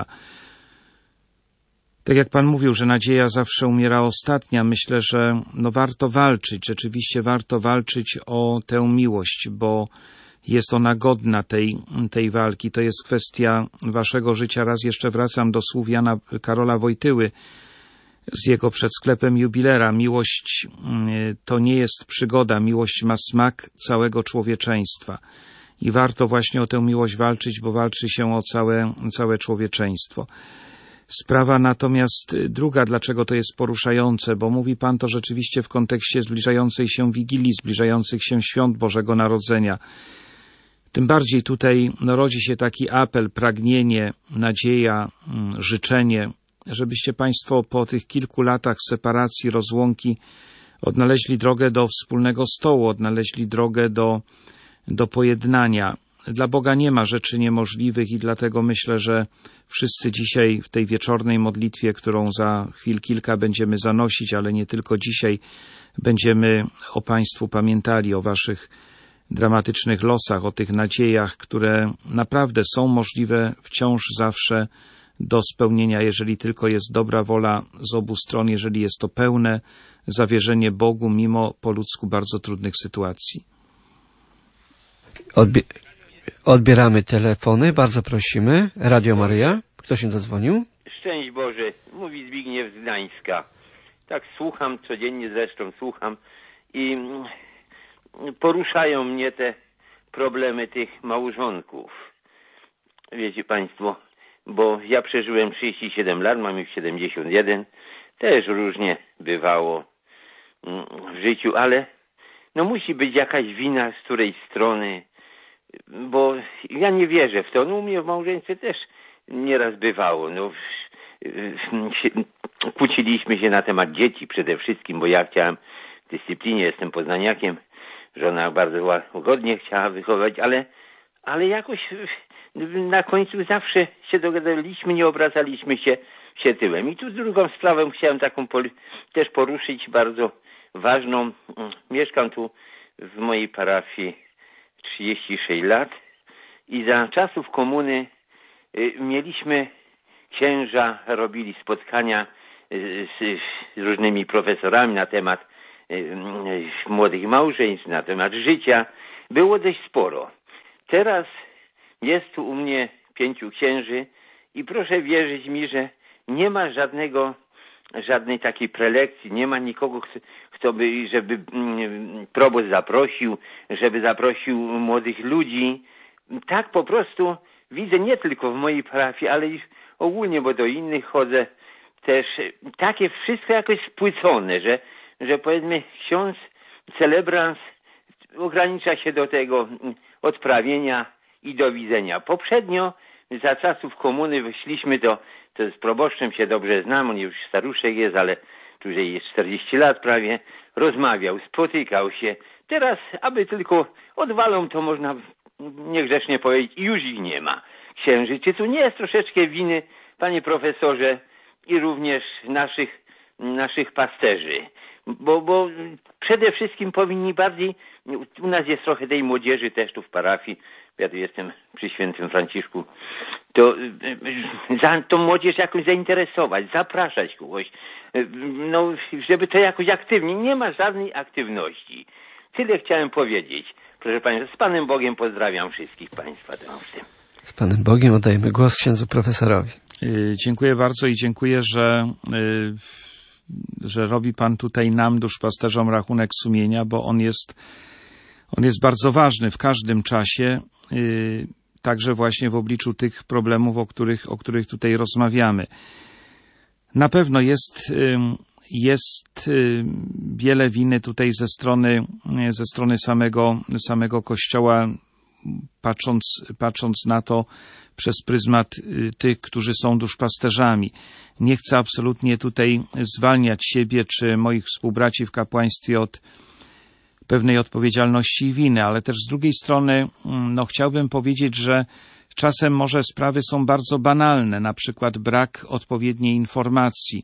Tak jak pan mówił, że nadzieja zawsze umiera ostatnia, myślę, że no warto walczyć, rzeczywiście warto walczyć o tę miłość, bo jest ona godna tej, tej walki. To jest kwestia waszego życia. Raz jeszcze wracam do słów Jana Karola Wojtyły z jego przed sklepem jubilera. Miłość to nie jest przygoda, miłość ma smak całego człowieczeństwa. I warto właśnie o tę miłość walczyć, bo walczy się o całe, całe człowieczeństwo. Sprawa natomiast druga, dlaczego to jest poruszające, bo mówi pan to rzeczywiście w kontekście zbliżającej się Wigilii, zbliżających się świąt Bożego Narodzenia. Tym bardziej tutaj no, rodzi się taki apel, pragnienie, nadzieja, życzenie, żebyście państwo po tych kilku latach separacji, rozłąki odnaleźli drogę do wspólnego stołu, odnaleźli drogę do, do pojednania. Dla Boga nie ma rzeczy niemożliwych i dlatego myślę, że wszyscy dzisiaj w tej wieczornej modlitwie, którą za chwil kilka będziemy zanosić, ale nie tylko dzisiaj, będziemy o państwu pamiętali, o waszych dramatycznych losach, o tych nadziejach, które naprawdę są możliwe wciąż zawsze do spełnienia, jeżeli tylko jest dobra wola z obu stron, jeżeli jest to pełne zawierzenie Bogu, mimo po ludzku bardzo trudnych sytuacji. Odbie- odbieramy telefony, bardzo prosimy. Radio Maryja, kto się dozwonił? Szczęść Boże, mówi Zbigniew z Gdańska. Tak słucham, codziennie zresztą słucham i poruszają mnie te problemy tych małżonków. Wiecie państwo, bo ja przeżyłem trzydzieści siedem lat, mam już siedemdziesiąt jeden, też różnie bywało w życiu, ale no musi być jakaś wina z której strony, bo ja nie wierzę w to. No u mnie w małżeństwie też nieraz bywało. No, kłóciliśmy się na temat dzieci przede wszystkim, bo ja chciałem w dyscyplinie, jestem poznaniakiem, żona bardzo łagodnie chciała wychować, ale, ale jakoś na końcu zawsze się dogadaliśmy, nie obracaliśmy się, się tyłem. I tu drugą sprawę chciałem taką też poruszyć, bardzo ważną. Mieszkam tu w mojej parafii trzydzieści sześć lat i za czasów komuny y, mieliśmy księża, robili spotkania z, z różnymi profesorami na temat y, y, młodych małżeństw, na temat życia. Było dość sporo. Teraz jest tu u mnie pięciu księży i proszę wierzyć mi, że nie ma żadnego, żadnej takiej prelekcji, nie ma nikogo, kto by, żeby mm, proboszcz zaprosił, żeby zaprosił młodych ludzi. Tak po prostu widzę nie tylko w mojej parafii, ale i ogólnie, bo do innych chodzę też, takie wszystko jakoś spłycone, że, że powiedzmy ksiądz, celebrans ogranicza się do tego odprawienia i do widzenia. Poprzednio, za czasów komuny, wyszliśmy do, to z proboszczem się dobrze znam, on już staruszek jest, ale tu już jest czterdzieści lat prawie, rozmawiał, spotykał się. Teraz, aby tylko odwalą, to można niegrzecznie powiedzieć, i już ich nie ma. Księży, czy tu nie jest troszeczkę winy, panie profesorze, i również naszych, naszych pasterzy? Bo, bo przede wszystkim powinni bardziej, u nas jest trochę tej młodzieży też tu w parafii, ja tu jestem przy świętym Franciszku, to za tą młodzież jakoś zainteresować, zapraszać kogoś, no, żeby to jakoś aktywnie, nie ma żadnej aktywności. Tyle chciałem powiedzieć. Proszę Państwa, z Panem Bogiem pozdrawiam wszystkich Państwa. Z Panem Bogiem oddajemy głos księdzu profesorowi. Yy, dziękuję bardzo i dziękuję, że, yy, że robi Pan tutaj nam, duszpasterzom, rachunek sumienia, bo on jest, on jest bardzo ważny w każdym czasie, yy, także właśnie w obliczu tych problemów, o których, o których tutaj rozmawiamy. Na pewno jest, yy, jest yy, wiele winy tutaj ze strony, yy, ze strony samego, samego Kościoła, patrząc, patrząc na to przez pryzmat tych, którzy są duszpasterzami. Nie chcę absolutnie tutaj zwalniać siebie czy moich współbraci w kapłaństwie od pewnej odpowiedzialności i winy, ale też z drugiej strony no, chciałbym powiedzieć, że czasem może sprawy są bardzo banalne, na przykład brak odpowiedniej informacji.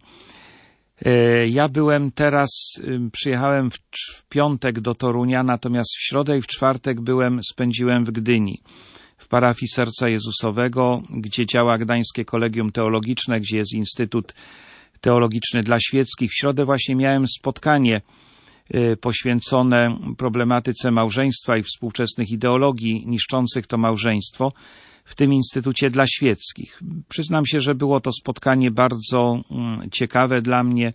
Ja byłem teraz, przyjechałem w, w piątek do Torunia, natomiast w środę i w czwartek byłem, spędziłem w Gdyni, w parafii Serca Jezusowego, gdzie działa Gdańskie Kolegium Teologiczne, gdzie jest Instytut Teologiczny dla Świeckich. W środę właśnie miałem spotkanie poświęcone problematyce małżeństwa i współczesnych ideologii niszczących to małżeństwo w tym Instytucie dla Świeckich. Przyznam się, że było to spotkanie bardzo ciekawe dla mnie.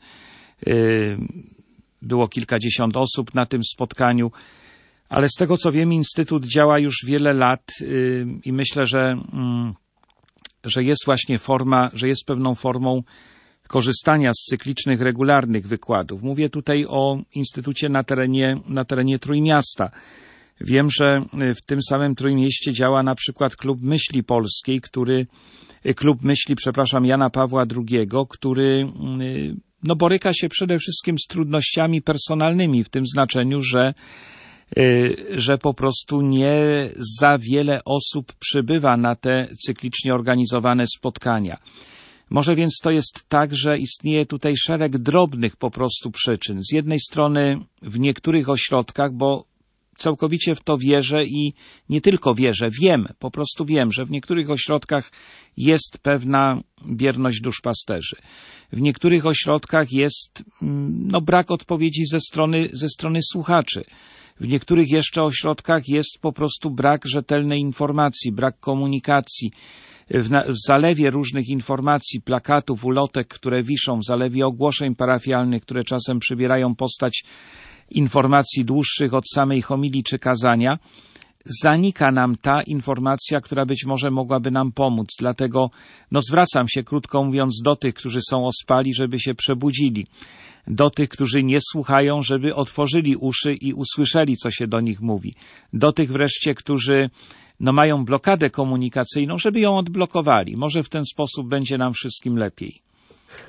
Było kilkadziesiąt osób na tym spotkaniu, ale z tego co wiem, Instytut działa już wiele lat i myślę, że, że jest właśnie forma, że jest pewną formą korzystania z cyklicznych, regularnych wykładów. Mówię tutaj o Instytucie na terenie, na terenie Trójmiasta. Wiem, że w tym samym Trójmieście działa na przykład Klub Myśli Polskiej, który, Klub Myśli, przepraszam, Jana Pawła drugiego, który no, boryka się przede wszystkim z trudnościami personalnymi, w tym znaczeniu, że, że po prostu nie za wiele osób przybywa na te cyklicznie organizowane spotkania. Może więc to jest tak, że istnieje tutaj szereg drobnych po prostu przyczyn. Z jednej strony w niektórych ośrodkach, bo całkowicie w to wierzę i nie tylko wierzę, wiem, po prostu wiem, że w niektórych ośrodkach jest pewna bierność duszpasterzy. W niektórych ośrodkach jest no, brak odpowiedzi ze strony, ze strony słuchaczy. W niektórych jeszcze ośrodkach jest po prostu brak rzetelnej informacji, brak komunikacji. W, na, w zalewie różnych informacji, plakatów, ulotek, które wiszą, w zalewie ogłoszeń parafialnych, które czasem przybierają postać informacji dłuższych od samej homilii czy kazania, zanika nam ta informacja, która być może mogłaby nam pomóc. Dlatego no, zwracam się, krótko mówiąc, do tych, którzy są ospali, żeby się przebudzili. Do tych, którzy nie słuchają, żeby otworzyli uszy i usłyszeli, co się do nich mówi. Do tych wreszcie, którzy no, mają blokadę komunikacyjną, żeby ją odblokowali. Może w ten sposób będzie nam wszystkim lepiej.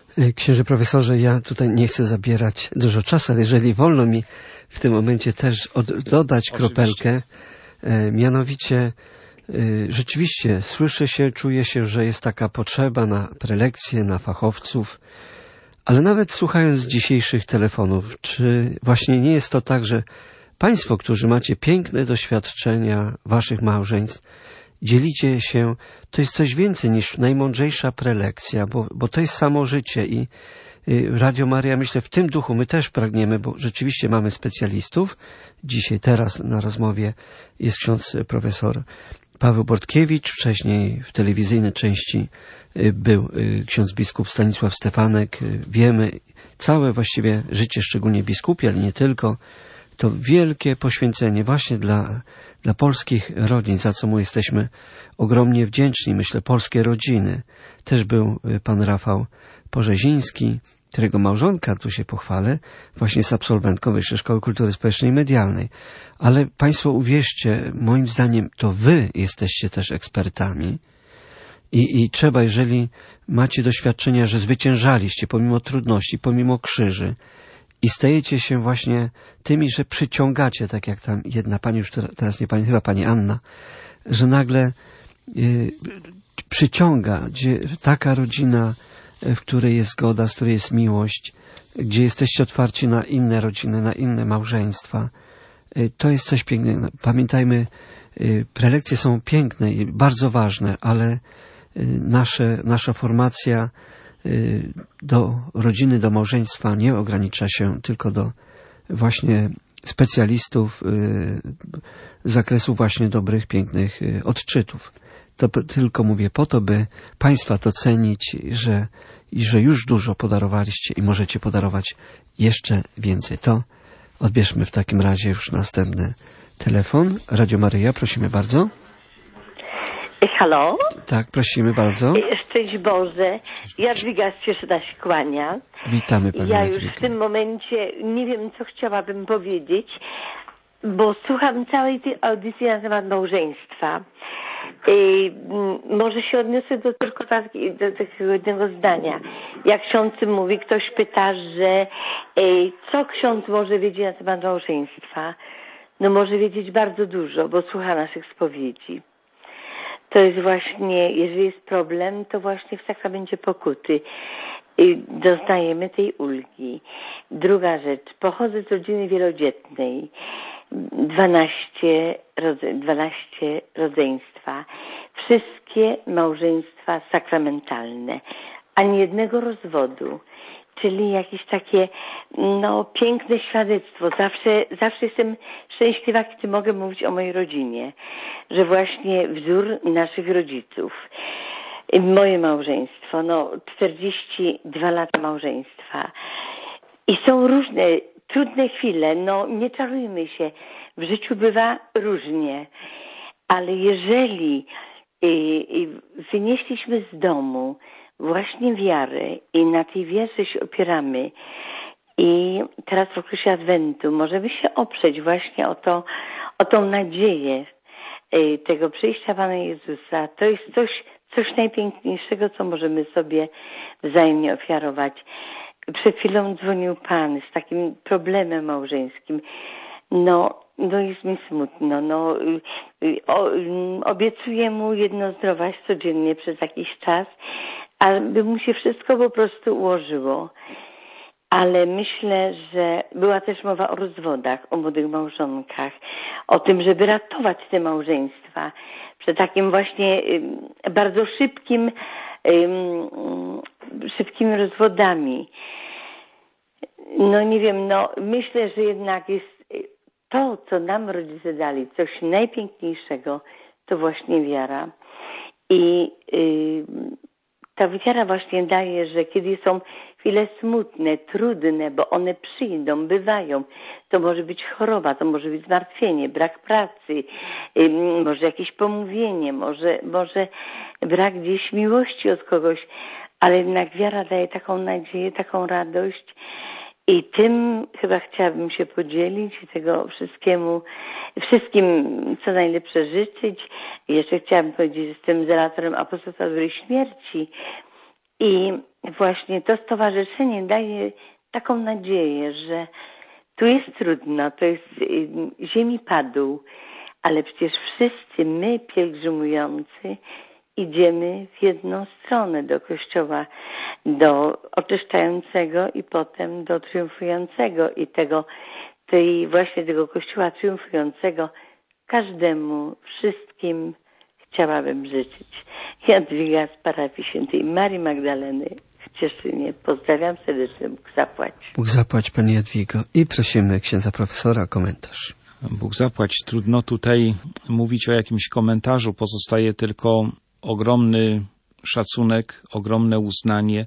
Księże profesorze, ja tutaj nie chcę zabierać dużo czasu, ale jeżeli wolno mi w tym momencie też od, dodać Oczywiście. kropelkę, e, mianowicie e, rzeczywiście słyszę się, czuję się, że jest taka potrzeba na prelekcje, na fachowców, ale nawet słuchając dzisiejszych telefonów, czy właśnie nie jest to tak, że Państwo, którzy macie piękne doświadczenia waszych małżeństw, dzielicie się, to jest coś więcej niż najmądrzejsza prelekcja, bo, bo to jest samo życie i y, Radio Maryja, myślę, w tym duchu my też pragniemy, bo rzeczywiście mamy specjalistów. Dzisiaj, teraz na rozmowie jest ksiądz profesor Paweł Bortkiewicz, wcześniej w telewizyjnej części y, był y, ksiądz biskup Stanisław Stefanek. Y, wiemy całe właściwie życie, szczególnie biskupie, ale nie tylko, to wielkie poświęcenie właśnie dla, dla polskich rodzin, za co mu jesteśmy ogromnie wdzięczni. Myślę, polskie rodziny. Też był pan Rafał Porzeziński, którego małżonka, tu się pochwalę, właśnie jest absolwentką Wyższej Szkoły Kultury Społecznej i Medialnej. Ale Państwo uwierzcie, moim zdaniem to Wy jesteście też ekspertami i, i trzeba, jeżeli macie doświadczenia, że zwyciężaliście pomimo trudności, pomimo krzyży, i stajecie się właśnie tymi, że przyciągacie, tak jak tam jedna pani, już teraz nie pani, chyba pani Anna, że nagle y, przyciąga, gdzie taka rodzina, w której jest zgoda, z której jest miłość, gdzie jesteście otwarci na inne rodziny, na inne małżeństwa. Y, to jest coś pięknego. Pamiętajmy, y, prelekcje są piękne i bardzo ważne, ale y, nasze, nasza formacja do rodziny, do małżeństwa nie ogranicza się tylko do właśnie specjalistów z zakresu właśnie dobrych, pięknych odczytów. To tylko mówię po to, by Państwa to cenić, że, i że już dużo podarowaliście i możecie podarować jeszcze więcej. To odbierzmy w takim razie już następny telefon. Radio Maryja, prosimy bardzo. Halo? Tak, prosimy bardzo. Szczęść Boże. Jadwiga z Cieszyna się kłania. Witamy Panią Ja już Jadwigę. w tym momencie nie wiem, co chciałabym powiedzieć, bo słucham całej tej audycji na temat małżeństwa. I może się odniosę do tylko tak, do takiego jednego zdania. Jak ksiądz mówi, ktoś pyta, że co ksiądz może wiedzieć na temat małżeństwa? No może wiedzieć bardzo dużo, bo słucha naszych spowiedzi. To jest właśnie, jeżeli jest problem, to właśnie w sakramencie pokuty doznajemy tej ulgi. Druga rzecz, pochodzę z rodziny wielodzietnej, dwanaście, dwanaście rodzeństwa, wszystkie małżeństwa sakramentalne, ani jednego rozwodu, czyli jakieś takie no piękne świadectwo. Zawsze, zawsze jestem szczęśliwa, kiedy mogę mówić o mojej rodzinie, że właśnie wzór naszych rodziców. Moje małżeństwo, no czterdzieści dwa lata małżeństwa. I są różne, trudne chwile, no nie czarujmy się, w życiu bywa różnie, ale jeżeli y, y, wynieśliśmy z domu właśnie wiarę i na tej wierze się opieramy i teraz w okresie Adwentu możemy się oprzeć właśnie o to, o tą nadzieję y, tego przyjścia Pana Jezusa. To jest coś, coś najpiękniejszego, co możemy sobie wzajemnie ofiarować. Przed chwilą dzwonił Pan z takim problemem małżeńskim. No, no jest mi smutno. No, o, obiecuję mu jedną zdrowaś codziennie przez jakiś czas, aby mu się wszystko po prostu ułożyło. Ale myślę, że była też mowa o rozwodach, o młodych małżonkach, o tym, żeby ratować te małżeństwa przed takim właśnie bardzo szybkim, szybkimi rozwodami. No nie wiem, no myślę, że jednak jest to, co nam rodzice dali, coś najpiękniejszego, to właśnie wiara. I yy, ta wiara właśnie daje, że kiedy są chwile smutne, trudne, bo one przyjdą, bywają, to może być choroba, to może być zmartwienie, brak pracy, yy, może jakieś pomówienie, może, może brak gdzieś miłości od kogoś, ale jednak wiara daje taką nadzieję, taką radość. I tym chyba chciałabym się podzielić i tego wszystkiemu, wszystkim co najlepsze życzyć. I jeszcze chciałabym powiedzieć, że jestem zelatorem apostolstwa dobrej śmierci I właśnie to stowarzyszenie daje taką nadzieję, że tu jest trudno, to jest ziemi padł, ale przecież wszyscy my pielgrzymujący idziemy w jedną stronę do kościoła, do oczyszczającego i potem do triumfującego i tego, tej właśnie tego kościoła triumfującego każdemu, wszystkim chciałabym życzyć. Jadwiga z parafii świętej Marii Magdaleny w Cieszynie. Pozdrawiam serdecznie, Bóg zapłać. Bóg zapłać, pani Jadwigo. I prosimy księdza profesora o komentarz. Bóg zapłać. Trudno tutaj mówić o jakimś komentarzu. Pozostaje tylko ogromny szacunek, ogromne uznanie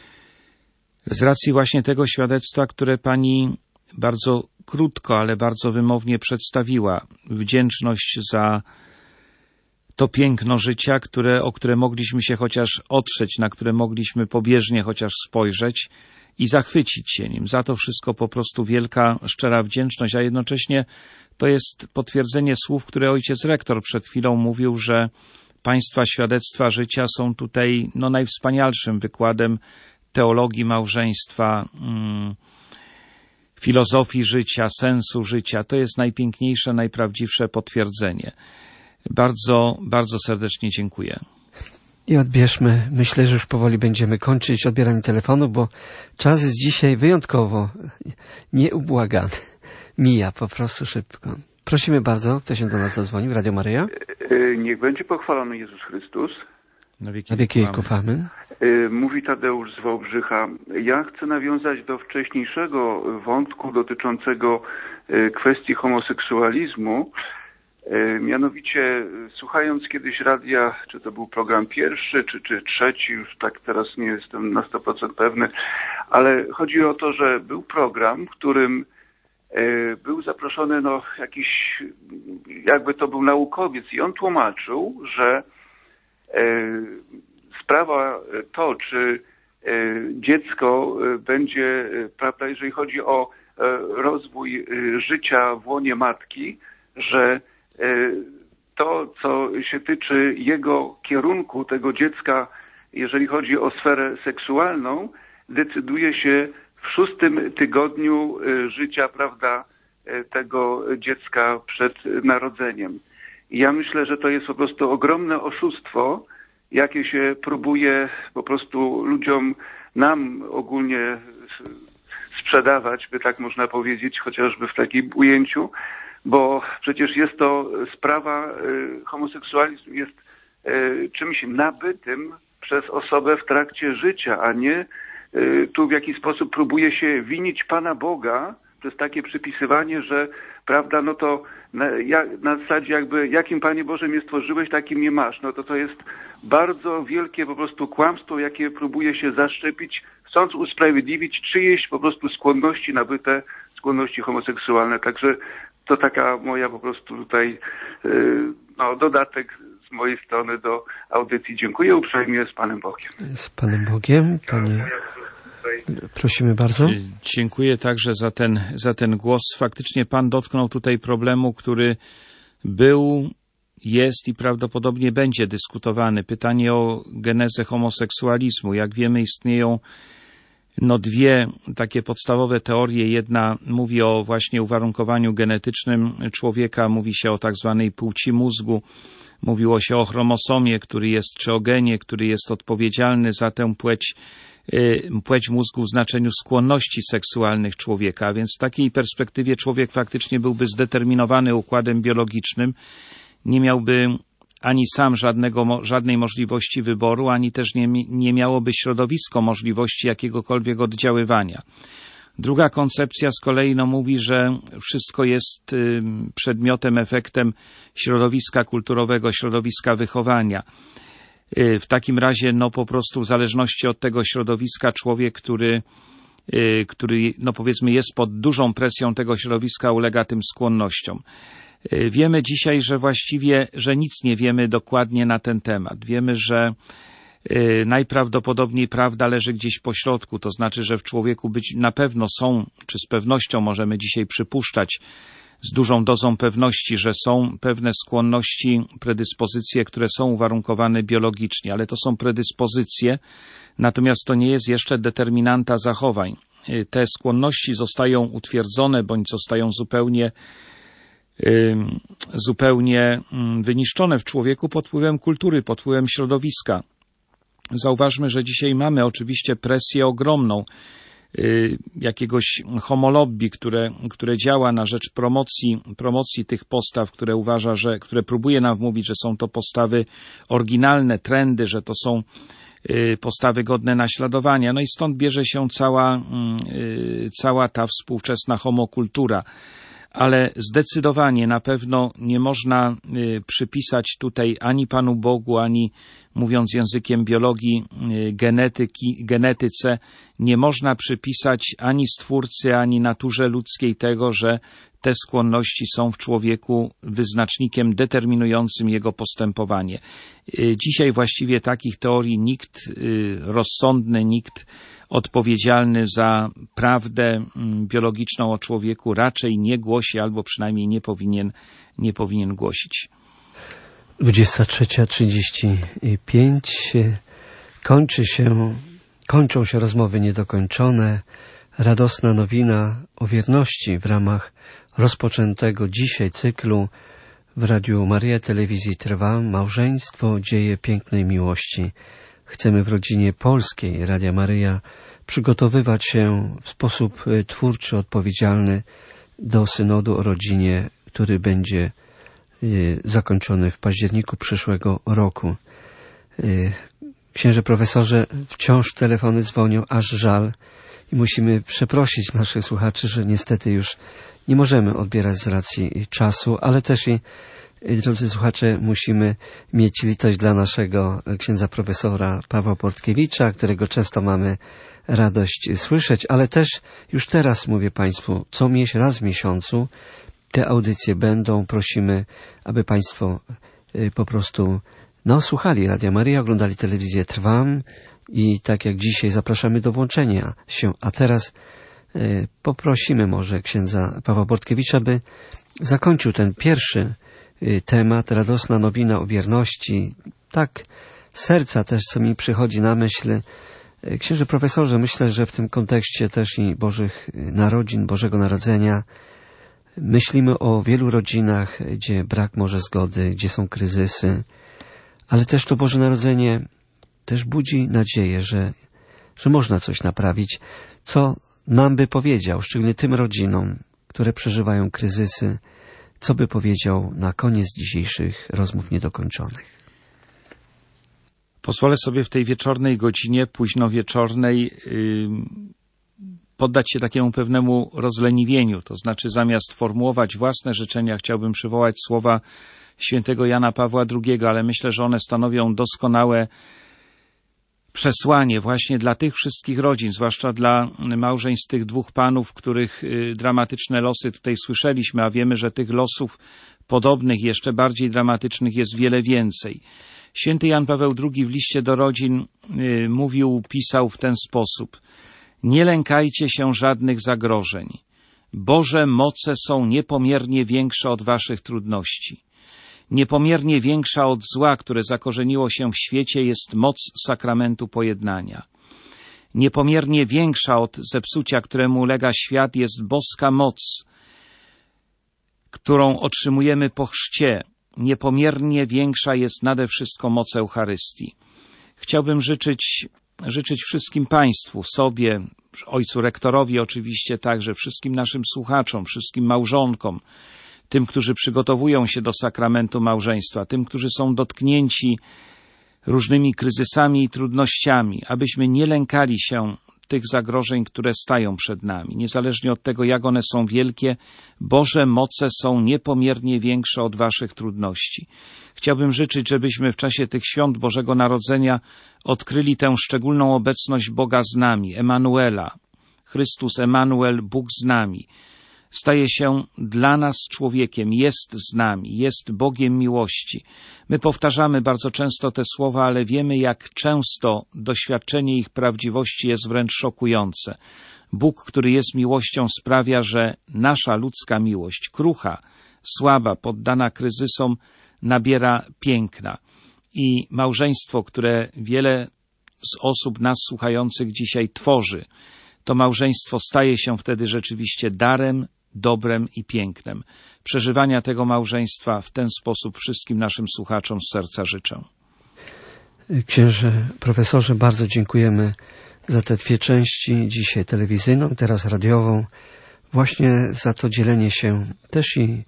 z racji właśnie tego świadectwa, które pani bardzo krótko, ale bardzo wymownie przedstawiła. Wdzięczność za to piękno życia, które, o które mogliśmy się chociaż otrzeć, na które mogliśmy pobieżnie chociaż spojrzeć i zachwycić się nim. Za to wszystko po prostu wielka, szczera wdzięczność, a jednocześnie to jest potwierdzenie słów, które ojciec rektor przed chwilą mówił, że państwa świadectwa życia są tutaj no, najwspanialszym wykładem teologii małżeństwa, mm, filozofii życia, sensu życia. To jest najpiękniejsze, najprawdziwsze potwierdzenie. Bardzo, bardzo serdecznie dziękuję. I odbierzmy, myślę, że już powoli będziemy kończyć odbieranie telefonu, bo czas jest dzisiaj wyjątkowo nieubłagany. Mija po prostu szybko. Prosimy bardzo, kto się do nas zadzwonił, Radio Maryja. Niech będzie pochwalony Jezus Chrystus. Na wieki, Na wieki wieków, amen. Mówi Tadeusz z Wałbrzycha. Ja chcę nawiązać do wcześniejszego wątku dotyczącego kwestii homoseksualizmu. Mianowicie, słuchając kiedyś radia, czy to był program pierwszy, czy, czy trzeci, już tak teraz nie jestem na sto procent pewny, ale chodzi o to, że był program, w którym był zaproszony no, jakiś, jakby to był naukowiec i on tłumaczył, że sprawa to, czy dziecko będzie, prawda, jeżeli chodzi o rozwój życia w łonie matki, że to, co się tyczy jego kierunku, tego dziecka, jeżeli chodzi o sferę seksualną, decyduje się w szóstym tygodniu życia, prawda, tego dziecka przed narodzeniem. I ja myślę, że to jest po prostu ogromne oszustwo, jakie się próbuje po prostu ludziom, nam ogólnie sprzedawać, by tak można powiedzieć, chociażby w takim ujęciu, bo przecież jest to sprawa, homoseksualizm jest czymś nabytym przez osobę w trakcie życia, a nie tu w jakiś sposób próbuje się winić Pana Boga przez takie przypisywanie, że prawda, no to na, jak, na zasadzie jakby jakim Panie Boże mnie stworzyłeś, takim mnie masz. No to to jest bardzo wielkie po prostu kłamstwo, jakie próbuje się zaszczepić, chcąc usprawiedliwić czyjeś po prostu skłonności nabyte, skłonności homoseksualne. Także to taka moja po prostu tutaj no, dodatek z mojej strony do audycji. Dziękuję uprzejmie, z Panem Bogiem. Z Panem Bogiem, Panie. Prosimy bardzo. Dziękuję także za ten, za ten głos. Faktycznie Pan dotknął tutaj problemu, który był, jest i prawdopodobnie będzie dyskutowany. Pytanie o genezę homoseksualizmu. Jak wiemy, istnieją no dwie takie podstawowe teorie. Jedna mówi o właśnie uwarunkowaniu genetycznym człowieka, mówi się o tak zwanej płci mózgu, mówiło się o chromosomie, który jest, czy o genie, który jest odpowiedzialny za tę płeć, płeć mózgu w znaczeniu skłonności seksualnych człowieka, a więc w takiej perspektywie człowiek faktycznie byłby zdeterminowany układem biologicznym, nie miałby ani sam żadnego, żadnej możliwości wyboru, ani też nie, nie miałoby środowisko możliwości jakiegokolwiek oddziaływania. Druga koncepcja z kolei no, mówi, że wszystko jest y, przedmiotem, efektem środowiska kulturowego, środowiska wychowania. Y, w takim razie no po prostu w zależności od tego środowiska człowiek, który, y, który no powiedzmy jest pod dużą presją tego środowiska, ulega tym skłonnościom. Wiemy dzisiaj, że właściwie, że nic nie wiemy dokładnie na ten temat. Wiemy, że najprawdopodobniej prawda leży gdzieś po środku, to znaczy, że w człowieku być na pewno są, czy z pewnością możemy dzisiaj przypuszczać, z dużą dozą pewności, że są pewne skłonności, predyspozycje, które są uwarunkowane biologicznie, ale to są predyspozycje, natomiast to nie jest jeszcze determinanta zachowań. Te skłonności zostają utwierdzone bądź zostają zupełnie zupełnie wyniszczone w człowieku pod wpływem kultury, pod wpływem środowiska. Zauważmy, że dzisiaj mamy oczywiście presję ogromną jakiegoś homolobby, które, które działa na rzecz promocji, promocji tych postaw, które uważa, że, które próbuje nam wmówić, że są to postawy oryginalne, trendy, że to są postawy godne naśladowania. No i stąd bierze się cała, cała ta współczesna homokultura. Ale zdecydowanie na pewno nie można y, przypisać tutaj ani Panu Bogu, ani, mówiąc językiem biologii, y, genetyki, genetyce, nie można przypisać ani Stwórcy, ani naturze ludzkiej tego, że te skłonności są w człowieku wyznacznikiem determinującym jego postępowanie. Y, dzisiaj właściwie takich teorii nikt y, rozsądny, nikt odpowiedzialny za prawdę biologiczną o człowieku raczej nie głosi, albo przynajmniej nie powinien, nie powinien głosić. dwudziesta trzecia trzydzieści pięć. Kończy się, kończą się rozmowy niedokończone. Radosna nowina o wierności w ramach rozpoczętego dzisiaj cyklu w Radiu Maryja Telewizji Trwa. Małżeństwo, dzieje pięknej miłości. Chcemy w rodzinie polskiej Radia Maryja przygotowywać się w sposób twórczy, odpowiedzialny do synodu o rodzinie, który będzie zakończony w październiku przyszłego roku. Księże profesorze, wciąż telefony dzwonią, aż żal i musimy przeprosić naszych słuchaczy, że niestety już nie możemy odbierać z racji czasu, ale też i drodzy słuchacze, musimy mieć litość dla naszego księdza profesora Pawła Portkiewicza, którego często mamy radość słyszeć, ale też już teraz mówię Państwu, co miesiąc, raz w miesiącu te audycje będą. Prosimy, aby Państwo po prostu no, słuchali Radia Maryja, oglądali telewizję Trwam i tak jak dzisiaj zapraszamy do włączenia się. A teraz y, poprosimy może księdza Pawła Portkiewicza, by zakończył ten pierwszy temat, radosna nowina o wierności. Tak z serca też, co mi przychodzi na myśl. Księże profesorze, myślę, że w tym kontekście też i Bożych Narodzin, Bożego Narodzenia myślimy o wielu rodzinach, gdzie brak może zgody, gdzie są kryzysy, ale też to Boże Narodzenie też budzi nadzieję, że, że można coś naprawić, co nam by powiedział, szczególnie tym rodzinom, które przeżywają kryzysy, co by powiedział na koniec dzisiejszych rozmów niedokończonych? Pozwolę sobie w tej wieczornej godzinie, późno wieczornej, yy, poddać się takiemu pewnemu rozleniwieniu. To znaczy zamiast formułować własne życzenia, chciałbym przywołać słowa świętego Jana Pawła drugiego, ale myślę, że one stanowią doskonałe przesłanie właśnie dla tych wszystkich rodzin, zwłaszcza dla małżeństw tych dwóch panów, których dramatyczne losy tutaj słyszeliśmy, a wiemy, że tych losów podobnych, jeszcze bardziej dramatycznych jest wiele więcej. Święty Jan Paweł drugi w liście do rodzin y, mówił, pisał w ten sposób: nie lękajcie się żadnych zagrożeń. Boże moce są niepomiernie większe od waszych trudności. Niepomiernie większa od zła, które zakorzeniło się w świecie, jest moc sakramentu pojednania. Niepomiernie większa od zepsucia, któremu ulega świat, jest boska moc, którą otrzymujemy po chrzcie. Niepomiernie większa jest nade wszystko moc Eucharystii. Chciałbym życzyć, życzyć wszystkim Państwu, sobie, ojcu rektorowi oczywiście także, wszystkim naszym słuchaczom, wszystkim małżonkom, tym, którzy przygotowują się do sakramentu małżeństwa, tym, którzy są dotknięci różnymi kryzysami i trudnościami, abyśmy nie lękali się tych zagrożeń, które stają przed nami. Niezależnie od tego, jak one są wielkie, Boże moce są niepomiernie większe od waszych trudności. Chciałbym życzyć, żebyśmy w czasie tych świąt Bożego Narodzenia odkryli tę szczególną obecność Boga z nami, Emanuela. Chrystus Emanuel, Bóg z nami. Staje się dla nas człowiekiem, jest z nami, jest Bogiem miłości. My powtarzamy bardzo często te słowa, ale wiemy, jak często doświadczenie ich prawdziwości jest wręcz szokujące. Bóg, który jest miłością, sprawia, że nasza ludzka miłość, krucha, słaba, poddana kryzysom, nabiera piękna. I małżeństwo, które wiele z osób nas słuchających dzisiaj tworzy, to małżeństwo staje się wtedy rzeczywiście darem, dobrem i pięknem. Przeżywania tego małżeństwa w ten sposób wszystkim naszym słuchaczom z serca życzę. Księże profesorze, bardzo dziękujemy za te dwie części, dzisiaj telewizyjną, teraz radiową, właśnie za to dzielenie się też i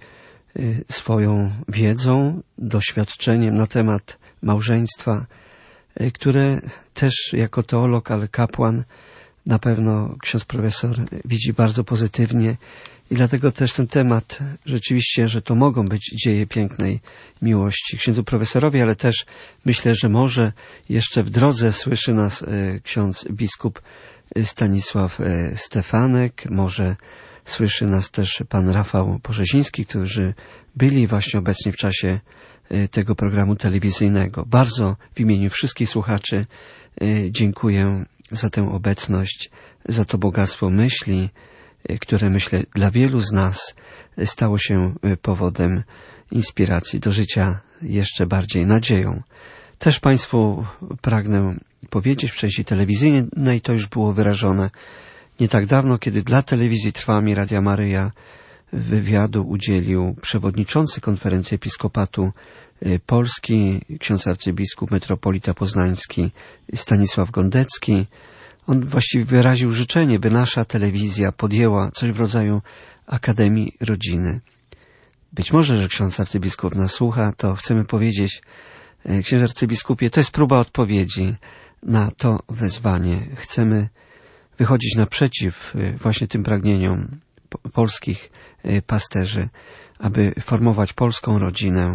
swoją wiedzą, doświadczeniem na temat małżeństwa, które też jako teolog, ale kapłan na pewno ksiądz profesor widzi bardzo pozytywnie i dlatego też ten temat rzeczywiście, że to mogą być dzieje pięknej miłości księdzu profesorowi, ale też myślę, że może jeszcze w drodze słyszy nas ksiądz biskup Stanisław Stefanek, może słyszy nas też pan Rafał Porzeziński, którzy byli właśnie obecni w czasie tego programu telewizyjnego. Bardzo w imieniu wszystkich słuchaczy dziękuję za tę obecność, za to bogactwo myśli, które myślę dla wielu z nas stało się powodem inspiracji do życia jeszcze bardziej nadzieją. Też Państwu pragnę powiedzieć w części telewizyjnej, to już było wyrażone nie tak dawno, kiedy dla telewizji Trwami Radia Maryja wywiadu udzielił przewodniczący Konferencji Episkopatu Polski, ksiądz arcybiskup metropolita poznański Stanisław Gondecki. On właściwie wyraził życzenie, by nasza telewizja podjęła coś w rodzaju Akademii Rodziny. Być może, że ksiądz arcybiskup nas słucha, to chcemy powiedzieć, księże arcybiskupie, to jest próba odpowiedzi na to wezwanie. Chcemy wychodzić naprzeciw właśnie tym pragnieniom polskich pasterzy, aby formować polską rodzinę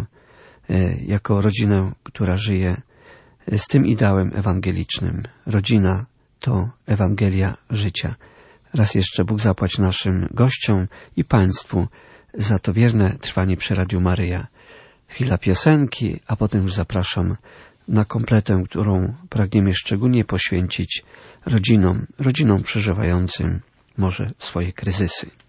jako rodzinę, która żyje z tym ideałem ewangelicznym. Rodzina to Ewangelia życia. Raz jeszcze Bóg zapłać naszym gościom i Państwu za to wierne trwanie przy Radiu Maryja. Chwila piosenki, a potem już zapraszam na kompletę, którą pragniemy szczególnie poświęcić rodzinom, rodzinom przeżywającym może swoje kryzysy.